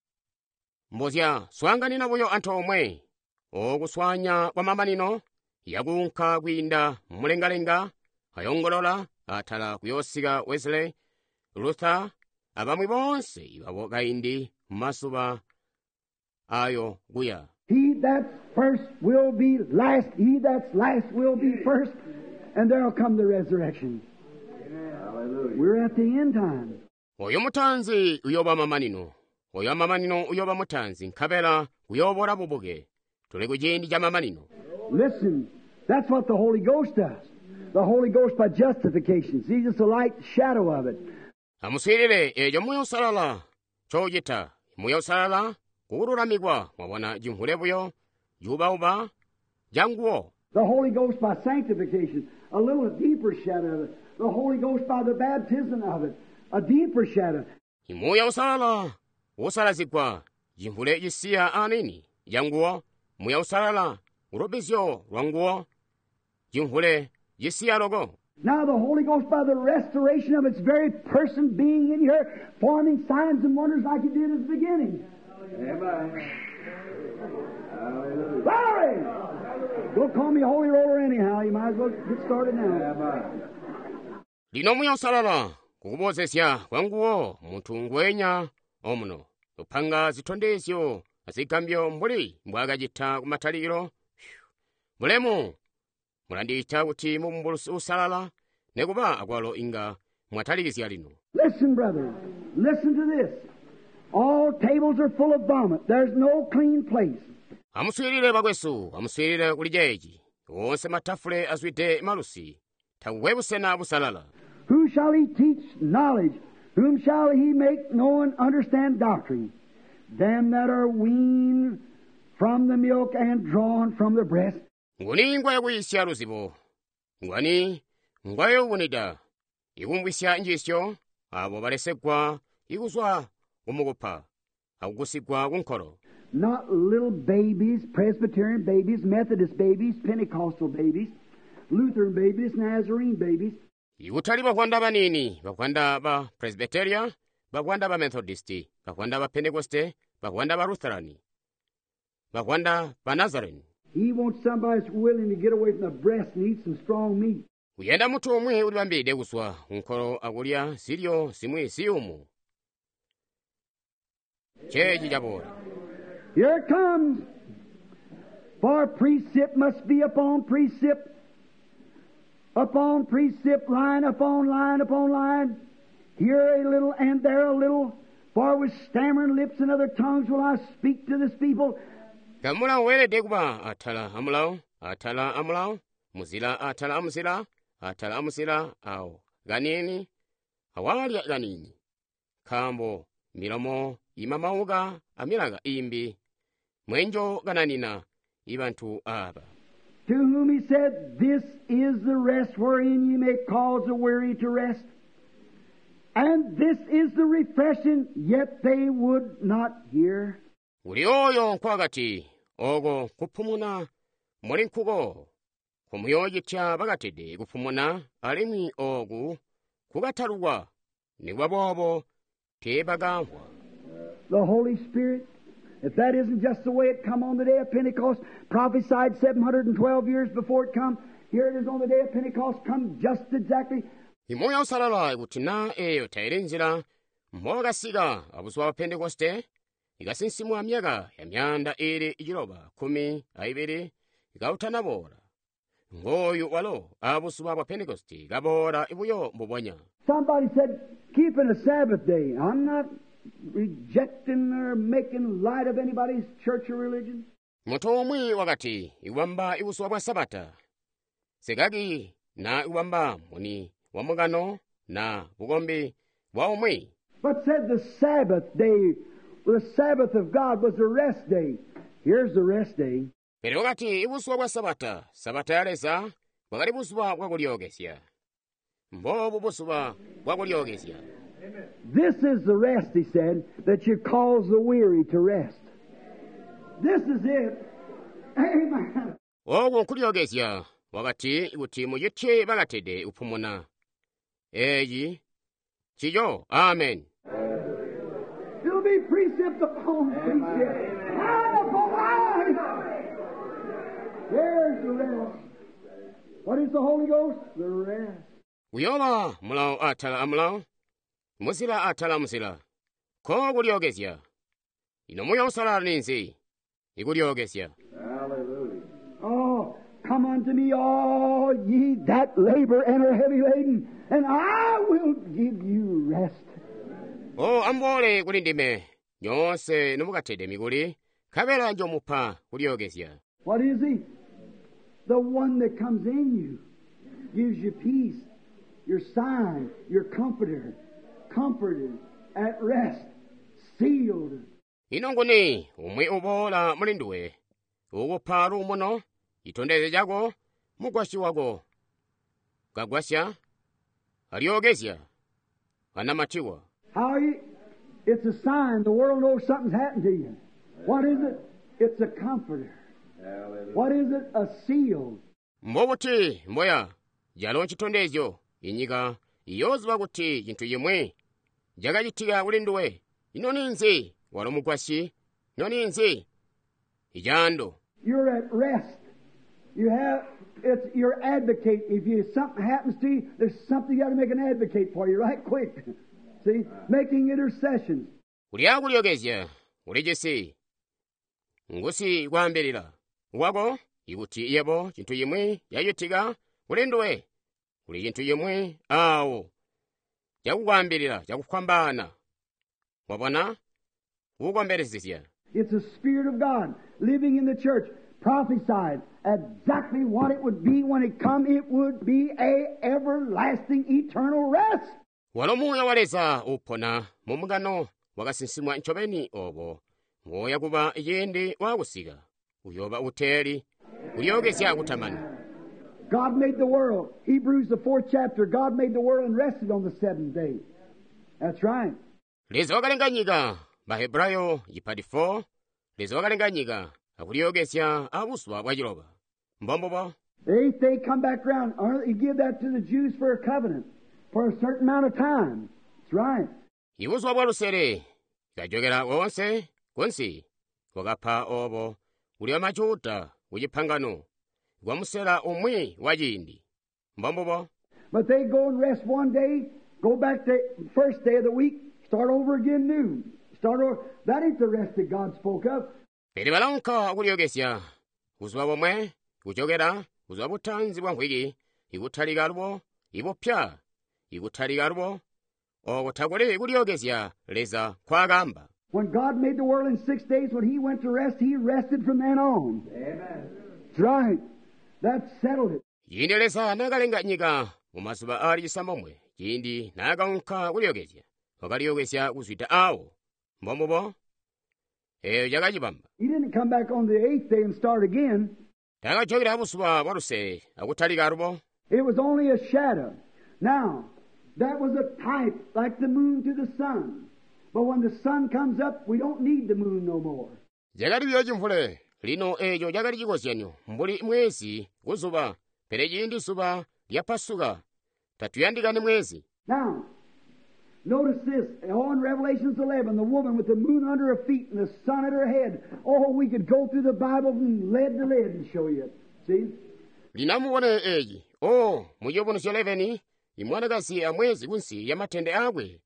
mbozya swanganina buyo anthu omwe okuswanya kwa mamanino yakunka kwinda mmulengalenga ayongolola athala kuyosika Wesley, Luther, abamwe bonse iwabo kaindi mmasuba ayo kuya. He that's first will be last. He that's last will be first. And there'll come the resurrection. Hallelujah. We're at the end time. Oyo mutanzi uyoba mamanino. Oyo mamanino uyoba mutanzi. Nkabela uyobora bubuge. Tuli kujindi ja mamanino. Listen, that's what the Holy Ghost does. The Holy Ghost by justification. See, just a light shadow of it. Amuswirire ejo muyo salala. Chojita muyo salala. Kururamigwa mwabona jimhule buyo. Juba janguo. The Holy Ghost by sanctification. A little deeper shadow of it. The Holy Ghost by the baptism of it. A deeper shadow. Muyo usala. Usalazikwa. Jimhule jisia anini. Janguo. Muyo usalala. Urobisyo rwanguo. Jimhule jisia logo. Now the Holy Ghost by the restoration of its very person being in here, forming signs and wonders like He did at the beginning. Amen. Hallelujah. Glory! Don't call me a holy roller anyhow. You might as well get started now. Amen. Lino muyo salala. Kukubozesya kwanguo muntu ngwenya omuno. Upanga zitondesyo. Azikambyo mbuli mbwagajita kumataliro. Mulemu. Mulandita kuti mumbulusi usalala. Nekuba agwalo inga mwataligisi alino. Listen, brother. Listen to this. All tables are full of vomit. There's no clean place. Amuswirire bagwesu. Amuswirire kulijeji. Wonse matafule azwite malusi. Tawebusena busalala. Who shall He teach knowledge? Whom shall He make know and understand doctrine? them that are weaned from the milk and drawn from the breast. nguni ngwayo kuisya luzipo ngwani ngwayo kunida ikumvisya njisyo abo balesegwa ikuswa kumukupha akukusigwa kunkholo. Not little babies, Presbyterian babies, Methodist babies, Pentecostal babies, Lutheran babies, Nazarene babies. ikutali bakwanda banini bakwanda ba Presbyteria, bakwanda ba Methodisti, bakwanda ba Pentecoste, bakwanda ba Lutherani, bakwanda ba Nazarene. He wants somebody that's willing to get away from the breast and eat some strong meat. kuyenda munthu omwe uli pambiri kuswa kunkholo akulya siryo simwe siyumu chechi chapola. Here it comes. For precept must be upon precept, line upon line upon line. Here a little and there a little. For with stammering lips and other tongues will I speak to this people. kamula welede kuba athala amulawo muzila athala amusila awo ganini awalya ganini khambo milomo imamauka amilaga imbi mwenjo gananina ibanthu aba. To whom he said, This is the rest wherein ye may cause the weary to rest. And this is the refreshing, yet they would not hear. uli oyo nkwagati ogo kuphumuna muli nkhuko kumuyojitya bakatide kuphumuna alimi ogu kukathalukwa nikwabobo tebakamvwa. The Holy Spirit, if that isn't just the way it come on the day of Pentecost, prophesied 712 years before it come, here it is on the day of Pentecost, come just exactly. imoya usalala ikuti na eyo tayire njira mbokasiga abuswa wa Pentekoste ikasinsimwa myaka ya myanda ili ichiloba 12 ikauthanabola ngoyu walo abuswa wa Pentekoste ikabola ibuyo mbubonya. Somebody said, keeping a Sabbath day. I'm not rejecting or making light of anybody's church or religion. munthu omwe wakati iwamba ibuswa bwa Sabata sekaki na iwamba muni wamungano na bukombe bwa omwe. But said the Sabbath day, the Sabbath of God was the rest day. Here's the rest day. Pero wakati ibuswa bwa Sabata yaleza wakati buswa bwa kulyokesya mbobo buswa bwa kulyokesya. This is the rest, he said, that you cause the weary to rest. This is it. Amen. ogu nkulyokesya wakati ikuti muyitye bakatide uphumuna eyi chiyo. Amen. It'll be precept upon precept, line upon line. There's the rest. What is the Holy Ghost? The rest. uyoba mulawo athala amulawo musila athala musila ko kulyokesya ino moyo usalala ninsi ikulyokesya. Hallelujah. Oh, come unto me, all ye that labor and are heavy laden, and I will give you rest. ambole kuli ndime nyonse nomukatede mikuli khabela njomupha kulyokesya. What is he? The one that comes in you, gives you peace, your sign, your comforter, comforted, at rest, sealed. ino nguni umwe ubola mulinduwe ukupha lumuno itondeze jako mugwasi wako kagwasya alyokesya anamatiwa. How are you? It's a sign. The world knows something's happened to you. What is it? It's a comforter. Hallelujah. What is it? A seal. mbobuti mboya jalo nchitondezyo inyika iyoziwa kuti chinthu yemwe jakachitika ulinduwe ino ninzi walo mugwasi ino ninzi ijando. You're at rest. It's your advocate. If something happens to you, there's something you got to make an advocate for you right quick. See, making intercessions. kulya kulyokesya ulejesi ngusi kwambirira wako ikuti iyebo chinthu yemwe yayitika ulinduwe kuli chinthu yemwe awo chakukwambirira chakukhwambana wapona kukwamberesesya. It's the Spirit of God living in the church, prophesied exactly what it would be when it come. It would be a everlasting, eternal rest. walo muya waleza uphona mumungano wakasinsimwa nchoveni obo ngoya kuba yindi wakusika uyoba uteli uliyokesya kutamani. God made the world. Hebrews, the 4th chapter, God made the world and rested on the 7th day. That's right. lezi wakalenganyika Mahebrayo yipati 4 lezi wakalenganyika akuliyokesya abuswa bwachiloba mbombobo. The 8th day come back around. He give that to the Jews for a covenant for a certain amount of time. That's right. ibuswa bwalusere ikajokera wonse konsi wakapha obo uli amachuta kuchipangano kwamusera umwi wachindi mbombobo. But they go and rest one day, go back to the first day of the week, start over again new. Start over. That ain't the rest that God spoke of. peri balonka kuliyokesya uzwa bomwe kuchokera uzwa butanzi bwa nkhwiki ikuthalika lubo ibopya ikuthalika lubo okuthakuli kuliyokesya leza kwakamba. When God made the world in 6 days, when He went to rest, He rested from then on. Amen. That's right. That settled it. yindi leza nakalenganyika mumasuba ali chisamomwe yindi nakanka kuliyokesya wakaliyokesya kuzwita awo mbombobo eyo jakachipamba. He didn't come back on the 8th day and start again. takachokera abusuba bwalusere akuthalika lubo. It was only a shadow. Now, that was a type like the moon to the sun. But when the sun comes up, we don't need the moon no more. jakati byochimvule lino ejo jakati chikosenyo mbuli mwezi kuzuba pere chindi suba lyapasuka tatuyandikani mwezi. Now, notice this. Oh, in Revelations 11, the woman with the moon under her feet and the sun at her head. Oh, we could go through the Bible from lid to lid and show you it. See? linamuone eji muyobonosyo 11 imwanakasi amwezi kunsi ya matende akwe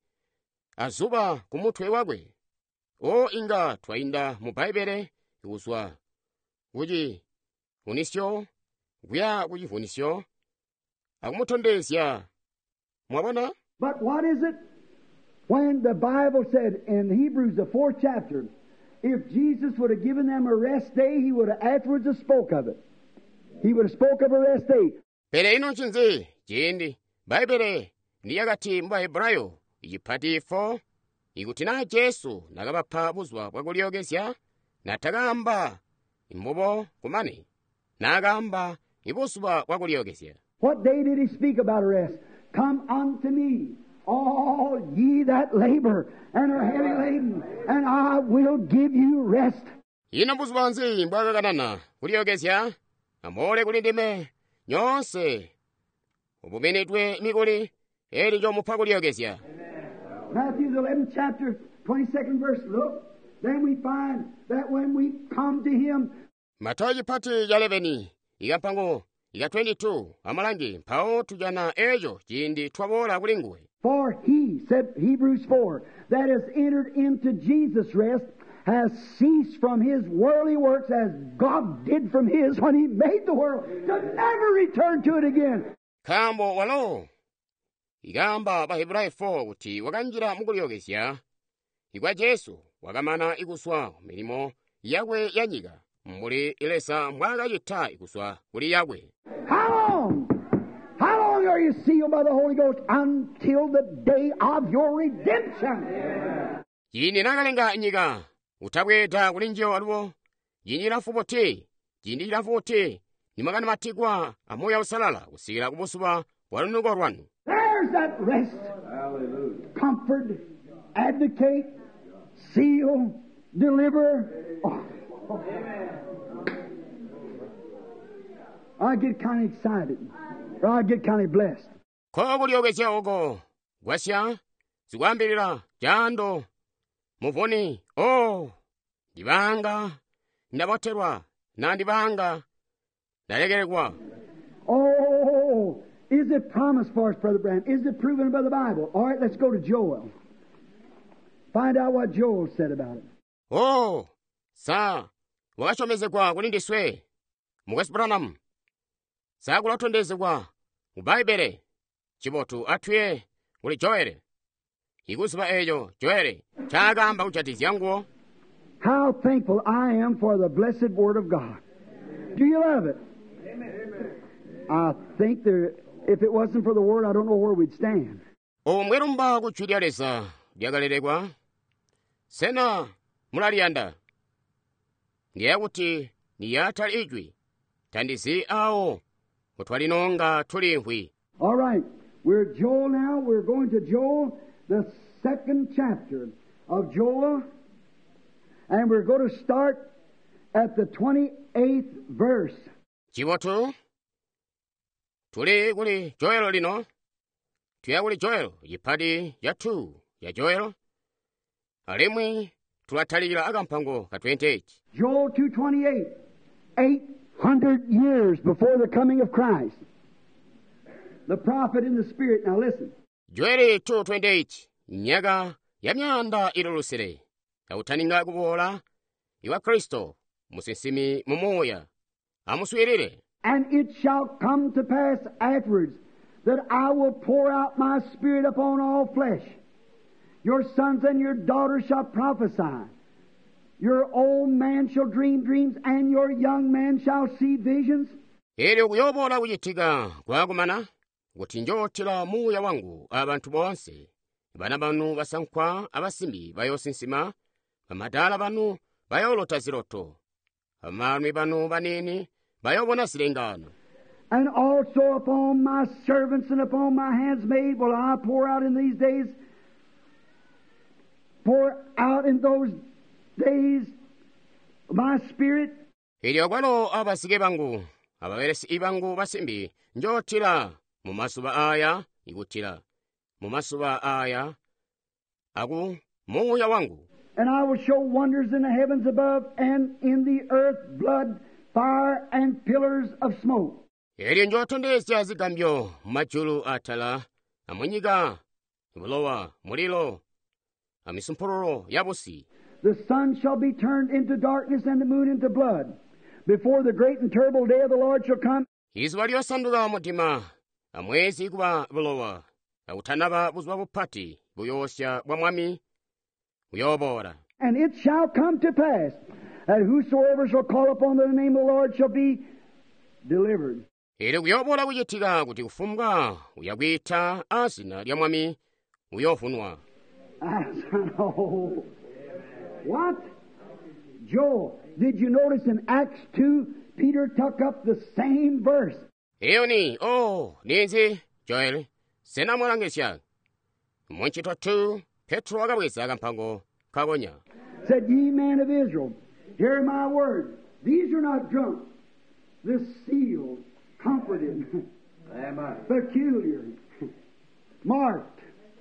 azuba kumuthwe wakwe inga twayinda mu Baibele ikuswa kuchi funisyo kuya kuchi funisyo akumuthondesya mwabona. But what is it? When the Bible said in Hebrews, the 4th chapter, if Jesus would have given them a rest day, He would have afterwards have spoke of it. He would have spoke of a rest day. pere ino nchinzi chindi Baibele ndi yakati mu Baheburayo ichipati 4 ikuti na Yesu nakapapha buzwa bwakuliyokesya natakamba imbobo kumane nakamba ibuswa bwakuliyokesya. What day did He speak about a rest? Come unto me, all ye that labor and are heavy laden, and I will give you rest. ino buzwa nzi mbwakakanana kuliyokesya amole kuli ndime nyonse ubumenedwe mikuli eli chomupha kuliyokesya. Matthew the 11th chapter, 22nd verse. Look, then we find that when we come to Him, Matayo chipati ya 11 ikampango ika 22 amalangi mphawo tujana ejo chindi twabola kulinguwe. for He, said Hebrews 4, that has entered into Jesus' rest, has ceased from his worldly works as God did from His when He made the world, to never return to it again. khambo walo ikamba Baheburayo 4 kuti wakanjira mukuliyokesya ikwa Yesu wakamana ikuswa milimo yakwe yanyika mbuli ilesa mwakachitha ikuswa kuli yakwe. How long? How long are you sealed by the Holy Ghost? Until the day of your redemption. yini nakalenga nyika uthabweta kuli njewa aluwo yini lafupoti yindi lafupoti nimakani mathikwa amoya usalala kusikira kubusupa bwalunuko lwanu. There's that rest. Hallelujah. Comfort, advocate, seal, deliver. I get kind of excited. Or I get kind of blessed. ko kuliyokesya oko gwasya zikwambirira jando muvoni ndibanga ndabotherwa nandibanga ndalekerekwa. Oh, is it promised for us, Brother Branham? Is it proven by the Bible? All right, let's go to Joel. Find out what Joel said about it. sa wakachomezekwa kuli ndiswe mukasipuranamu sakulathondezekwa mu Baibele chibotu athuye kuli Joele ikusipa ejo Joele chakamba kuchatizi yanguwo. How thankful I am for the blessed Word of God. Do you love it? I think if it wasn't for the Word, I don't know where we'd stand. omwerumba kuchwirya lesa lyakalerekwa sena mulaliyanda ndiye kuti niyatali ijwi tandizi awo mutwalinonga tulimhwi. All right, we're Joel now. We're going to Joel, the 2nd chapter of Joel, and we're going to start at the 28th verse. Chiwotu tuli kuli Joel lino, tuya kuli Joel yipadi ya 2 ya Joel, alimwi tulatalira akampango ka 28. Joel 2:28, 800 years before the coming of Christ. The prophet in the Spirit. Now listen. Joel 2:28 nyaga ya myanda ilulusire autaninga kubola iwa Kristo musinsimi mumuya amuswirire. And it shall come to pass afterwards that I will pour out my Spirit upon all flesh. Your sons and your daughters shall prophesy. Your old man shall dream dreams, and your young man shall see visions. Eri kuyobola kuyitiga kwakumana kuti njotera muya wangu abantu bonse, bana banu basankwa abasimbi bayosinsima, amadala banu bayolota ziloto, amalwi banu banini bayobona silengano. And also upon my servants and upon my handmaid will I pour out in these days, pour out in those days my Spirit. Eri okwalo abasige bangu abaweresi bangu basimbi njotira mu masuba aya ikutira mu masuba aya aku muya wangu. And I will show wonders in the heavens above and in the earth blood, fire, and pillars of smoke. Eri njotondesya zigambyo majulu atala amwenyiga ibulowa mulilo amisumpulolo yabusi. The sun shall be turned into darkness and the moon into blood before the great and terrible day of the Lord shall come. Izuba lyosanduka mutima amwezi kuba bulowa autanaba buzwa bupati buyosya bwa mwami buyobora. And it shall come to pass that whosoever shall call upon the name of the Lord shall be delivered. Eri kuyobora kuyitiga kuti kufumbwa uyagwita asina lya mwami uyofunwa. Oh. What? Joel, did you notice in Acts 2, Peter took up the same verse? Eoni, ninzi, Joel, sena mwalangesya. Mwenchito 2, Petro agabwisa akampango kagonya. Said, ye men of Israel, hear my words. These are not drunk. This sealed, comforted, peculiar, marked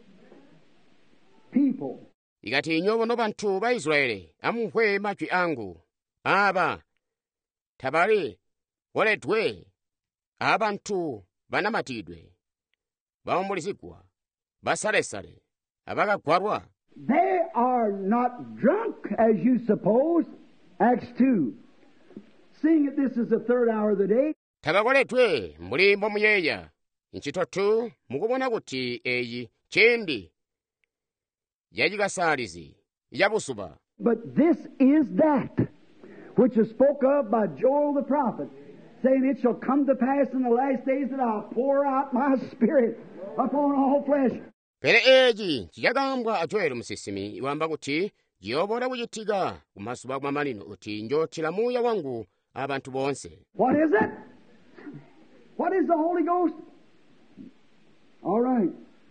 people. Ikati nyobo no bantu ba Israeli amuhwe machwi angu aba tabali waletwe abantu banamatidwe baomulizikwa basalesale abakagwarwa. They are not drunk as you suppose. Acts 2. Seeing that this is the 3rd hour of the day. Tagakoletwe mulimbo muyeya nchito 2 mukubona kuti eyi chendi yajigasalizi yabusuba. But this is that which is spoke of by Joel the prophet, saying, it shall come to pass in the last days that I'll pour out my Spirit upon all flesh. Pere eji chiyagambwa ajoelo musisimi iwamba kuti yobora kuyitiga kumasuba kwa malino uti njotira muya wangu abantu bonse. What is it? What is the Holy Ghost? All right.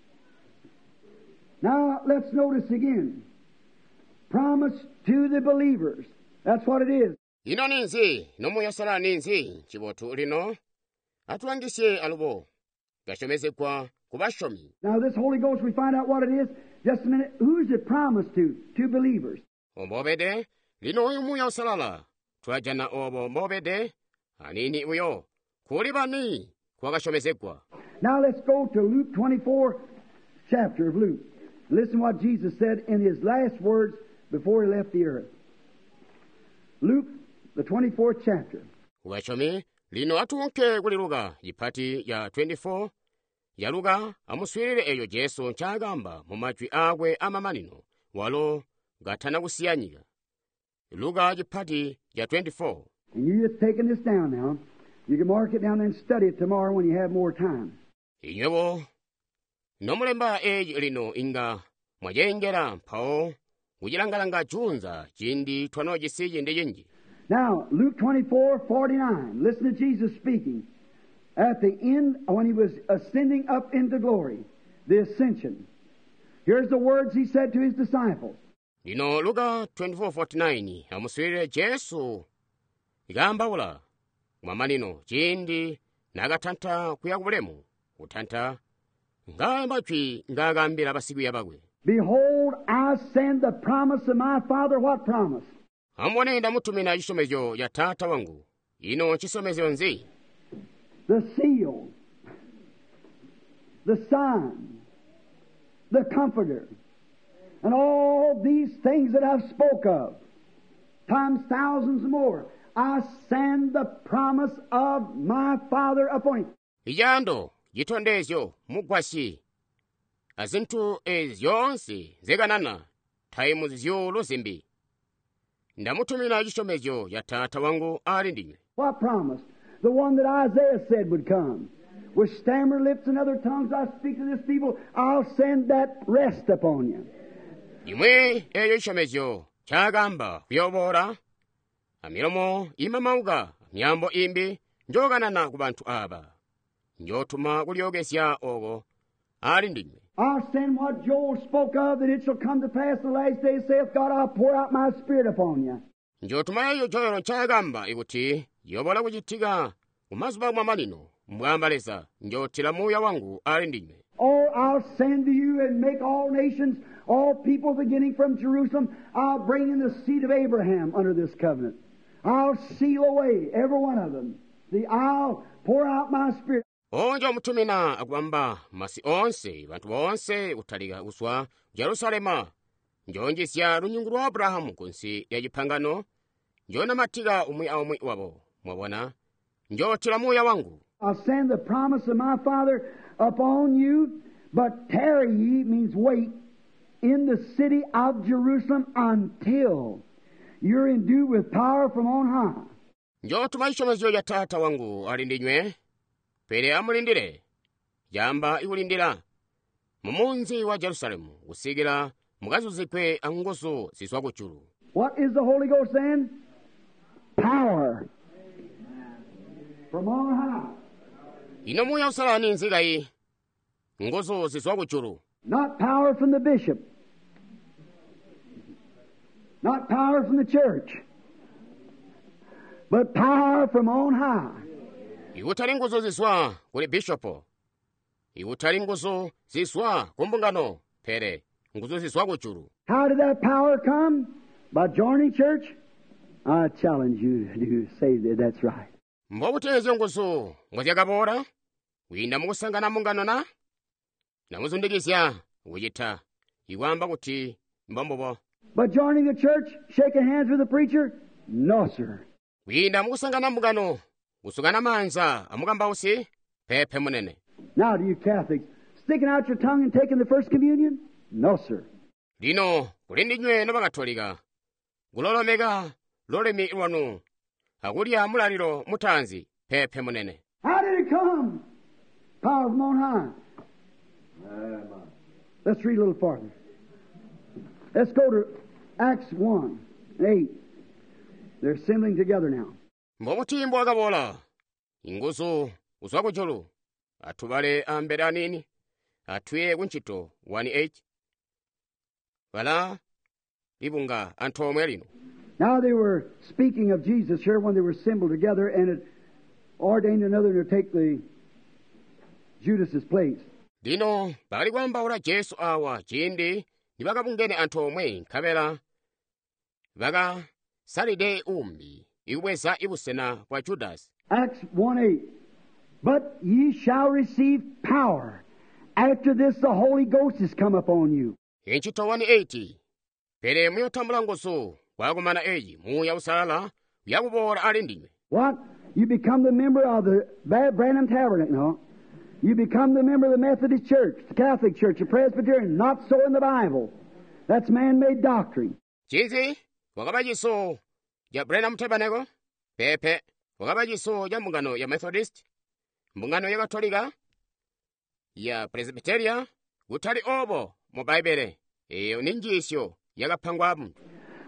Now, let's notice again. Promise to the believers. That's what it is. Ino ninzi, nomuyasala ninzi, chibotu lino, atuangishe alubo, gashomeze kwa kubashomi. Now, this Holy Ghost, we find out what it is. Just a minute. Who's it promised to? To believers. Ombobede, lino uyu muyasalala, tuajana obo mbobede, anini uyo, kulibani, kwa gashomeze kwa. Now, let's go to Luke 24, chapter of Luke. Listen what Jesus said in his last words before he left the earth. Luke, the 24th chapter. Kubashomi, lino atuunke kuliluga, yipati ya 24, yaluga amuswirire eyo Yesu nchagamba mumachwi agwe amamanino, walo gatana kusiyanyiga. Luga yipati ya 24. And you just taking this down now. You can mark it down and study it tomorrow when you have more time. Inyobo, nomulemba eji lino inga mwajengera mpao ujilangalanga junza jindi twano jisiji ndejenji. Now, Luke 24:49. Listen to Jesus speaking. At the end, when he was ascending up into glory, the ascension. Here's the words he said to his disciples. Lino Luka 24:49 amuswirire Yesu ikambawula mwamalino chindi nakatantha kuya kubulemu kutantha ngayambachwi ngakambira pasikwiya pakwe. Behold, I send the promise of my Father. What promise? Amone ndamutumira chisomezo ya Tata wangu. Ino chisomezo nzi. The seal, the sign, the comforter, and all these things that I've spoke of, times thousands more. I send the promise of my Father upon you. Ijando yitondezyo mugwasi azinthu ezonse zekanana thaimu zizyolo zimbi ndamutumira chisomezo ya Tata wangu ali ndine. What promise? The one that Isaiah said would come. With stammered lips and other tongues I speak to this people, I'll send that rest upon you. Imwe eyo chisomezo chagamba kuyobola amilomo imamauka myambo imbi njokanana ku banthu aba njotuma kulyogesya oko ali ndine. I'll send what Joel spoke of, that it shall come to pass in the last days, saith God, I'll pour out my Spirit upon you. Njotuma eyo Joelo chagamba ikuti yobola kuchitika kumazuba mwamalino mwambaleza njotira muya wangu ali ndine. Oh, I'll send to you and make all nations, all people beginning from Jerusalem, I'll bring in the seed of Abraham under this covenant. I'll seal away every one of them. I'll pour out my Spirit. Onjo mutumina akwamba masi onse bantu bonse utalika uswa Jerusalema njonjisya lunyungu lwa Abrahamu kunsi ya chipangano njona matika umwi aumwi wabo mwabona njotira muya wangu. I'll send the promise of my Father upon you, but tarry ye means wait in the city of Jerusalem until you're endued with power from on high. Njotuma chisomezo ya Tata wangu ali ndinywe pere amulindire yamba ikulindira mumunzi wa Jerusalemu kusikira mukazuzikwe angoso ziswa kuchulu. What is the Holy Ghost then? Power from on high. Ino muya usalani nzikayi ngoso ziswa kuchulu. Not power from the bishop. Not power from the church. But power from on high. Iwutali ngoso ziswa kuli bishopo. Iwutali ngoso ziswa kumbungano pere ngoso ziswa kuchulu. How did that power come? By joining church? I challenge you to say that that's right. Mbobuteze ngoso ngozyakabora wina mukusangana mungano na namuzundikisya wuyita iwamba kuti mbombobo. But joining the church, shaking hands with the preacher? No, sir. Wina mukusangana mungano kusukana manza amukamba usi pepe munene. Now to you Catholics, sticking out your tongue and taking the first communion? No, sir. Lino kulindinywe no bakatolika kulolomeka lolemi lwanu akulya mulaliro mutanzi pepe munene. How did it come? Power from on high. Let's read a little farther. Let's go to Acts 1:8. They're assembling together now. Mbomutimbo akabola ingoso uswa kuchulu atubale ambera nini atwiye kunchito 1:8 wala libunga anthu omwe lino. Now they were speaking of Jesus here when they were assembled together, and it ordained another to take the Judas's place. Lino bali kwambaula Yesu awa chindi nibakabungene anthu omwe nkhabera baka salide umbi iweza ibusena kwa Judas. Acts 1:8. But ye shall receive power. After this the Holy Ghost is come upon you. Inchito 1:8 pere muyotambula ngoso wakumana eyi muya usalala yakubora ali ndine. What? You become the member of the Branham Tabernacle, no? You become the member of the Methodist Church, the Catholic Church, the Presbyterian. Not so in the Bible. That's man-made doctrine. Chizi wakabajiso ya Branham Tabernacle pepe wakabajiso ya mbungano ya Methodist mbungano ya Katolika ya Presbyterian utali obo mu Bible eyo ninjisyo yakapangwapo.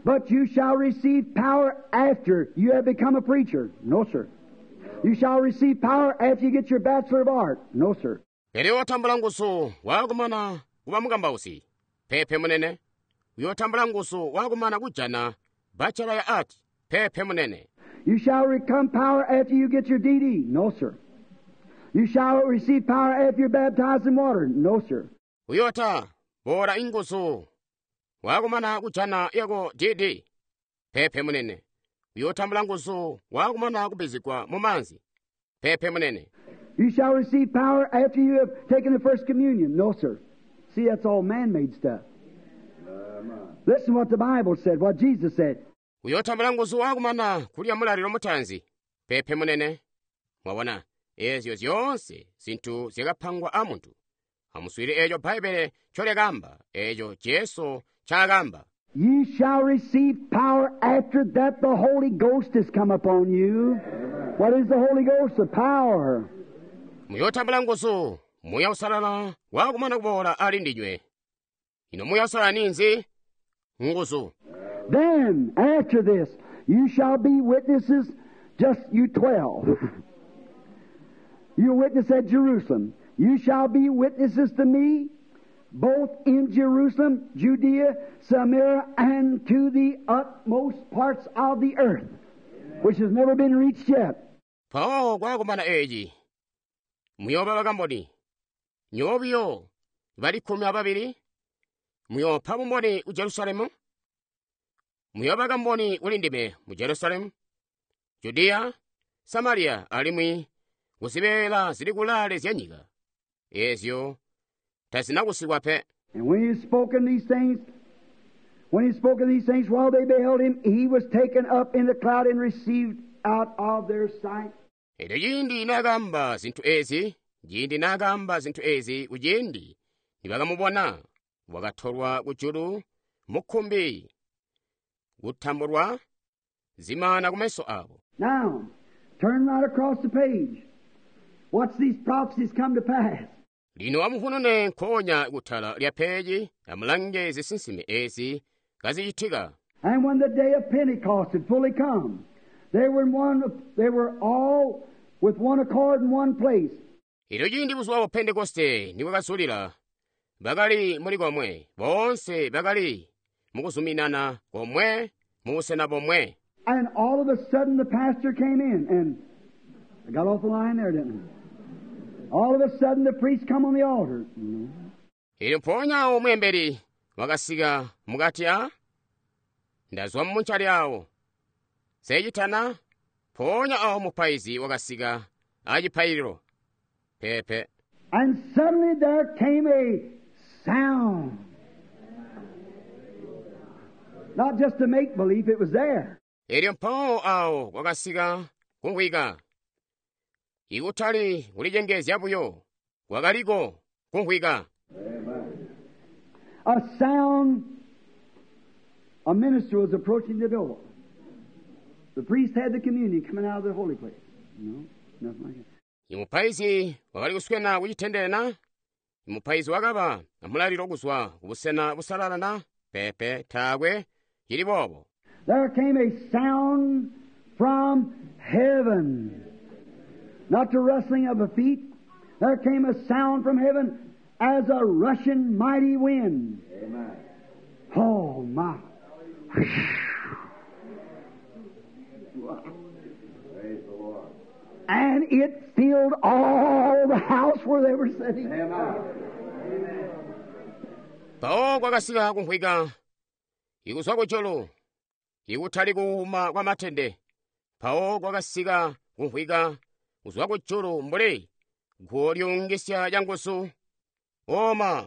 But you shall receive power after you have become a preacher. No, sir. You shall receive power after you get your Bachelor of Art. No, sir. Yotambula ngusu wakumana kubamugamba usi pepe munene. Yotambula ngusu wakumana kujana Bachelor ya Art pepe munene. You shall become power after you get your DD. No, sir. You shall receive power after you're baptized in water. No, sir. Uyota bora ingusu wakumana kujana yako DD pepe munene. Uyotambula ngusu wakumana kubizikwa mumanzi pepe munene. You shall receive power after you have taken the first communion. No, sir. See, that's all man-made stuff. Listen what the Bible said, what Jesus said. Uyotambula ngusu wakumana kulya mulaliro mutanzi pepe munene. Mwabona ezyo zyonse zinthu zikapangwa a munthu amuswire ejo Baibele cholegamba ejo Yesu chagamba. You shall receive power after that the Holy Ghost has come upon you. What is the Holy Ghost? The power. Muyotambula ngusu muya usalala wakumana kubola ali ndinywe. Ino muya usalala ninzi ngusu. Then, after this, you shall be witnesses, just you 12. You witness at Jerusalem. You shall be witnesses to me, both in Jerusalem, Judea, Samaria, and to the utmost parts of the earth, which has never been reached yet. Pao wakumana eji. Muyoba bagamboni. Nyobiyo. Bali 12. Muyo pabumoni u Jerusalemu. Muyoba bagamboni ulindime mu Jerusalemu. Judea, Samaria alimwi. Usibela zilikulale zyanyiga. Ezyo tazinakusiwa pe. And when he spoke these things while they beheld him, he was taken up in the cloud and received out of their sight. Edo yindi nagamba zinthu ezi ujindi nibagamubona wagatolwa kujulu mukumbi gutambulwa zimana kumeso abo. Now, turn right across the page. Watch these prophecies come to pass. Lino amuhunone nkonya gutala lya peji amulange zisinsime ezi gaziyitiga. And when the day of Pentecost had fully come, they were all with one accord in one place. Ilo yindi buzu wabo Pentekoste niwe gasulira. Bagali muri gomwe, bonse bagali mukusuminana gomwe, musena bomwe. And all of a sudden the pastor came in, and I got off the line there, didn't I? All of a sudden the priest come on the altar. Ilo mponya omwemberi wakasiga mugatya ndazwa mmunchali awo. Seyitana ponya awo mupaizi wakasiga ajipayiro pepe. And suddenly there came a sound. Not just to make believe, it was there. Ilo mpo awo wakasiga kungwiga. Igutali ulijengezi yabuyo wagaliko kungwiga. A sound. A minister was approaching the door. The priest had the communion coming out of the holy place. No, nothing like that. Imupaizi wagali kuswena ujitendena. Imupaizi wagaba amulaliro guswa ubusena busalalana pepe tagwe yilibobo. There came a sound from heaven. Not the rustling of the feet. There came a sound from heaven as a rushing mighty wind. Amen. Oh, my. Praise the Lord. And it filled all the house where they were sitting. Amen. Pao kwakasiga kungwiga. Iguswa kucholo. Igutali kuhuma kwa matende. Pao kwakasiga kungwiga. Uzwa kucholo mbole. Guolyongesya yangosu. Oma.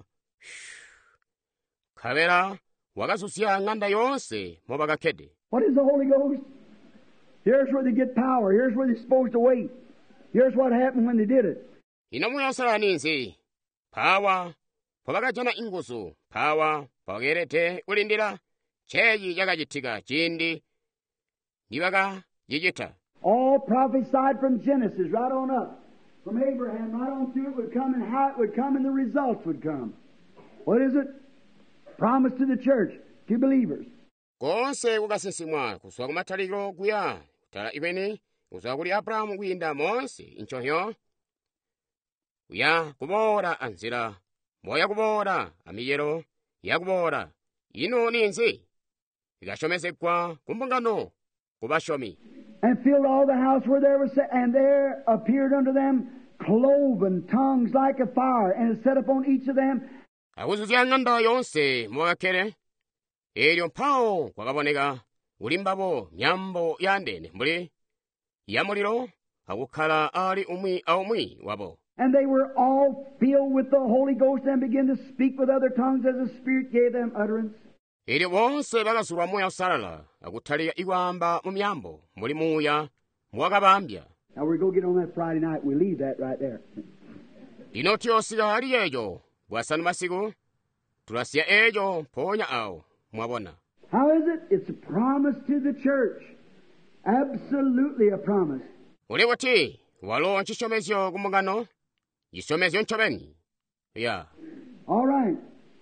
Kavera wakasusya nganda yonse mobagakede. What is the Holy Ghost? Here's where they get power. Here's where they're supposed to wait. Here's what happened when they did it. Inamuyasala ninzi. Pawa. Pobagajana ingusu. Pawa. Pogerete ulindira. Cheyi yakajitiga chindi. Nibaga yijita. All prophesied from Genesis right on up. From Abraham right on through it would come, and how it would come, and the results would come. What is it? Promise to the church, to believers. konse kukasinsimwa kuswa kumathaliro kuya kutala imene kusowa kuli Abrahamu kuyinda monse inchonyo kuya kubora anzira moya kubora amiyero yakubora ino ninzi ikashomezekwa kumbungano kubashomi. And filled all the house where there was, and there appeared unto them cloven tongues like a fire, and it set upon each of them. akuzuzya ng'anda yonse mwakakhere elyo mphawo kwakaboneka ulimbabo myambo ya ndene mbuli ya muliro akukhala ali umwi wabo. And they were all filled with the Holy Ghost and began to speak with other tongues as the Spirit gave them utterance. Elyo bonse bakazulwa moya usalala akuthalira iwamba mu myambo muli muya mwakabambya. Now we're going to get on that Friday night. We leave that right there. Lino tiyosika ali ejo bwasanu masiku tulasiya ejo ponya awo mwabona. How is it? It's a promise to the church. Absolutely a promise. uli kuti walowa nchishomezyo kumungano yishomezyo nchobeni ya. All right.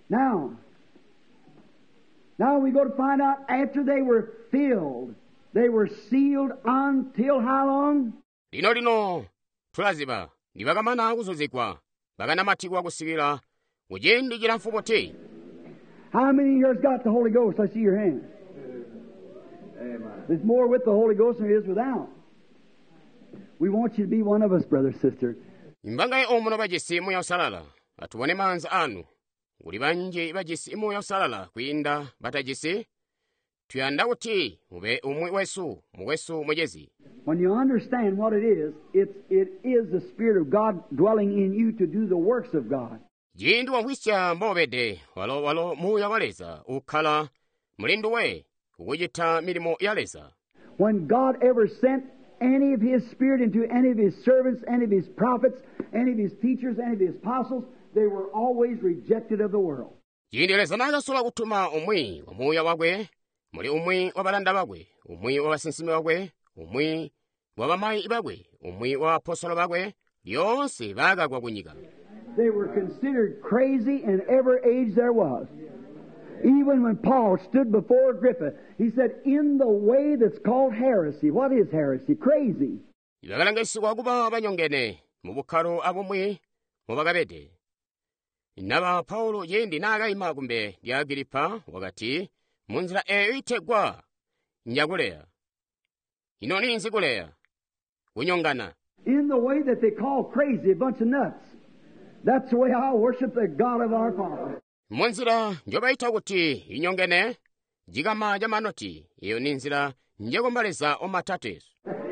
Now we go to find out after they were filled, they were sealed until how long? lino tulaziba ndi bakamana kuzuzikwa bakanamatikwa kusikira kujindikira mfumo ti. How many here has got the Holy Ghost? I see your hand. There's more with the Holy Ghost than there is without. We want you to be one of us, brother, sister. imbangayi omuno bajisi moya usalala atuwone manza anu uli banje bajisi moya usalala kuyinda batajisi tuyanda kuti mube umwi wesu muwesu mwejezi. When you understand what it is the Spirit of God dwelling in you to do the works of God. jindu wamwisya mbobede walo muya waleza ukhala mulindu we kukujita milimo yaleza. When God ever sent any of His Spirit into any of His servants, any of His prophets, any of His teachers, any of His apostles, they were always rejected of the world. jindeleza nakasula kutuma umwi wa muya wakwe muli umwi wa balanda bakwe umwi wa basinsimi bakwe umwi wa bamayi bakwe umwi wa apostolo bakwe lyonse bagagwa kunyika. They were considered crazy in every age there was. Even when Paul stood before Agrippa, he said, in the way that's called heresy. What is heresy? Crazy. ibakalangisiwa kuba banyongene mu bukhalo abumwi mu bakabede. Naba Paulo yendi nakayima kumbe lya Agripa wakati munzira eyo itegwa nyakuleya ino ninzi kuleya kunyongana. In the way that they call crazy, a bunch of nuts. That's the way I worship the God of our Father. munzira njobayita kuti inyongene jigama jamanoti iyo ninzira njekombaleza omatatesu.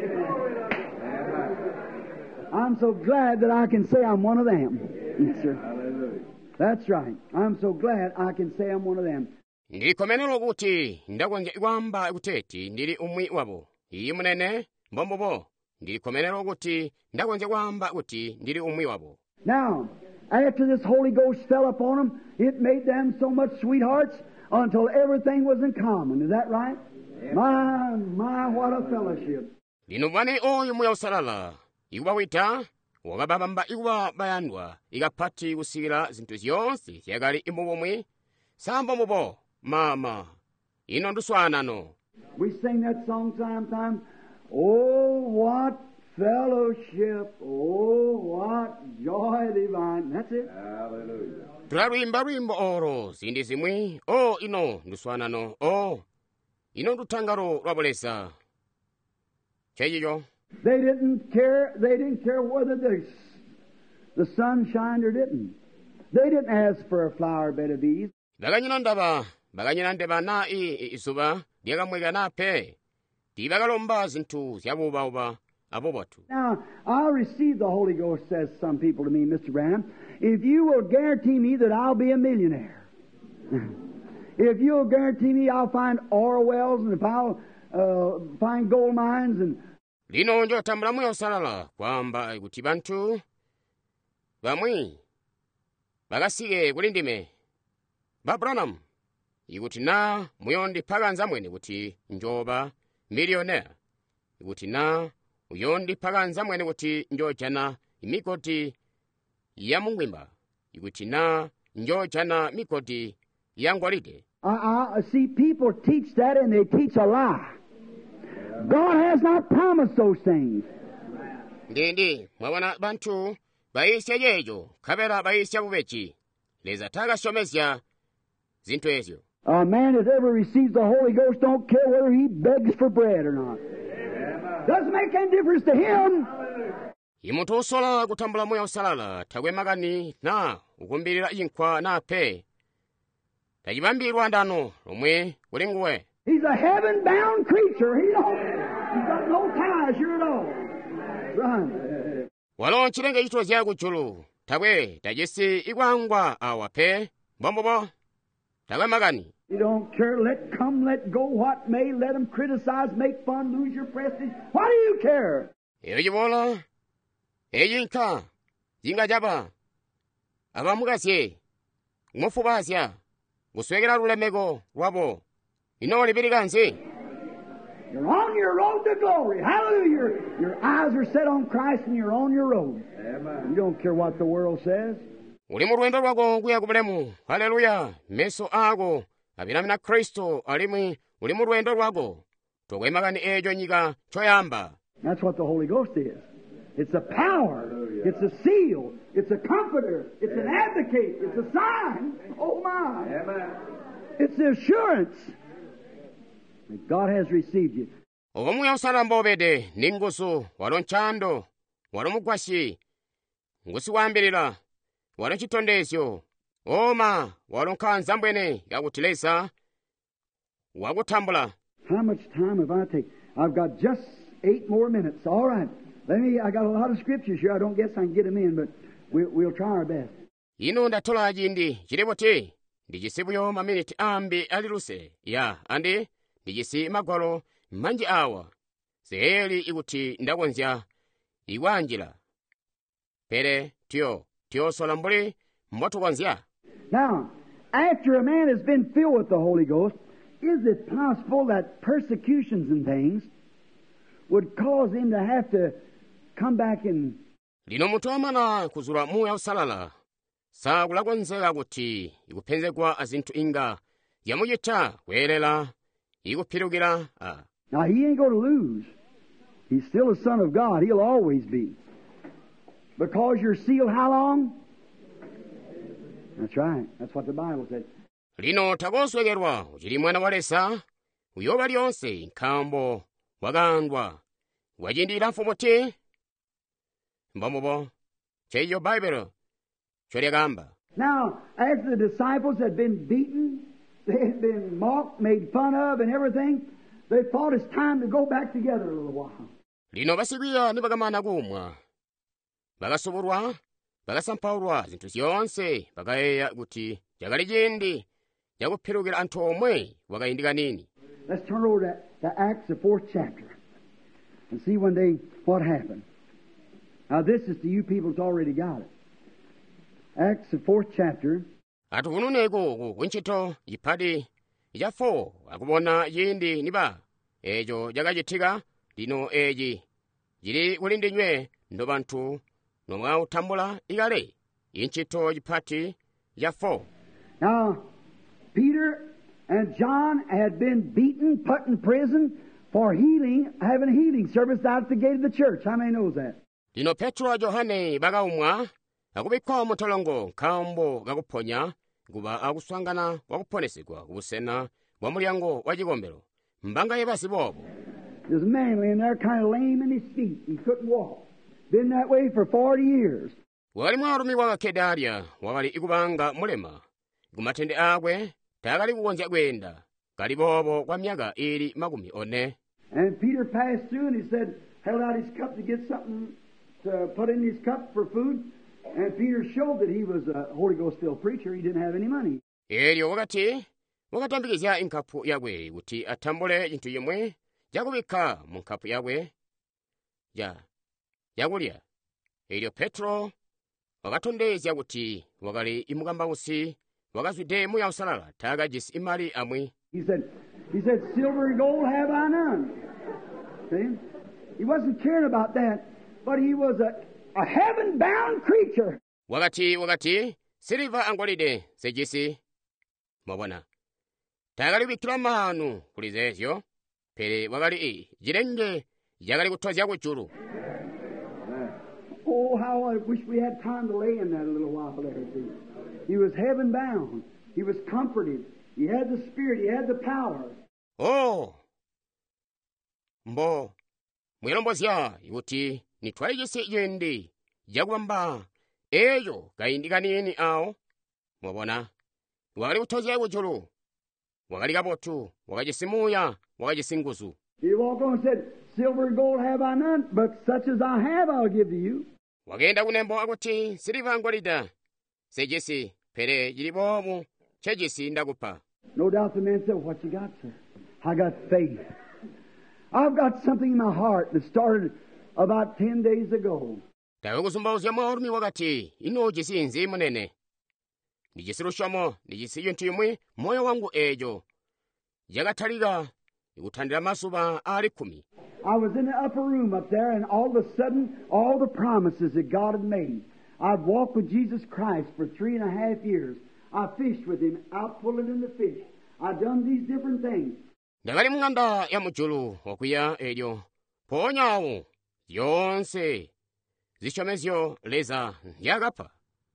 I'm so glad that I can say I'm one of them. Yes, sir. That's right. I'm so glad I can say I'm one of them. ndikomenero kuti ndakonja ikwamba ikuteti ndili umwi wabo iyi munene mbombobo ndikomenero kuti ndakonja kwamba kuti ndili umwi wabo. Now, after this Holy Ghost fell upon them, it made them so much sweethearts until everything was in common. Is that right? My, what a fellowship. lino bwane oyo muya usalala ikubawita wakababamba ikuba bayandwa ikaphati kusikira zinthu ziyonse ziyakali imubomwe sambomobo mama ino nduswanano. We sing that song sometimes. Oh, what fellowship. Oh, what joy divine. That's it. Hallelujah. tulalwimba lwimbo oro zindi zimwi ino nduswanano ino ndutangalo lwabulesa chechicho. They didn't care whether the sun shined or didn't. They didn't ask for a flower bed of ease. bakanyina ndeba na izuba lyakamweka nape tibakalomba zinthu zyabuba abo batu. Now, I'll receive the Holy Ghost, says some people to me, Mr. Branham, if you will guarantee me that I'll be a millionaire. If you'll guarantee me I'll find oil wells and if I'll find gold mines and... lino njotambula moyo usalala kwamba kuti banthu bamwi bakasike kuli ndime ba Branham ikuti na muyo ndiphakanza mwene kuti njoba millionaire ikuti na uyo ndiphakanza mwene kuti njojana imikoti ya mungwimba ikuti na njojana mikoti ya ngwalide. I see people teach that and they teach a lie. God has not promised those things. Ndi mwawana bantu bayisya yeyo kabera bayisya bubechi leza tagasomesya zinthu ezyo. A man that ever receives the Holy Ghost don't care whether he begs for bread or not. Doesn't make any difference to him. Imuntu osola kutambula moyo usalala tagwe magani na ukumbirira inkwa nape tajibambirwa ndano lomwe ulinguwe. He's a heaven-bound creature. He's got no ties here at all. Right. Walo chilenge chito zya kuchulu tagwe tajesi igwangwa awape bombobo tagwe magani. You don't care, let come, let go, what may, let them criticize, make fun, lose your prestige. Why do you care? Eyo jibola, eyo inka, jinga jaba, abamugasye, umufubasya, guswegera rulemego, rwabo, ino libirigansi. You're on your road to glory. Hallelujah. Your eyes are set on Christ and you're on your road. Amen. You don't care what the world says. Uli mu lwendo lwago kuya kubulemu. Hallelujah. Meso ago. Abinamina Kristo alimi uli mu lwendo lwago. Togwemagani ejo nyiga choyamba. That's what the Holy Ghost is. It's a power. It's a seal. It's a comforter. It's an advocate. It's a sign. Oh my. Amen. It's the assurance that God has received you. Omu ya usalamba obede ningusu walonchando walomugwashi ngusi wambirira walonchitondesyo oma walonkanza mbwene yakutilesa wakutambula. How much time have I taken? I've got just 8 more minutes. All right. I got a lot of scriptures here. I don't guess I can get them in, but we'll try our best. Ino ndatola jindi chilebote ndijisibuyo maminiti ambi aliruse ya andi ndijisi magwalo manji awa seheli ikuti ndagonzya iwanjila pere tio solambuli mboto gonzya. Now, after a man has been filled with the Holy Ghost, is it possible that persecutions and things would cause him to have to come back and... Lino mutu amana kuzula muya usalala sa kulagonzeka kuti ikupenzekwa azinthu inga yamuyita kwelela ikupirukira. Now, he ain't going to lose. He's still a son of God. He'll always be. Because you're sealed how long? That's right. That's what the Bible says. Lino tagoswegerwa uchili mwana walesa uyoba lyonse nkambo wagandwa wajindira mfumoti mbomobo cheyo Bible cholyagamba. Now, as the disciples had been beaten, they had been mocked, made fun of, and everything, they thought it's time to go back together a little while. Lino basigwiya nibagamana kumwa bagasoborwa bagasampawulwa zinthu zyonse bagayeya kuti jagali jindi jakupirukira anthu omwe wakayindika nini. Let's turn over to Acts, the 4th chapter, and see one day what happened. Now, this is to you people that's already got it. Acts, the 4th chapter. Atukununego kunchito yipadi yafo akubona yindi niba ejo jagajitika lino eji jiri ulindinywe ndo bantu nomwa utambula igale inchito yipati yafo. Now, Peter and John had been beaten, put in prison for healing, having a healing service out at the gate of the church. How many knows that? Lino Petro Johane bagaumwa akubikwa mutolongo kambo gakuponya kuba akuswangana wakuponesigwa kubusena wa mulyango wa chigombero mbanga yebasi bobo. There's a man laying there kind of lame in his feet. He couldn't walk. Been that way for 40 years. Wali mwarumiwa gakedarya wawali ikubanga mulema kumatende agwe tagali kugonja gwenda kali bobo kwa miaga ili magumi one. And Peter passed through and he said, held out his cup to get something to put in his cup for food. And Peter showed that he was a Holy Ghost-filled preacher. He didn't have any money. Elio wakatambikizya inkapu yagwe kuti atambule jintu yemwe jakubika mu nkapu yagwe yakulya. Elio Petro wakatondezya kuti wakali imugamba usi wakazwide muya usalala taga jisi imali amwi. He said, silver and gold have I none. See? He wasn't caring about that, but he was a heaven-bound creature. Wakati silver angolide sejisi mabwana tagali bikira manu kulizezyo pere wagali jirenge yagali kutozya kuchulu. Oh, how I wish we had time to lay in that a little while there, too. He was heaven bound. He was comforted. He had the Spirit. He had the power. Oh, mbo mwelombosia ikuti nitwalijise yendi jagwamba eyo kaindikanini awo mwabona wakali kutozya kuchulu wakali kapotu wakajisimuya wakajisinguzu. He walked on and said, silver and gold have I none, but such as I have I'll give to you. Wagenda kunembo akuti siliva ngolida sejesi pere jilibomu chejisi ndakupa. No doubt the man said, what you got, sir? I got faith. I've got something in my heart that started about 10 days ago. Tawe kusumbauzya mwarumi wakati ino jisi nzi munene. Nijisirushamo nijisi yuntu yumwi moyo wangu ejo. Jagataliga ikutandira masuba ali 10. I was in the upper room up there, and all of a sudden, all the promises that God had made. I'd walked with Jesus Christ for 3.5 years. I fished with Him, out pulling in the fish. I'd done these different things. Ndagali mnganda ya mchulu okuya ejo. Ponyawo yonse zichomezyo leza yagapa.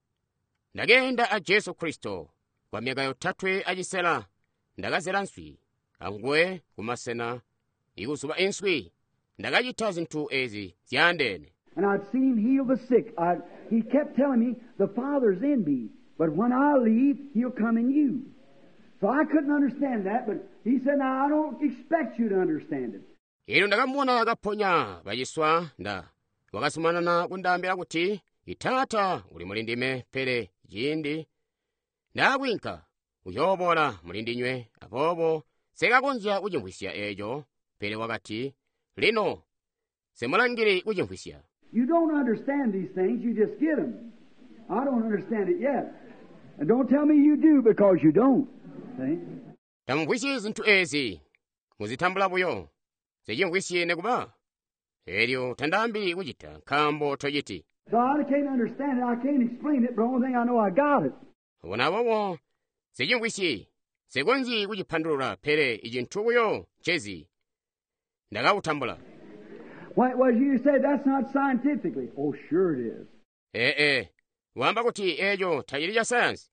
Ndagenda a Jesu Kristo kwa miaka 3 ajisela ndagazera nswi angwe kumasena ikusuba enswi ndagajita zintu ezi zyandene. And I'd seen Him heal the sick. He kept telling me, the Father's in me, but when I leave, He'll come in you. So I couldn't understand that, but He said, now I don't expect you to understand it. Ilo ndagamwona agaponya bajiswa nda wakasumana na kundambira kuti itata uli mulindime pere jindi ndawinka uyobola mulindinywe apobo sekakonja ujimvwisya ejo pere wakati lino semulangiri ujimvwisya. You don't understand these things, you just get them. I don't understand it yet. And don't tell me you do, because you don't. See? Tamvwisye zintu ezi muzitambula buyo sejimvwisye nekuba elyo tandambi ujita kambo tojiti. So I can't understand it, I can't explain it, but the only thing I know, I got it. Wonawowo sejimvwisye segonzi ujipandulula pere ijintu buyo chezi ndagawutambula. Well, you say that's not scientifically. Oh, sure it is. Wamba kuti ejo tayiri ya science.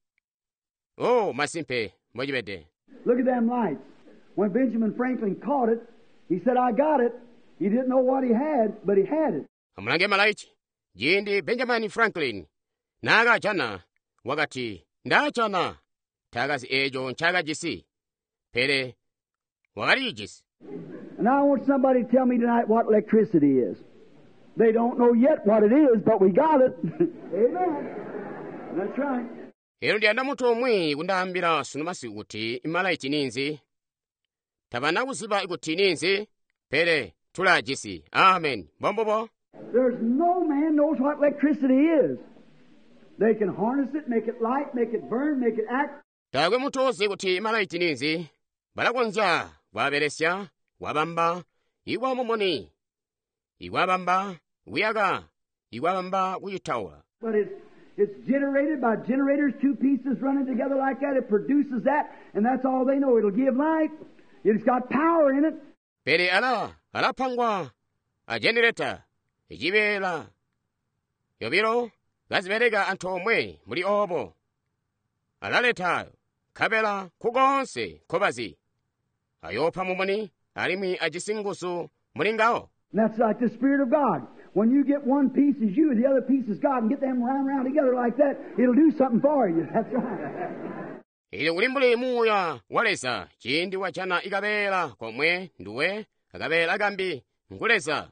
Oh, masimpe mwajibede. Look at them lights. When Benjamin Franklin caught it, he said, I got it. He didn't know what he had, but he had it. Amulange malaichi. Jindi Benjamin Franklin. Naga chana. Wakati. Nda chana. Tagasi ejo nchaga jisi. Pere. Wakari jisi. And I want somebody to tell me tonight what electricity is. They don't know yet what it is, but we got it. Amen. That's right. Ero ndi anamuto omwe kundambira sunumasi kuti imalaiti ninzi. Tabana kuziba ikuti ninzi. Pere. Tula jisi. Amen. Bombobo. There's no man knows what electricity is. They can harness it, make it light, make it burn, make it act. Tagwe mutozi kuti imalaiti ninzi. Balakonja. Waberesya. Wabamba. Iwa momoni. Iwabamba. Wiaga. Iwabamba uyitawa. But it's generated by generators, 2 pieces running together like that. It produces that, and that's all they know. It'll give light. It's got power in it. Pere ala pangwa. A generator. Ijibela. Yobiro. Gaziberega antomwe. Muri obo. Alaleta. Kabela. Kugonse. Kobazi. Ayopa mumoni. Alimi ajisingusu. Muringao. That's like the Spirit of God. When you get one piece is you, the other piece is God, and get them round together like that, it'll do something for you. That's right. Ile ulimbule muya walesa chindi wachana ikabela komwe nduwe akabela gambi ngulesa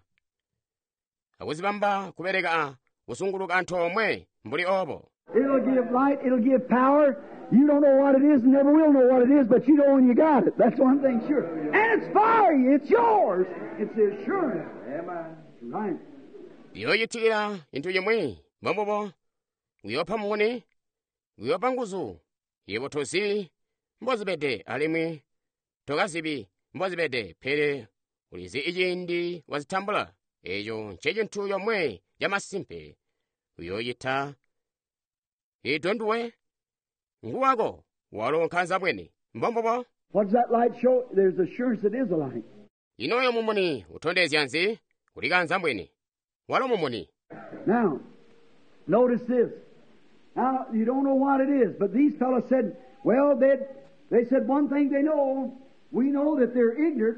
akuzibamba kubereka usunguluka anthu omwe mbuli obo. It'll give light, it'll give power. You don't know what it is and never will know what it is, but you know when you got it. That's one thing sure. And it's for you. It's yours. It's the assurance. Amen. Right. Yoyitikira into yemwe bombobo uyopa muni uyopa nguzu yebotosi mbozibede alimi togazibi mbozibede pere ulizi ijindi wazitambula ejo nchejentu yomwe yamasimpe uyoyita idonduwe nguwago walonkanza bwene mbombobo What does that light show? There's assurance it is a light. inoyo mumoni utondezyanzi kulikanza mbwene walo mumoni. Now, notice this. Now, you don't know what it is, but these fellows said, well, they said one thing they know. We know that they're ignorant.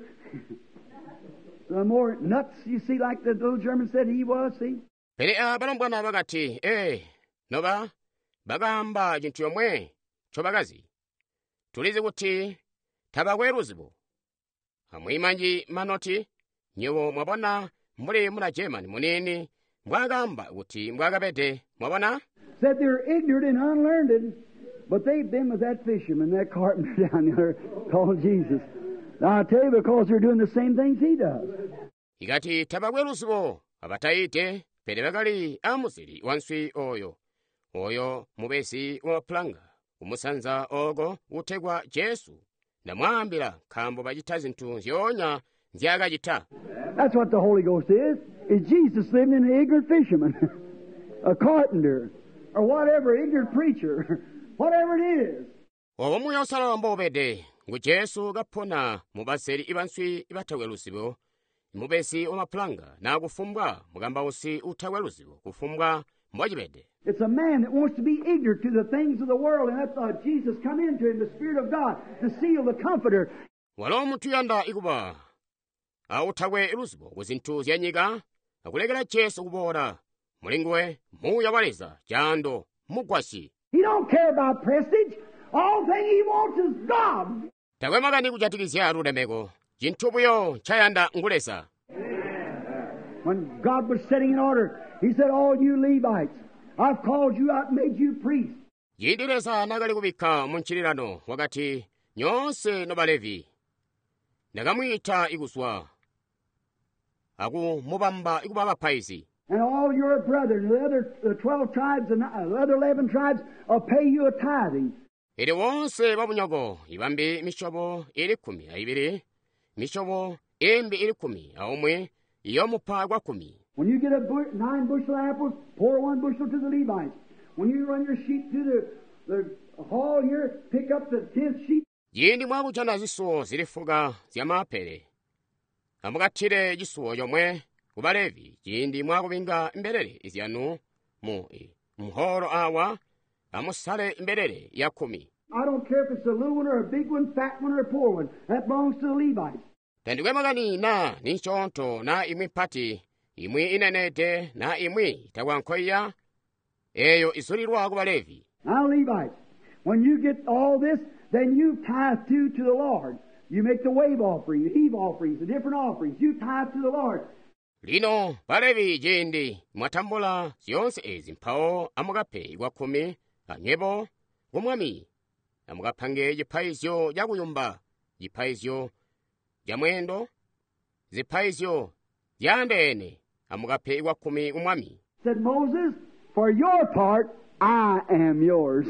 The more nuts, you see, like the little German said he was, see? pere abalombwana bagati noba bagamba chintu yomwe chobagazi tulize kuti tabakweruzibo amwimanji manoti nyewo mwabona muli mula German munini mwagamba kuti mwagapete mwabona. Said they're ignorant and unlearned, but they've been with that fisherman, that carpenter down there called Jesus. Now, I tell you, because they're doing the same things he does. Igati tabakweruzibo abataite pere bagali amusiri wanswi oyo mubesi wapulanga umusanza ogo utegwa Jesu namwambira kambo bajita zintu zyonya nzyagajita. That's what the Holy Ghost is Jesus living in an ignorant fisherman, a carpenter, or whatever, ignorant preacher, whatever it is. Obo muyo osala mbobede ngu Jesu gapona mubaseri ibanswi ibatawelusibo mubesi omapulanga nagufumbwa mugamba osi utawelusibo kufumbwa mbwajibede. It's a man that wants to be ignorant to the things of the world, and that's Jesus come into him, the Spirit of God, to seal the Comforter. Walo omuntu yanda ikuba autawe elusibo kuzintu zyanyiga akulegera Jesu kubora mulingwe muyawaleza jando mugwashi. He don't care about prestige. All thing he wants is God. Takwemagani kujatikizya rulemeko jintubuyo chayanda ngulesa. When God was setting in order, he said, all you Levites, I've called you out and made you priests. Jindiresa nagali kubika munchirirano wakati nyonse no Balevi nagamwita iguswa aku mubamba ikubaba paisi. And all your brethren, the other 12 tribes and the other 11 tribes, will pay you a tithing. Iri wonse babunyago ibambi mishobo iri 10 mishobo embi iri 10 aumwe iyo mupagwa 10. When you get 9 bushel apples, pour 1 bushel to the Levites. When you run your sheep to the hall here, pick up the 10th sheep. Yindi mwabujana zisuo zilifuga zyamapere amugatire jisuo yomwe kubalevi yindi mwakubinga imberere izyanu muhoro awa amusale imberere ya 10. I don't care if it's a little one or a big one, fat one or a poor one. That belongs to the Levites. Tendikwemagani na ninchonto na imwi pati imwi inenete na imwi itagwankoya eyo isulirwa kubalevi. Now Levites, when you get all this, then you tithe too to the Lord. You make the wave offering, the heave offerings, the different offerings. You tithe to the Lord. Lino balevi jindi mwatambula zionse ezi mpao amugape igwa 10 anyebo gomwami amugapange jipaizyo jaguyumba jipaizyo jamwendo zipaizyo jandene amugape igwa 10 umwami. Said Moses, for your part, I am yours.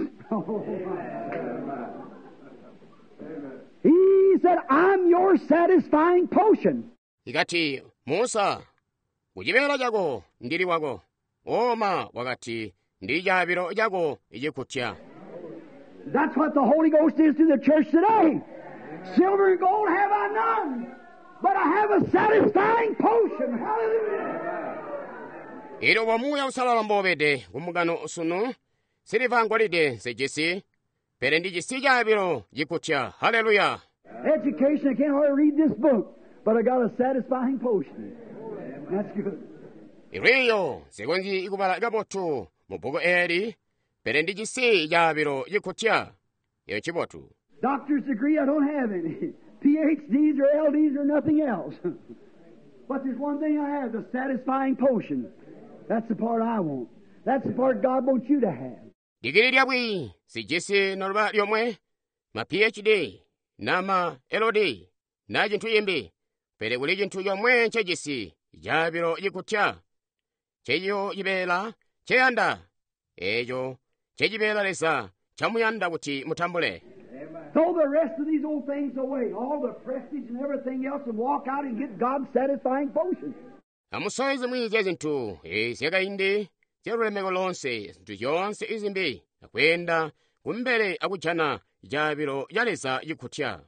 He said, I'm your satisfying potion. Igati Musa ujibera jago ndiri wago oma wakati ndijabiro jago ijikutya. That's what the Holy Ghost is to the church today. Silver and gold have I none, but I have a satisfying potion. Hallelujah. Iro wamuya usalala mbobede umugano usunu silivangolide sejisi perendi sijabiro jikutya. Hallelujah. Education, I can't hardly read this book, but I got a satisfying potion. That's good. Iriyo segonji ikubala gabotu mubogo eri perendi jisi jabiro jikutya yo chibotu. Doctor's degree, I don't have any. PhDs or LDs or nothing else. But there's one thing I have, the satisfying potion. That's the part I want. That's the part God wants you to have. Digiri lyabwi sijisi norba lyomwe ma PhD na ma LD na jintu yembe pere uli jintu yomwe nchejisi jabiro jikutya cheyo yibela cheyanda ejo chejibela lesa chamuyanda kuti mutambule. Throw the rest of these old things away, all the prestige and everything else, and walk out and get God's satisfying potion. Amusoize mwize zintu sega indi zerulemeko lonse zintu yonse izimbi nakwenda kumbere akujana jabiro yalesa jikutya.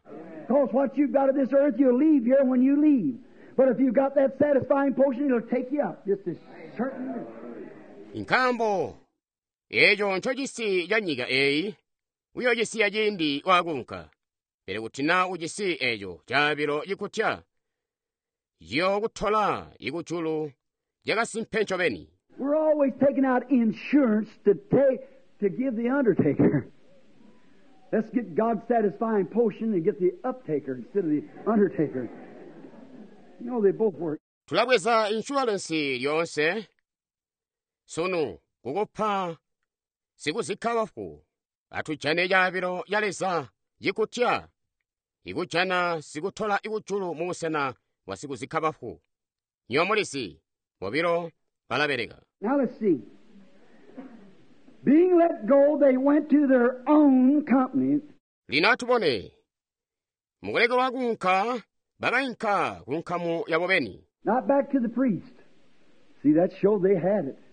Because what you've got of this earth, you'll leave here when you leave. But if you've got that satisfying portion, it'll take you up. Just as certain. inkambo ejo nchojisi yanyiga eyi wiyo jisi yajindi wagunka bere kutina ujisi ejo jabiro yikutya yo kutola ikuchulu jagasimpencho beni. We're always taking out insurance to give the undertaker. Let's get God's satisfying portion and get the uptaker instead of the undertaker. You know, they both work. tulabweza insurance yonse sono kukupa sikuzikhawafu atujane jabiro yaleza yikutya ikuchana sikuthola ikuchulu musena wa sikuzikhawafu nyomulisi mobiro balabereka. Now let's see. Being let go, they went to their own company. lina tubone mukulekerwa kunka babayinka kunkamu yabo beni. Not back to the priest. See, that showed they had it.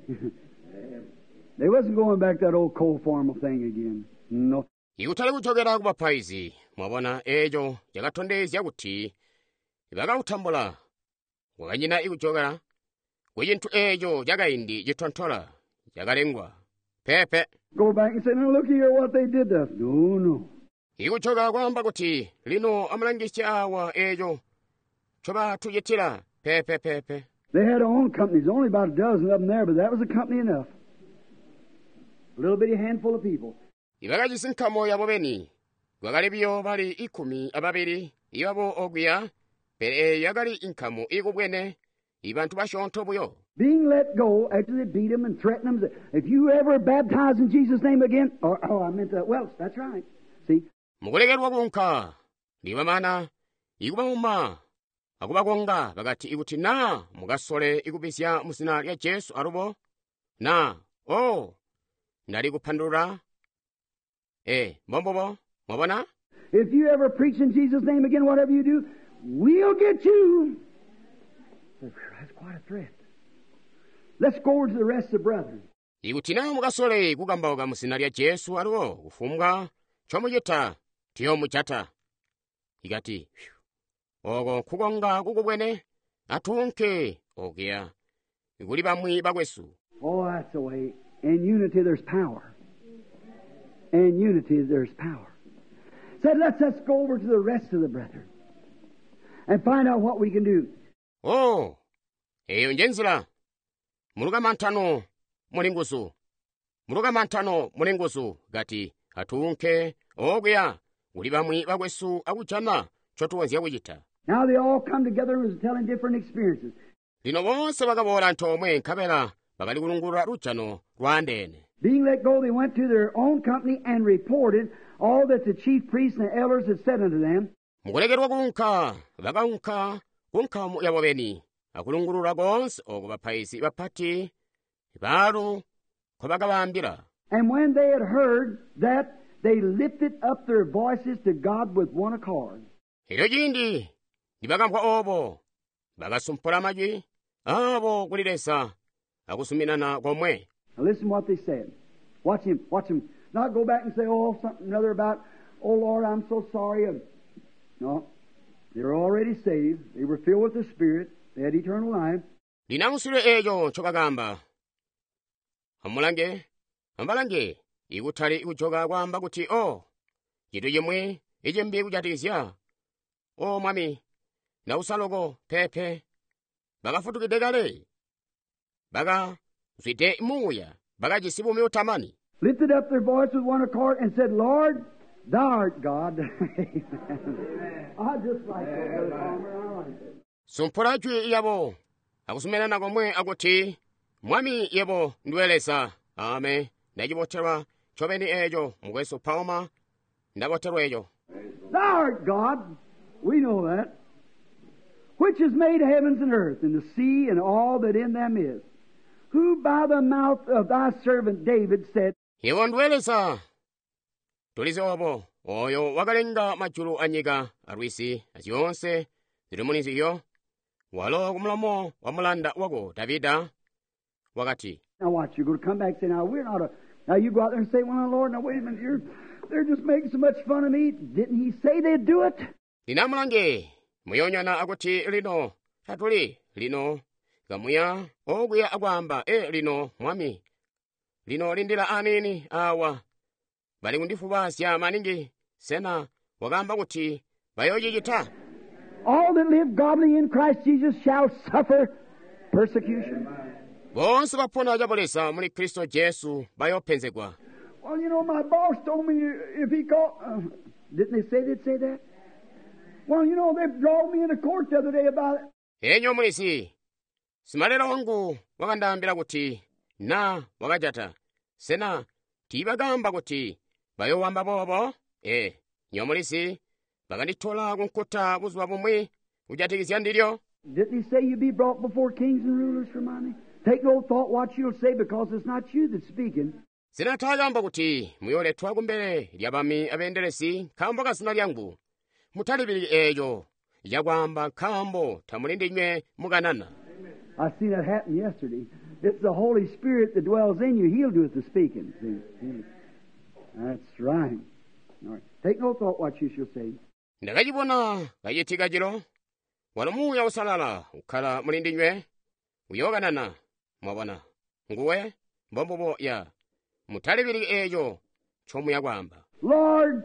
They wasn't going back to that old cold formal thing again. No. ikutali kuchokera ku bapaizi mwabona ejo jakatondezya kuti ibakautambula wakanyina ikuchokera kuyinthu ejo jakayindi jitonthola jakalengwa pepe. Go back and say, now look here what they did to us. No. ikuchoka kwamba kuti lino amalangisi awa ejo choba tujitira pepe. They had their own companies, only about a dozen of them there, but that was a company enough. A little bitty handful of people. ibakajisinkamo yabo beni gwakalibiyo bali 12 iwabo ogwiya pere yagali inkamu ikubwene ibantu bashontho buyo. Being let go after they beat him and threatened him. If you ever baptize in Jesus' name again, I meant that. Well, that's right. See? mukulekerwa kunka liwamana ikubauma akubakonga bakati ikuti na mukasole ikubisya musina lya Yesu alubo na ndali kuphandula mbombobo mwabona. If you ever preach in Jesus' name again, whatever you do, we'll get you. That's quite a threat. Let's go over to the rest of the brethren. ikuti na mukasole kukambaoka musina lya Yesu alubo kufumwa chomujita tiyo muchata ikati oko kukonga kukubwene atunke ogeya ikuli bamwi bakwesu. That's the way. In unity there's power. In unity there's power. Said, let's go over to the rest of the brethren and find out what we can do. eyo njenzira muluka mantano mulingusu gati atunke ogeya uli bamwi bakwesu akuchana chotuwazya kuchita. Now they all come together and was telling different experiences. lino bonse bakabola ntomwe nkabela bakali kulungulula luchano lwa ndene. Being let go, they went to their own company and reported all that the chief priests and the elders had said unto them. mukulekerwa kunka bakaunka kunkamu yabo beni akulungulula konse oko baphaisi bapati balu kobakabambira. And when they had heard that, they lifted up their voices to God with one accord. ilo jindi libakambwa obo bakasumpula majwi abo kulilesa akusuminana komwe. Now listen what they said. Watch him. Not go back and say, something or other about, Lord, I'm so sorry. No. They were already saved. They were filled with the Spirit. They had eternal life. linawusule ejo chokagamba ambalange ikutali ikuchoka kwamba kuti jitu yemwe ijembi kujatisya mwami nausaloko pepe bakafutukide kale baka zwite imuya bakajisibume utamani. Lifted up their voice with one accord and said, Lord, thou art God. I just like that. I like it. sumpula jwi yabo akusumenana komwe akuti mwami yebo ndwelesa ame ndajiboterwa chobeni ejo mukweso paoma ndaboterwa ejo. Thou art God. We know that. Which has made heavens and earth and the sea and all that in them is. Who by the mouth of thy servant David said, iwo ndwelesa tulize obo oyo wakalenga majulu anyika alwisi aziyonse zili muniziyo walo kumulomo wa mulanda wako Davida wakati. Now watch, you're going to come back and say, now we're not now you go out there and say, well, Lord, now wait a minute, they're just making so much fun of me. Didn't he say they'd do it? linamulange muyonyana akuti lino hatuli lino gamuya ogwiya agwamba lino mwami lino lindila anini awa bali kundifubasya maningi sena wagamba kuti bayojijita. All that live godly in Christ Jesus shall suffer persecution. bonse bapona ajabolesa muli Kristo Yesu bayopenzegwa. Well, you know, my boss told me if he called... didn't they say they'd say that? Well, you know, they brought me into court the other day about it. enyo mulisi simalera wangu wakandambira kuti na wakajata sena tibagamba kuti bayowamba bobo nyomulisi bakandithola kunkuta buzuwa bumwi ujatikizya ndilyo. Didn't he say you'd be brought before kings and rulers for money? Take no thought what you'll say, because it's not you that's speaking. sinatagamba kuti muyoletwa kumbere lyabami abenderesi khambo kasina lyangu mutalibili eyo yagwamba khambo tamulindinye muganana. I seen that happen yesterday. It's the Holy Spirit that dwells in you. He'll do the speaking. See? That's right. All right. Take no thought what you shall say. ndakachibona kayitikachilo walamuya usalala ukhala mulindinye uyoganana mwabona nguwe mbombobo ya mutalibili eyo chomu yagwamba. Lord,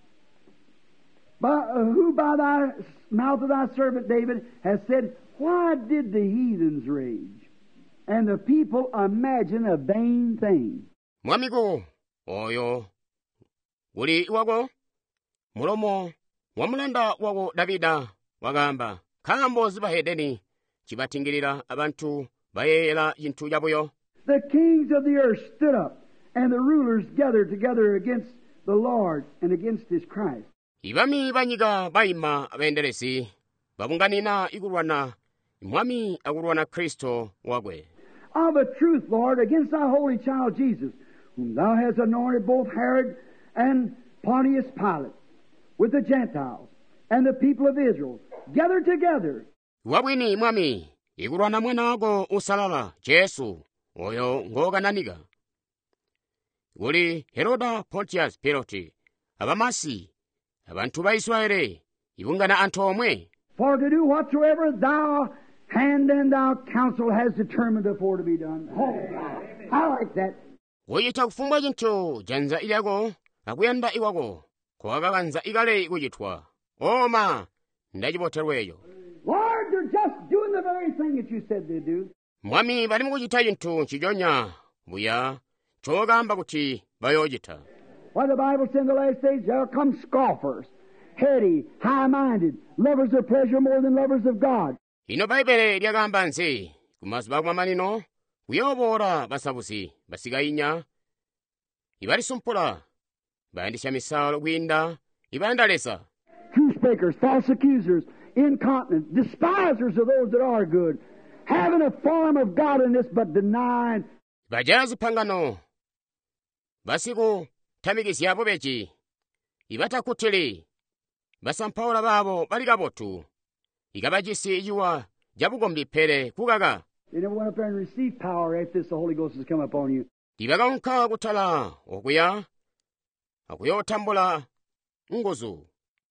who by thy mouth of thy servant David has said, why did the heathens rage, and the people imagine a vain thing? mwamiku oyo uli iwako mulomo wa mulanda wako Davida wagamba khambo zibahedeni chibatingirira abantu bayeyera chinthu chabuyo. The kings of the earth stood up, and the rulers gathered together against the Lord and against his Christ. ibami banyika bayima abenderesi babunganina ikulwana mwami akulwana Kristo wakwe. Of a truth, Lord, against thy holy child Jesus, whom thou hast anointed, both Herod and Pontius Pilate, with the Gentiles and the people of Israel, gathered together. wabwini mwami ikulwana mwana wako usalala Yesu oyo ngogananiga uli Heroda Pontius Pilate abamasi abantu ba Israeli ibungana anthu omwe. For to do whatsoever thou hand and thou counsel has determined before to be done. Oh, I like that. kuyita kufumba chinthu janza ilyako akuyenda iwako kuwakakanza ikale ikuyitwa oma ndachipoterweyo. Lord, they're just doing the very thing that you said they'd do. mwami bali mukuchita chinthu chijonya buya chogamba kuti bayochita. Why, the Bible said in the last days there come scoffers, heady, high-minded, lovers of pleasure more than lovers of God. ino baibele lyagamba nsi kumasiba kwa manino kuyobora basabusi basigayinya ibalisumpula bayandisha misalo kwinda ibayandalesa. Truth speakers, false accusers, incontinent, despisers of those that are good, having a form of godliness but denying. bajazi phangano basiku tamikisyapo beci ibatakutili basamphaula babo balikabotu ikabacisi ijuwa jabugombi phere kukaka. They never went up there and received power after this, the Holy Ghost has come upon you. tibakankha kuthala okuya akuyotambula nguzu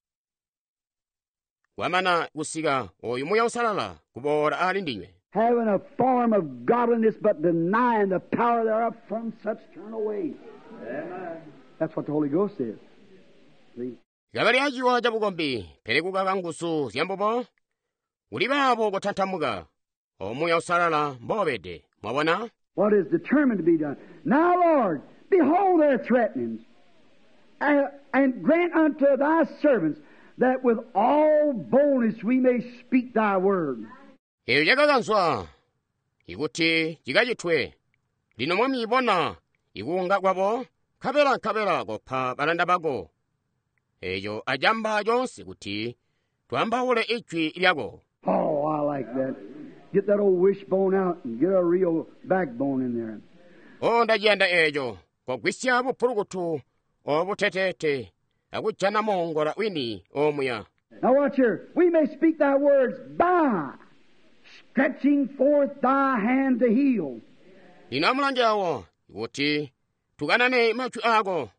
wamana kusika oyu muya usalala kubora ali ndiwe. Having a form of godliness but denying the power thereof, from such turn away. Amen. That's what the Holy Ghost is. See? ikabali ajiwa jabugombi phere kukaka ngusu zyambobo uli babo kutanthamuka omuya usalala mbobede mwabona. What is determined to be done. Now, Lord, behold their threatenings, and grant unto thy servants that with all boldness we may speak thy word. eyo jakakanzwa ikuti jikachithwe lino mwami ibona ikunga kwabo khabela kopha balanda bako eyo ajamba jonse kuti twambaule ichwi lyako. Oh, I like that. Get that old wishbone out and get a real backbone in there. ndajiyanda eyo kogwisya bupulukutu obuthetete akujana mongola wini omuya. Now watch here. We may speak thy words by stretching forth thy hand to heal. lino amulanjawo ikuti tukanane machwi ako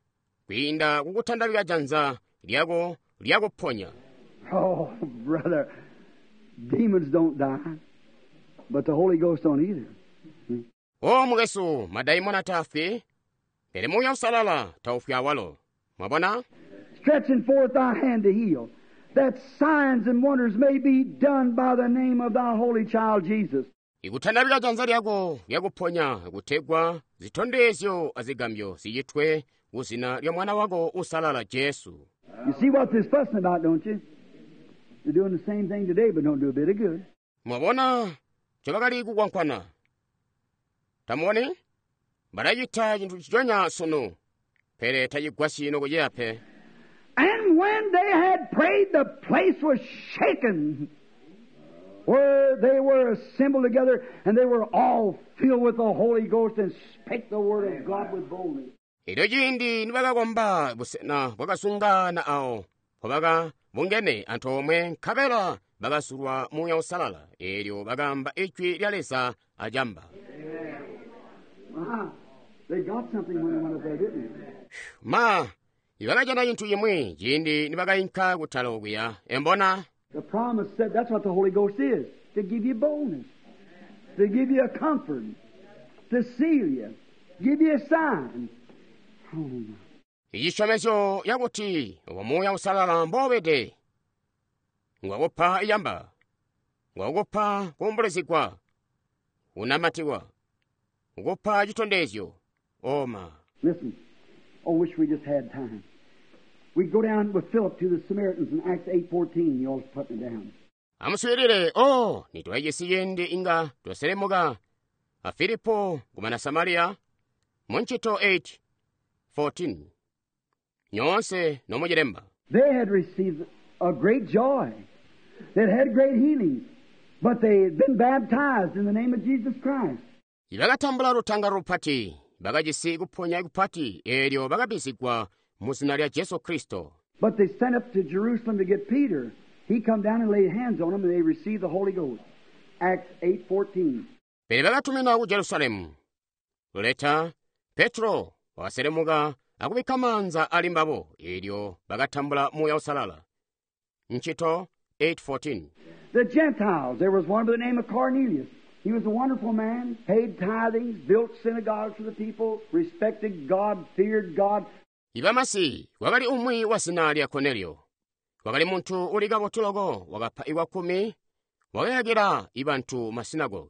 kuyinda kukuthandawira dzanza lyako lyakuphonya. Oh, brother, demons don't die, but the Holy Ghost don't either. Mukesu madaimoni atafe, pere moyo usalala taufya walo. Mwabona? Stretching forth thy hand to heal, that signs and wonders may be done by the name of thy holy child Jesus. Ikuthandawira dzanza lyako lyakuphonya kuthegwa zithondezyo azigambyo ziyithwe uzina lya mwana wako usalala Jesu. You see what they're fussing about, don't you? They're doing the same thing today, but don't do a bit of good. Mwabona chakakali kukwankwana. Tamuone barayita chinthu chichonya sono pere tayigwasino kujeape. And when they had prayed, the place was shaken, where they were assembled together, and they were all filled with the Holy Ghost and spake the word of God with boldness. Ilo jindi nibakakomba busena bwakasungana awo pobaka bungene anthu omwe nkhabela bakasulwa muya usalala elyo bakamba ichwi lyalesa ajamba. They got something when they went up there, didn't they? Ma ibakachana chinthu chimwe chindi nibakayinkha kuthalo kuya embona. The promise said that's what the Holy Ghost is, to give you boldness, to give you a comfort, to seal you, give you a sign. Ichomesyo yakuti wamuya usalala mbobede ngwakupha iyamba ngwakupha kuombolezedwa unamatiwa ngukupha chithondezyo oma. Listen, wish we just had time. We go down with Philip to the Samaritans in Acts 8:14. You always put me down. Amuswirire nitwayesiyende inga twaselemuka Afilipo kumana Samaria Monchito 8:14. Nyonse nomujeremba. They had received a great joy. They had great healings, but they had been baptized in the name of Jesus Christ. Ibakatambula rutanga rupati bakajisi kuphonya kupati elyo bakabisikwa muzina lya Yesu Kristo. But they sent up to Jerusalem to get Peter. He come down and laid hands on them, and they received the Holy Ghost. Acts 8:14. Pere bakatumina ku Jerusalemu. Leta Petro waselemuka akubika manza alimbabo elyo bakatambula muya usalala. Nchito 8:14. The Gentiles, there was one by the name of Cornelius. He was a wonderful man, paid tithings, built synagogues for the people, respected God, feared God. Ibamasi wakali umwi wasina lya Cornelio. Wakali muntu uliga tulogo wakapha iwa 10 wakayagira ibantu masinago.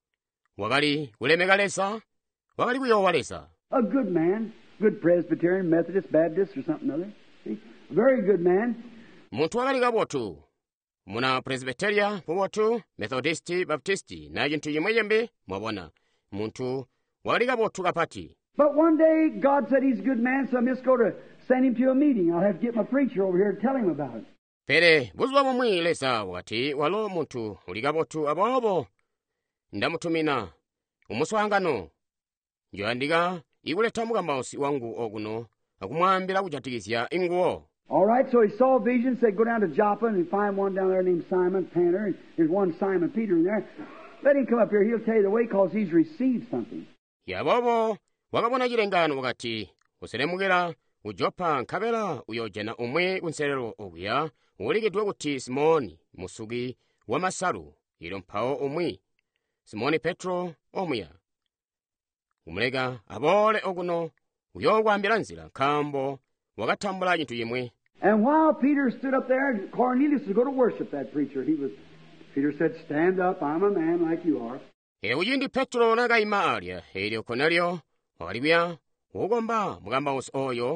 Wakali ulemegalesa wakali kuyowalesa. A good man, good Presbyterian, Methodist, Baptist, or something other. See? A very good man. Muntu wakali gabotu. Muna Presbyteria pobotu, Methodisti, Baptisti, na jintu yimweyembe mwabona. Muntu wakali gabotu kapati. But one day, God said he's a good man, so I'm just going to send him to a meeting. I'll have to get my preacher over here and tell him about it. Pere, buzwa bumwi lesa wakati walo muntu uligabotu abobo. Ndamutumina, umuswangano. Njoandiga, ikuleta mugambausi wangu oguno, akumwambira kujatikisya inguo. All right, so he saw a vision, said go down to Joppa and find one down there named Simon Tanner. And there's one Simon Peter in there. Let him come up here. He'll tell you the way because he's received something. Yabobo, wakabona jirengano wakati, uselemugera, ujopa nkabela uyojena umwe unserero oguya, uligedwa kuti Simoni, musugi, wamasaru, ilompao umwi. Simoni Petro, omuya. Umulega, abole oguno, uyogwambira nzira, kambo, wakatambula jintu yimwe. And while Peter stood up there, Cornelius was going to worship that preacher. Peter said, stand up, I'm a man like you are. Ujindi Petro nagayima alya, elyo Cornelio, walibya, ugomba, mugambausi oyo.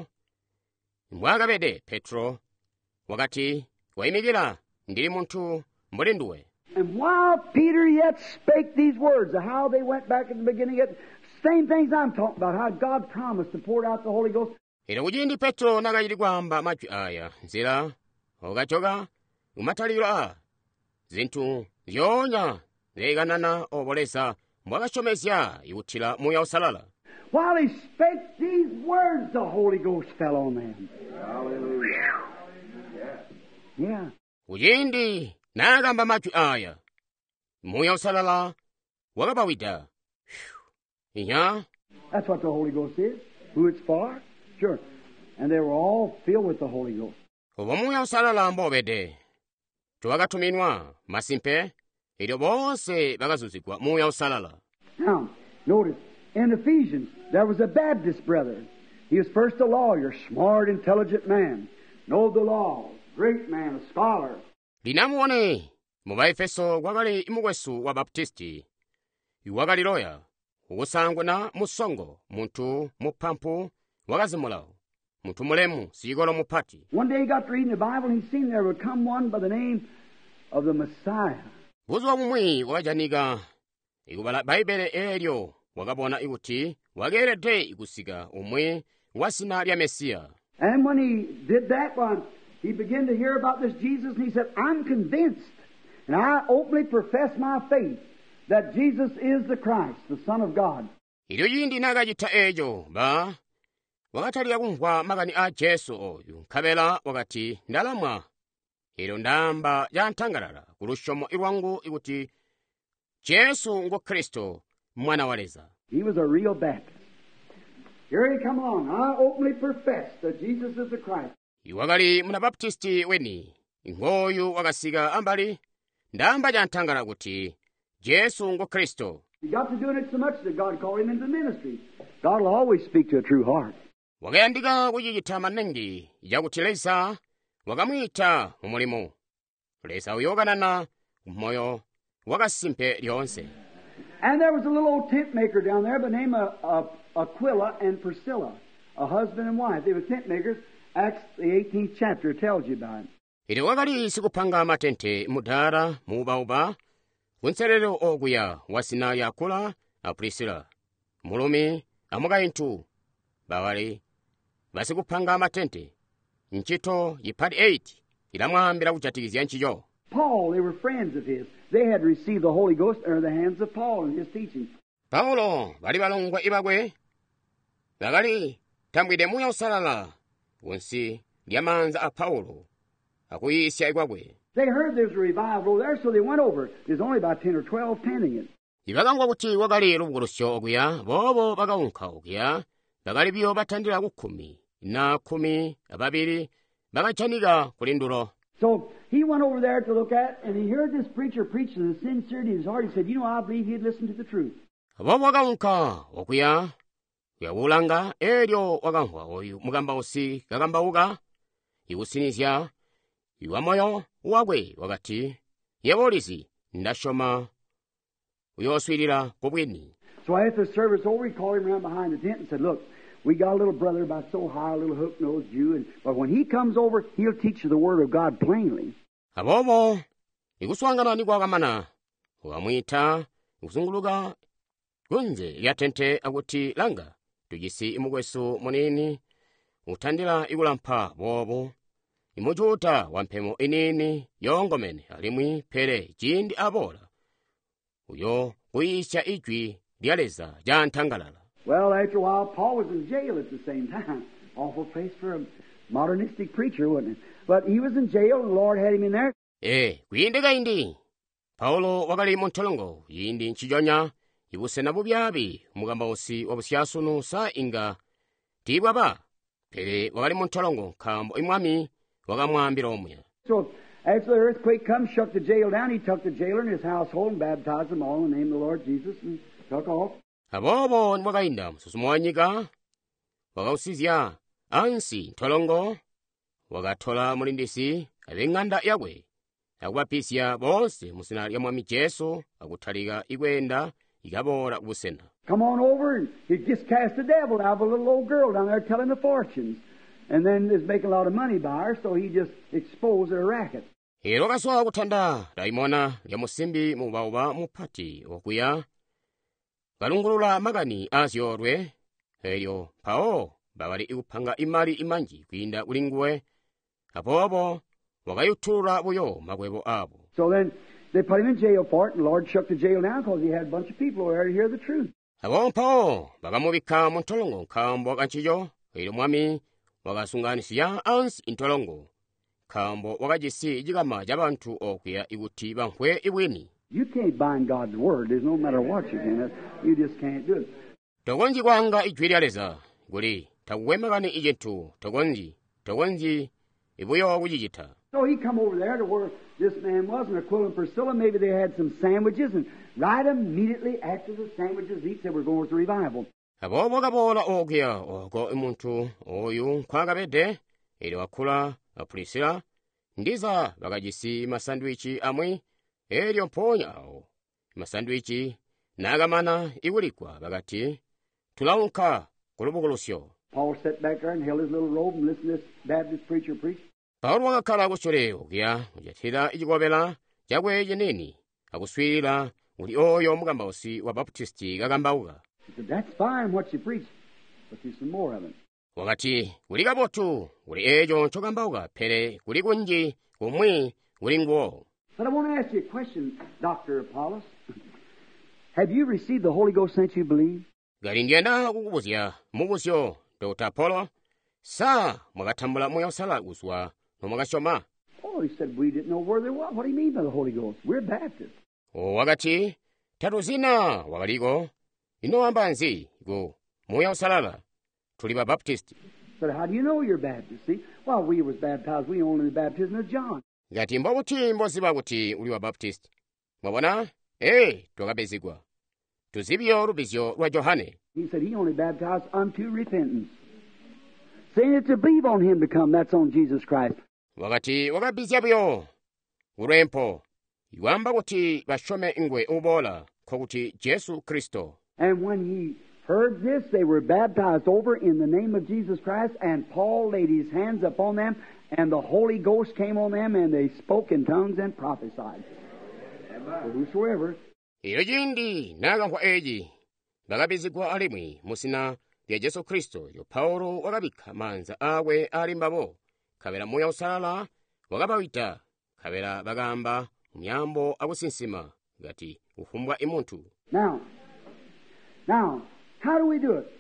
Mwagabede Petro, wakati, waimigira, ndiri muntu, mbulinduwe. And while Peter yet spake these words of how they went back at the beginning, same things I'm talking about, how God promised to pour out the Holy Ghost. Ilo ujindi Petro nagayirigwamba machwi aya, nzira, ogachoga, umatalira, zintu, zyonya, zeganana, obolesa, mwagachomesya, iwutila muya usalala. While he spake these words, the Holy Ghost fell on them. Hallelujah. Yeah. Ujindi, nagamba machwi aya, muya usalala, wagabawida. Yeah. That's what the Holy Ghost is. Who it's for? Sure. and they were all filled with the Holy Ghost. Obo Moyo Usalala mbobede. Tuwagatuminwa masimpe. Eryo bonse bagazuzibwa Moyo Usalala. Now, notice, in Ephesians, there was a Baptist brother. He was first a lawyer, smart, intelligent man, know the law, great man, a scholar. Linamuone mu Baefeso wagali imugwesu wa Baptisti. Iwagali loya, uwusangwe na musongo, muntu mupampu, wagazimulao, muntu mulemu, sigolo mupati. One day he got to reading the Bible and he seen there would come one by the name of the Messiah. Buzwa mumwi wajaniga, igubala Baibele eryo, wagabona iguti, wagerede igusiga umwi, wasina lya Mesiya. And when he did that one, he began to hear about this Jesus and he said, I'm convinced, and I openly profess my faith, that Jesus is the Christ, the Son of God. Ilyo yindi nagajita ejo, ba, wakatali kumva magani a Jesu oyu, kabela wakati ndalamwa. Ilo ndamba yantangalala, kulushomo irwangu iguti, Jesu ngo Kristo, mwana waleza. He was a real Baptist. Here he come along. I openly profess that Jesus is the Christ. Iwagali muna Baptisti weni, ngoyu wakasiga ambali, ndamba yantangala guti, Jesu ngo Kristo. He got to doing it so much that God called him into ministry. God will always speak to a true heart. Wagayandiga kujijita manengi, yaguti lesa, wagamwita umulimo. Lesa uyoganana, umoyo, wagasimpe lyonse. And there was a little old tent maker down there by the name of Aquila and Priscilla, a husband and wife. They were tent makers. Acts, the 18th chapter, tells you about it. Ili wagali sikupanga matente mudara mubauba, unserero oguya wasina ya Aquila na Priscilla. Mulumi amugayintu bawali basikupanga matente. Nchito yipadi 8 ilamwambira kuchatigizya nchiyo. Paul, they were friends of his. They had received the Holy Ghost under the hands of Paul in his teaching. Paulo bali balongwa ibagwe bagali tambwide Moyo Usalala wonsi lyamanza a Paulo akuyisya igwagwe. They heard there's a revival over there, so they went over. There's only about 10 or 12 tending it. Ibagangwa kuti wagali lubugulusyo oguya bobo bagawunka oguya bagali byo batandira kukumi na 10 ababiri bagachaniga kulindulo. So he went over there to look at, and he heard this preacher preach to the sincerity of his heart. He said, you know, I believe he'd listen to the truth. Bobo wagawunka oguya yawulanga eryo wagangwa oyu mugamba osi gagamba uga iwusinizya iwamoyo wagwe wagati yebolisi ndashoma uyoswirira kubwini. So after the service over, he called him around behind the tent and said, look, we got a little brother about so high, a little hook-nosed Jew, but when he comes over, he'll teach you the Word of God plainly. Abobo ikuswangana ni kwagamana wamwita usunguluga gunze lyatente aguti langa tujisi imugwesu munini utandila igulampa bobo imujuta wampemo inini yongomene alimwi pere jindi abola uyo kuyisya ijwi lyaleza jantangalala. Well, after a while, Paul was in jail at the same time. Awful place for a modernistic preacher, wasn't it? But he was in jail, and the Lord had him in there. Kuyindega indi. Paulo wagali montolongo, yindi nchijonya, ibusena bubyabi, mugamba osi wabusyasunu sa inga. Tibwaba, pere wagali montolongo, kambo imwami, wagamwambira omya. So, after the earthquake come, shook the jail down, he took the jailer and his household and baptized them all in the name of the Lord Jesus and took off. Abobo nwagainda msusumwanyiga, wagausizya, ansi ntolongo, wagatola mulindisi, abenganda yagwe, agwapisya bonse musina lya mwami Jesu, agutaliga igwenda, igabora busena. Come on over, and he just cast the devil out of a little old girl down there telling the fortunes. And then is making a lot of money by her, so he just exposed their racket. Ero kaswa kutanda, daimona, lya musimbi mubauba mupati, okuya, galungulula magani asyorwe, heyo, pao, bawali iupanga imali imanji, kuinda ulingwe, apobo, wagayutura buyo, magwebo abo. So then, they put him in jail for it, and the Lord shook the jail down because he had a bunch of people over there to hear the truth. Abo pao, bagamubika montolongo, kambo kanchiyo, heyo mwami, wagasunganisya ansi intolongo, kambo wagajisi jigama jabantu okuya iguti bankwe ibwini. You can't bind God's word. There's no matter what you can. You just can't do it. Togonji kwanga ijwi lyaleza, guli takuwemekani icinthu tokonji ibuyo kucicitha. So he come over there to where this man was, and Aquila and Priscilla, maybe they had some sandwiches, and right immediately after the sandwiches eat, said, we're going to revival. Apo pokapola okuya oko imunthu oyu nkhwakapete ili Aquila Priscilla ndiza bakacisi masandwichi amwe elyo mphonya awo masandwichi nakamana ikulikwa bakati tulaunkha kulubukulusyo. Paul sat back there and held his little robe and listened to this Baptist preacher preach. Paulo wakakhala kuchole okuya ujathira ichikopela chakwe cheneni akuswirira uli oyo mukambausi wa Baptisti kakambauka. He said, that's fine what you preach, but there's some more of it. Wakati kuli kapotu kuli echo chokambauka phere kuli kunji kumwi kuli nguwo. But I want to ask you a question, Dr. Apollos. Have you received the Holy Ghost since you believe? Gali ndiyenda kukupuzya mukusyo Dr. Apollo sa mwakathambula moyo osala kuswa nomwakachoma. Oh, he said, we didn't know where they were. What do you mean by the Holy Ghost? We're Baptists. Wakati thatu zina wakaliko ino ambanzi iku moyo osalala tuli ba Baptist. But how do you know you're Baptist? See, while we was baptized, we only the baptism of John. Ngati mbokuti mboziba kuti uli wa Baptist. Mwabona? Twakapezedwa. Tuzibyo lubizyo lwa Yohane. He said he only baptized unto repentance. Saying it to believe on him to come, that's on Jesus Christ. Wakati wakabizyabuyo ulwempo iwamba kuti bashome ingwe ubola kokuti Yesu Kristo. And when he heard this, they were baptized over in the name of Jesus Christ, and Paul laid his hands upon them, and the Holy Ghost came on them, and they spoke in tongues and prophesied. For whosoever. Iyo jindi nakankhwa eji bakabizidwa alimwi musina lya Yesu Kristo yo Paulo wakabikha manza awe alimbabo khabera moyo osalala wakapawita khabera bakamba myambo akusinsima ngati ufumbwa imunthu. Now, how do we do it?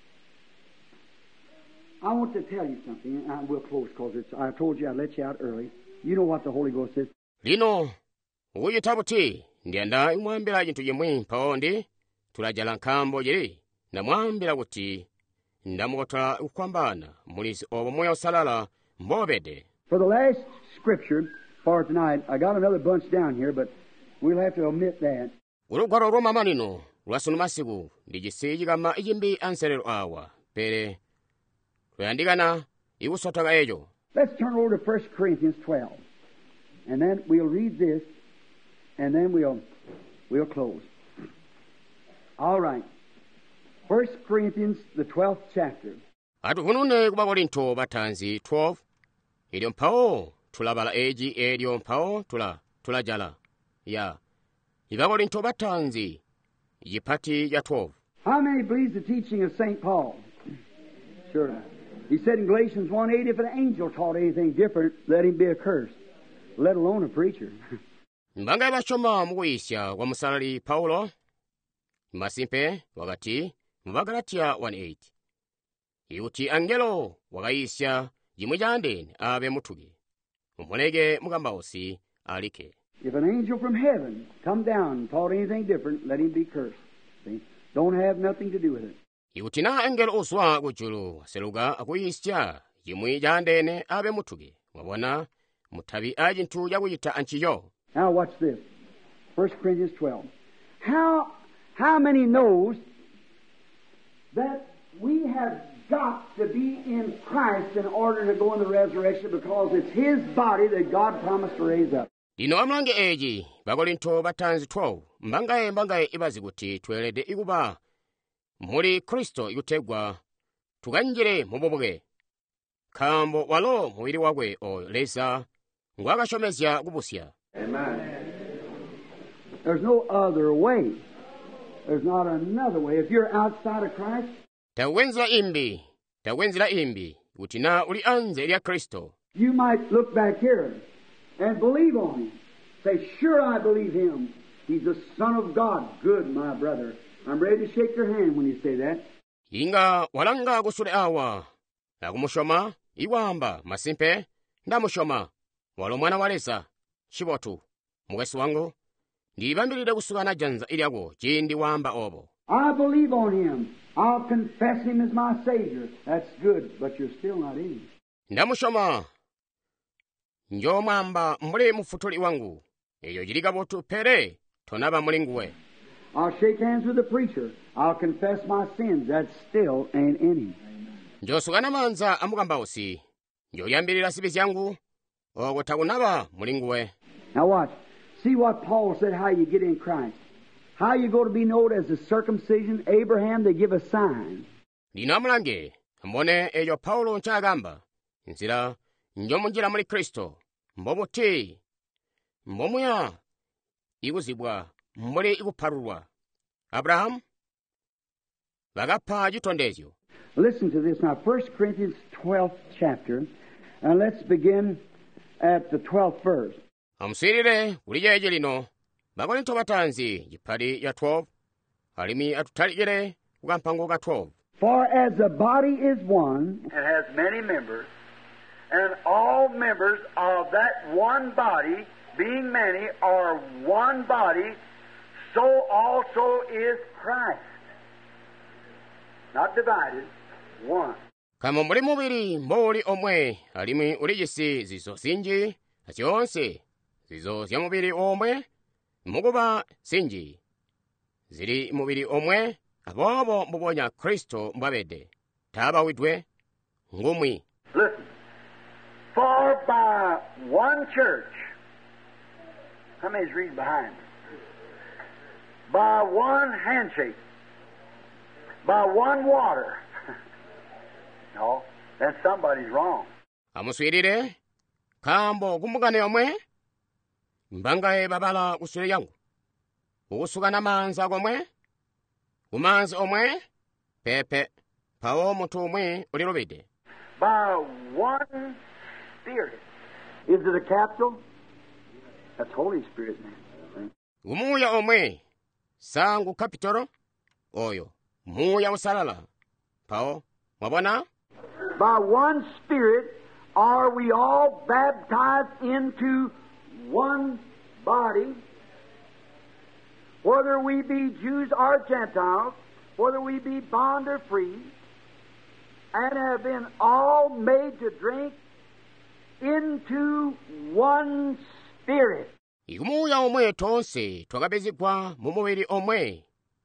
I want to tell you something, and we'll close because I told you I'd let you out early. You know what the Holy Ghost says. Lino uyitha kuti ndiyanda imwambira chinthu chimwe mphawondi tulajala nkhambo jeri namwambira kuti ndamukotha kukwambana mulisi obo moyo osalala mbobede. For the last scripture for tonight, I got another bunch down here, but we'll have to omit that. Ulugwaro Roma manino lwasunu masiku ndijisiji kama ijimbi anserero awa pere kuyandikana ikusotaka ejo. Let's turn over to 1 Corinthians 12, and then we'll read this, and then we'll close. All right. 1 Corinthians, the 12th chapter. Atufunune kuba Korinto batanzi 12 ilyo mphawo tulabala eji elyo mphawo tulajala ya iba Korinto batanzi yipati ya 12. How many believes the teaching of St. Paul? Sure. He said in Galatians 1:8, if an angel taught anything different, let him be accursed, let alone a preacher. Mbanga bashoma mukuyisya kwa musalali Paulo masimpe wakati mubagalatia 1:8 ikuti angelo wakayisya jimwe jandeni abe muthuki mumuleke mukambausi alike. If an angel from heaven come down and taught anything different, let him be cursed. See? Don't have nothing to do with it. Ikuti na angelo uswa kujulu seluka akuyisya jimwe jandene abe muthuki mwabona muthabi ajinthu yakuyita anchiyo. Now watch this. 1 Corinthians 12. How many knows that we have got to be in Christ in order to go in the resurrection because it's His body that God promised to raise up? Dino amlange eji Bakorinto batanzi 12 mbangaye ibazi kuti twelede ikuba muli Kristo ikutegwa tukanjire muboboke khambo walo muwiri wakwe oleza ngwakashomezya kupusya. Amen. There's no other way. There's not another way. If you're outside of Christ, tawenzira imbi kuti na uli anze lya Kristo. You might look back here and believe on Him. Say, sure, I believe Him. He's the Son of God. Good, my brother. I'm ready to shake your hand when you say that. Inga walanga kusule awa nakumushoma iwamba masimpe ndamushoma walo mwana walesa chibotu mugesi wangu ndibambirire kusukana janza ilyako chindi wamba obo. I believe on Him. I'll confess Him as my Savior. That's good, but you're still not in Him. ndamushoma njomwamba muli mufutuli wangu eyo jiliga botu pere tonaba mulinguwe. I'll shake hands with the preacher. I'll confess my sins. That still ain't in Him. njosukana manza amugamba osi njoyambirira sibi zyangu ogwo takunaba mulinguwe. Now watch. See what Paul said, how you get in Christ. How you go to be known as the circumcision. Abraham, they give a sign. lino amulange mbone eyo paulo nkyagamba nzira njomunjira muri kristo mbobuti mbomuya ikuzibwa muri ikupharulwa. Abrahamu bagapha chitondezyo. Listen to this now. 1 Corinthians 12th chapter. And let's begin at the 12th verse. amusirire kulijeje lino bakorinto batanzi jipali ya 12 alimi atutalikire kukampango ka 12. For as the body is one, and has many members, and all members of that one body, being many, are one body, so also is Christ. Not divided, one. kama muli mubiri mboli omwe alimi ulijisi zizo sinji asyonse zizo zya mubiri omwe mukuba sinji zili mubiri omwe abobo mbubonya kristo mbabede tabawidwe ngumwi. Listen. For by one church, how many's reading behind me? By one handshake, by one water. No, then somebody's wrong. amuswirire kambo kumbukane omwe mbangaye babala kusule yangu ukusukana manza komwe kumanzi omwe pepe pawo mutu omwe ulilobede. By one Spirit. Is it a capital? That's Holy Spirit, man. umuya omwe sangu kapitolo oyo muya usalala pawo mwabona. By one Spirit are we all baptized into one body, whether we be Jews or Gentiles, whether we be bond or free, and have been all made to drink into one Spirit. umuya omwe tonse twakapezekwa mu mubiri omwe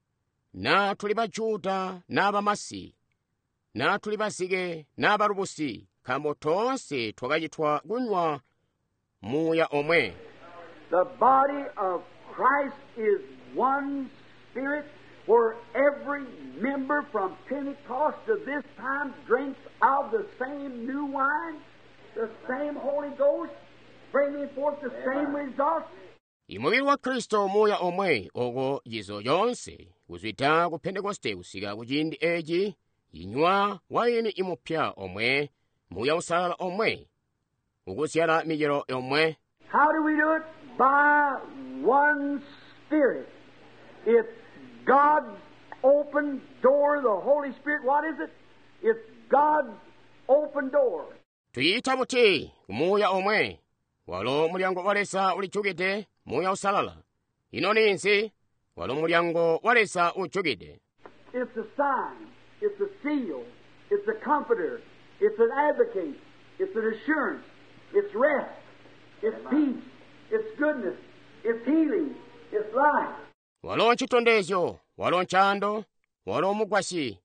na tuli bajuda n'abamasi na tuli basige n'abarubusi kambo tonse twakachitwa kunywa muya omwe. The body of Christ is one Spirit, where every member from Pentecost to this time drinks of the same new wine, the same Holy Ghost, bringing forth the same results. imubiri wa kristo muya omwe ogwo yizo yonse kuzwita ku pentekoste kusika kuchindi eji yinywa waini imupya omwe muya usalala omwe ukusyala mijero omwe. How do we do it? By one Spirit. It's God's open door, the Holy Spirit. What is it? It's God's open door. tuyita buti kumuya omwe walo mulyango walesa ulichukide muya usalala ino ninsi walo mulyango walesa uchukide. It's a sign. It's a seal. It's a comforter. It's an advocate. It's an assurance. It's rest. It's peace. It's goodness. It's healing. It's life. walo nchitondezyo walo nchando walo mugwashi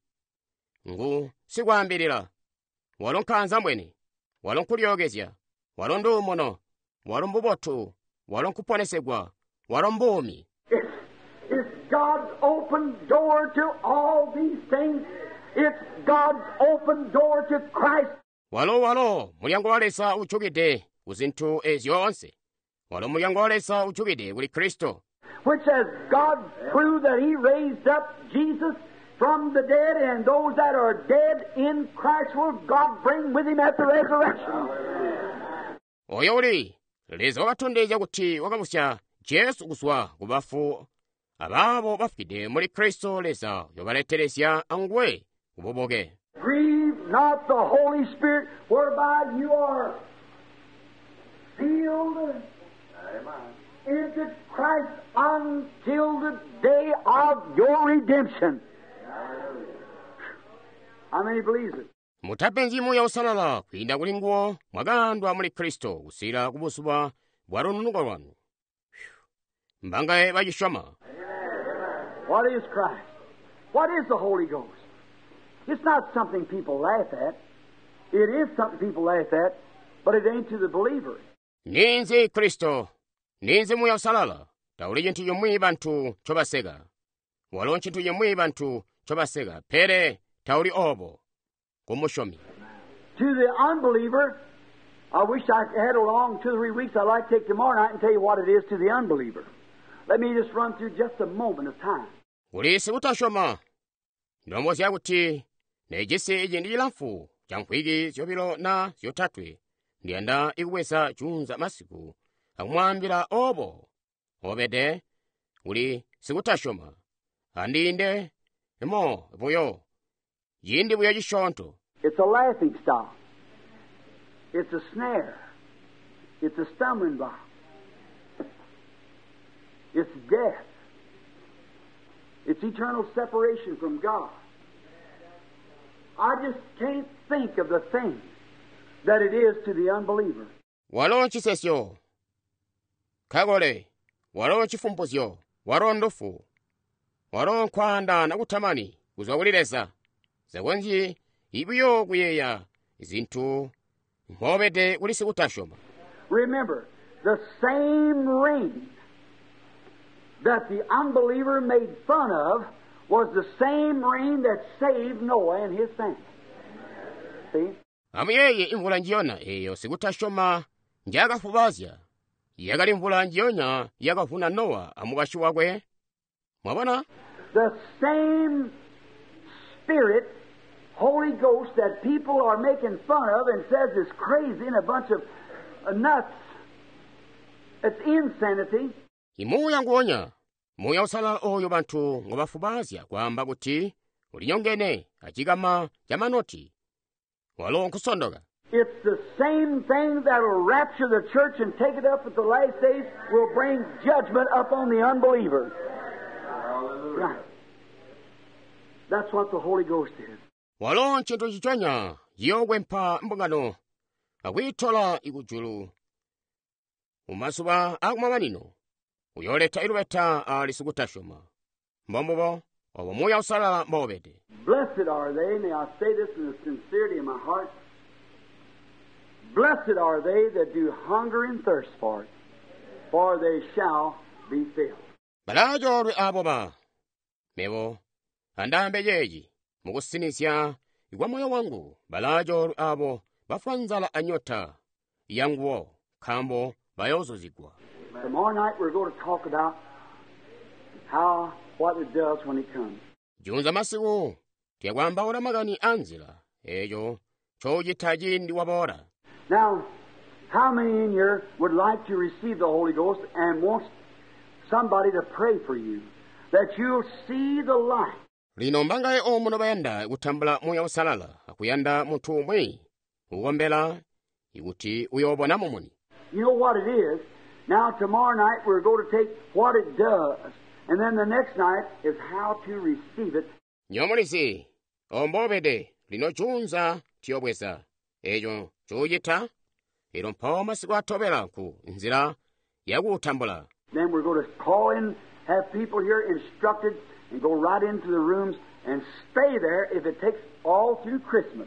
ngu sikwambirira walo nkhanza mbweni walo nkulyogezya walo ndumono walo mbubotu walo nkuponesegwa walo mbumi. It's God's open door to all these things. It's God's open door to Christ. walo mulyango walesa uchukide kuzinthu ezyonse walo mulyango walesa uchukide kuli kristo. Which as God proved that He raised up Jesus from the dead, and those that are dead in Christ will God bring with Him at the resurrection. oyo uli leza wakatondeza kuti wakabusya jesu kuswa kubafu ababo bafide muri kristo leza yobaleteresya angwe kuboboke. Grieve not the Holy Spirit, whereby you are sealed into Christ until the day of your redemption. How many believes it? mutape mzimu yausalala kuyinda kulinguwo mwakandwa muli khristu kusiyira kubusubwa bwa lununuko lwanu. Mbangaye bachishoma. What is Christ? What is the Holy Ghost? It's not something people laugh at. It is something people laugh at, but it ain't to the believer. Ninzi Kristo, ninzi mu yausalala, tauli chintu yomwe bantu chobasega. Walo chintu yomwe bantu chobasega, pere tauli obo, kumushomi. To the unbeliever, I wish I had a long 2 or 3 weeks. I'd like to take tomorrow night and tell you what it is to the unbeliever. Let me just run through just a moment of time. Ulisi utashoma. Ndombozi yakuti, nejese iji ndijilamfu, jankwigi ziyobilo na ziyotatwe, ndiyanda ikuwesa chunza masiku, akumwambira obo, obede, uli sikutashoma, andinde, emo, buyo, yindi buyo jishonto. It's a laughing stock. It's a snare. It's a stumbling block. It's death. It's eternal separation from God. I just can't think of the thing that it is to the unbeliever. Walo chisesyo, kagole, walo chifumpuzyo, walo ndofu, walo nkwanda na kutamani, kuzwagulileza, zagonji, ibiyo kuyeya, zintu, mbobede ulisi utashoma. Remember, the same ring that the unbeliever made fun of was the same ring that saved Noah and his family. See? Amuyeye imvula njiyona eyo sikutashoma njagafubazya. Yagali imvula njiyonya yagafuna Noah amugashi wagwe. Mwabona? The same Spirit, Holy Ghost, that people are making fun of and says is crazy and a bunch of nuts. It's insanity. Imuya nguonya, muya usalala oyo bantu ngobafubazya kwamba kuti ulinyongene achigama jamanoti. Walo nkusondoga. It's the same thing that'll rapture the church and take it up at the last days, will bring judgment upon the unbeliever. Right. That's what the Holy Ghost is. Walo nchintu chichonya, yogwe mpa mbungano, akwitola ikujulu. Umasuba akumamanino, uyoleta ilubeta alisukutasoma. Mbombobo, obo muya usalala mbobede. Blessed are they, may I say this in the sincerity of my heart, blessed are they that do hunger and thirst for it, for they shall be filled. Balajo aboba, mebo, andambe yeji, mukusinisya, igwa moyo wangu, balajo abo, bafanzala anyota, yanguo, kambo, bayozo zigwa. Tomorrow night we're going to talk about what it does when it comes. Junza masiku, tiagwamba ora magani anzila, ejo, choji taji ndi wabora. Now, how many in here would like to receive the Holy Ghost and wants somebody to pray for you, that you'll see the light? Lino mbangaye omuno bayanda utambula muya usalala, akuyanda mutu umwe, uwombela, iguti uyobona mumuni. You know what it is? Now, tomorrow night we're going to take what it does, and then the next night is how to receive it. Nyomulisi, ombobede, lino chunza, tiobweza, ejo, chujita, ilo mpoma siku atobela ku, nzira, yagu utambula. Then we're going to call in, have people here instructed, and go right into the rooms and stay there if it takes all through Christmas.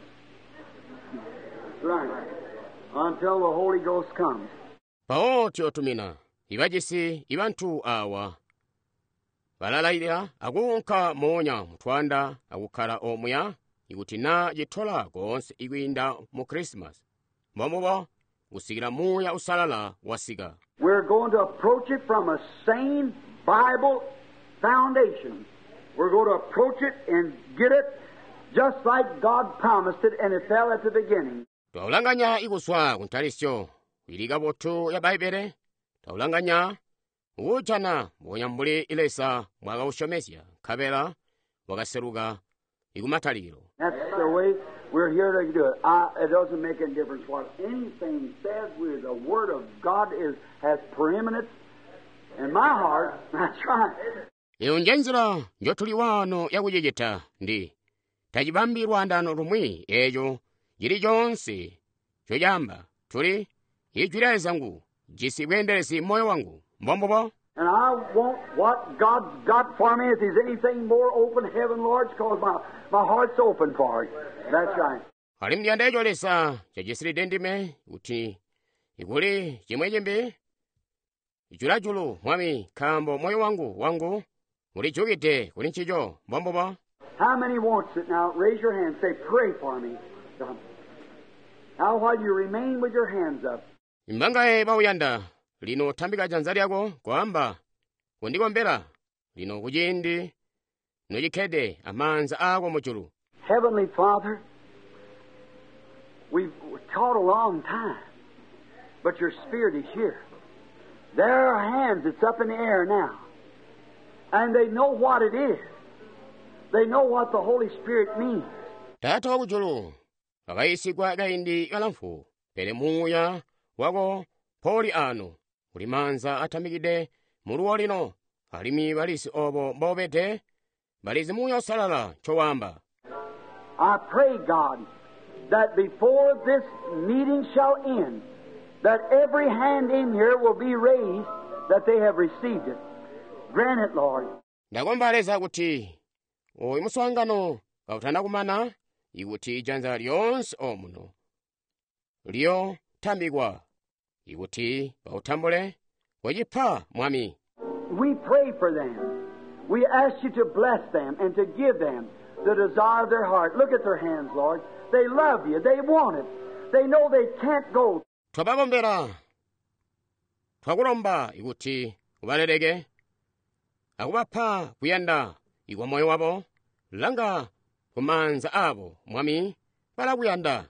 Right. Until the Holy Ghost comes. Pao tiotumina, ibajisi, ibantu awa. Balalaidea, agunka monya mutwanda, agukara omuya, igutina jitola gonse iguinda mu Christmas. Mbomobo, usigira muya usalala wasiga. We're going to approach it from a sane Bible foundation. We're going to approach it and get it just like God promised it, and it fell at the beginning. Taulanganya iguswa kuntalisyo, iliga botu ya Baibele, taulanganya, ujana, mwonyambuli ilesa, mwaga ushomesya, kabela, wagaseruga, igumataliro. That's the way we're here to do it. It doesn't make any difference what anything says. The Word of God has preeminence in my heart. That's right. Iyo njenzira, njotuli wano ya ujejeta, ndi. tachipambirwa ndano lumwi echo chilichonse choyamba tuli ichwira zangu jisibwenderesi moyo wangu mbombopo. And I want what God's got for me. If there's anything more, open heaven, Lord, because my heart's open for it. That's right. ali mdyanda icholesa chachisilide ndime kuti ikuli chimwe chimbi ichulachulu mwami khambo moyo wangu ulichukite kuli nchicho mbombopo. How many wants it now? Raise your hand. Say, pray for me. Now while you remain with your hands up. imbangaye pauyanda lino thambika chanza lyako kwamba kundikombera lino kuchindi nochikhede amanza ako muchulu. Heavenly Father, we've taught a long time, but your Spirit is here. There are hands that's up in the air now, and they know what it is. They know what the Holy Spirit means. Tata wakuchulu akayisikwa kaindi kalamfu pele muya wako poli ano ulimanza athamikide muluwo lino alimi balisi obo mbopete balizi muya osalala chowamba. I pray, God, that before this meeting shall end, that every hand in here will be raised, that they have received it. Grant it, Lord. ndakombaleza kuti oyi muswangano kautana kumana ikuti janza lyonse omuno liyo thambikwa ikuti pautambule wachipha mwami. We pray for them. We ask you to bless them and to give them the desire of their heart. Look at their hands, Lord. They love you. They want it. They know they can't go. twapakombera twakulomba ikuti ubalereke akubapha kuyanda ikwa moyo wapo langa kumanza abo mwami balakuyanda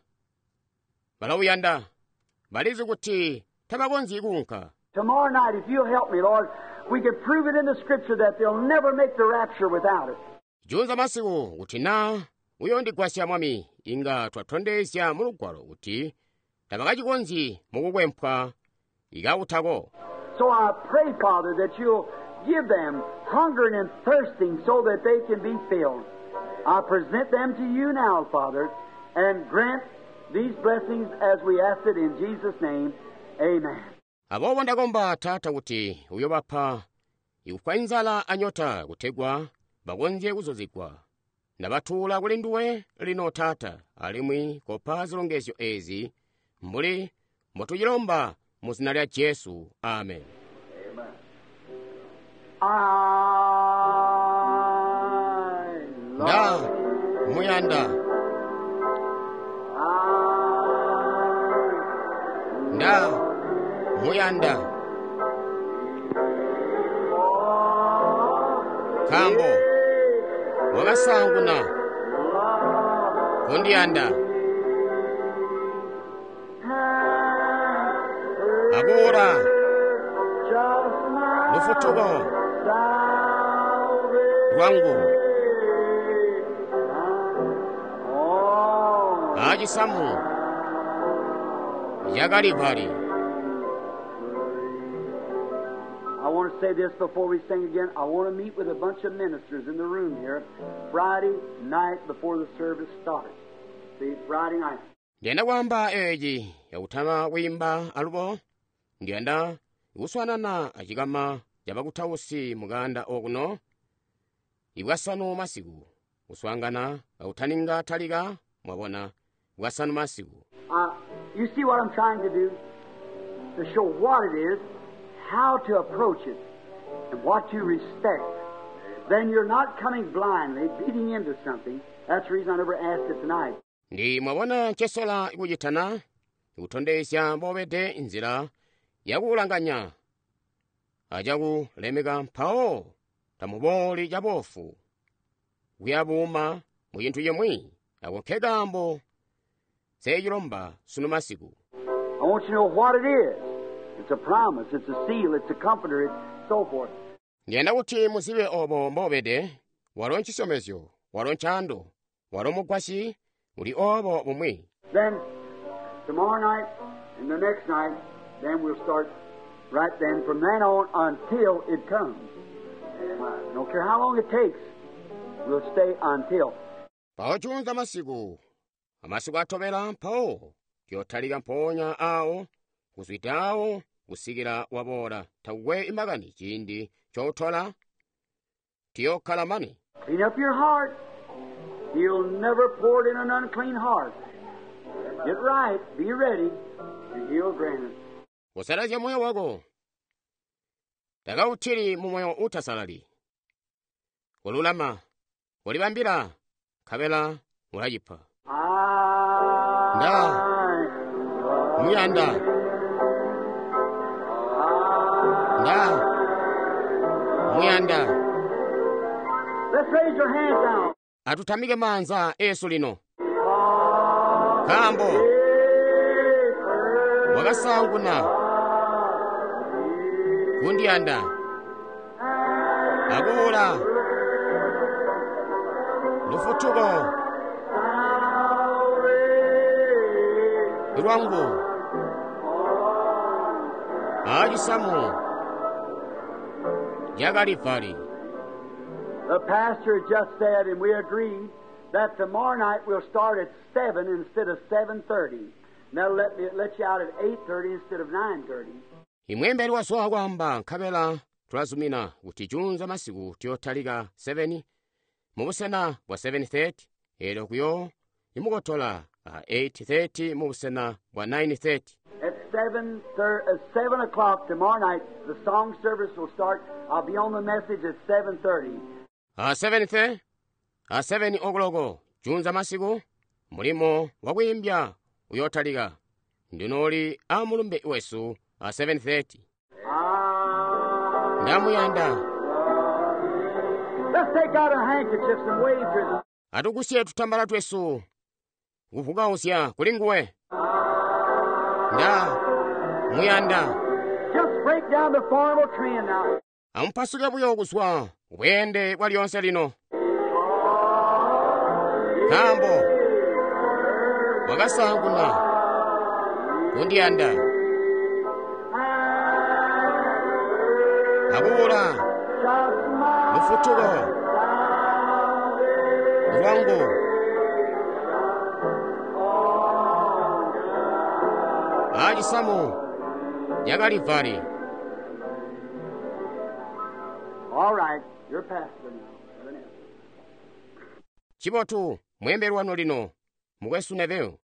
balizi kuti tabakonzi ikunka. Tomorrow night, if you'll help me, Lord, we can prove it in the Scripture that they'll never make the rapture without it. junza masiku kuti na uyo ndigwasya mwami inga twathondesya mulugwalo kuti tabakachikonzi mukukwemphwa ikauthako. So I pray, Father, that you'll give them hungering and thirsting so that they can be filled. I present them to you now, Father, and grant these blessings as we ask it in Jesus' name. Amen. abobo ndakomba tata kuti uyo bapha ikufwa inzala anyota kuthegwa bakonje kuzozigwa ndabathula kuli nduwe lino tata alimwi kopha zilongezo ezi mbuli motuyilomba mu zina lya Yesu. Amen. nda muyanda nda muyanda khambo wakasanguna kundiyanda akura lufutuko lwangu achisamu yakalipali. I want to say this before we sing again. I want to meet with a bunch of ministers in the room here Friday night before the service starts. See, Friday night. ndiyenda kwamba eji yakuthama kuyimba alupo ndiyenda ikuswanana achikama yapakuthawusi mukanda okuno ikukasanu masiku kuswangana akuthaninga thalika mwapona ikukasanu masiku. You see what I'm trying to do? To show what it is, how to approach it, and what you respect. Then you're not coming blindly, beating into something. That's the reason I never asked it tonight. ndi mwapona chesola ikuchithana ikuthondesya mbopete inzira yakuulanganya achakulemeka mphawo tamupoli chapofu kuyapuma mu chinthu chomwe akunkhekambo sechilomba suno masiku. I want you to know what it is. It's a promise, it's a seal, it's a comforter, it's so forth. ndiyenda kuti muziwe obo mbopete walo nchisomezyo walo nchando walo mugwasi uli obo bumwe. Then, tomorrow night and the next night, then we'll start right then, from then on until it comes. Don't care how long it takes, we'll stay until. paochunza masiku atobera mpao tiotalika mponya awo kuzwita awo kusikira wabora tagwe imagani chindi chothola tiyokhala mani. Clean up your heart. He'll never pour it in an unclean heart. Get right. Be ready. And He'll grant it. kusalaza moyo wako takauthiri mu moyo utasalali kululama kulibambira kapena mulachipha nda muyanda nda muyanda. Let's raise your hands now. atutamike manza Yesu lino kambo wakasanguna kundiyanda akula lufutuko lwangu ajisamu yakalivali. The pastor just said, and we agreed, that tomorrow night we'll start at 7 instead of 7:30. That'll let you out at 8:30 instead of 9:30. imwemberi wasowa kwamba nkhabela tulazumina kuti chunza masiku tiyotalika 7 mubusena bwa 7:30 ero kuyo imukothola 8:30 mubusena bwa 9:30. At 7 o'clock tomorrow night, the song service will start. I'll be on the message at 7:30. 7 okoloko chunza masiku mulimo wakuimbya uyotalika ndinoli amulumbe wesu 7:30 ndamuyanda. Let's take out our handkerchiefs and wave to them. atukusiye tutambala twesu kuvukausya kulinguwe nda muyanda. Just break down the formal trend now. amupasuke buyo kuswa bwende bwa lyonse lino kambo wakasanguna kundiyanda akula lufutuko lwangu ajisamu yakalivali. All right, you're pastor now. chipotu mwemberi wano lino mukwesu neveyo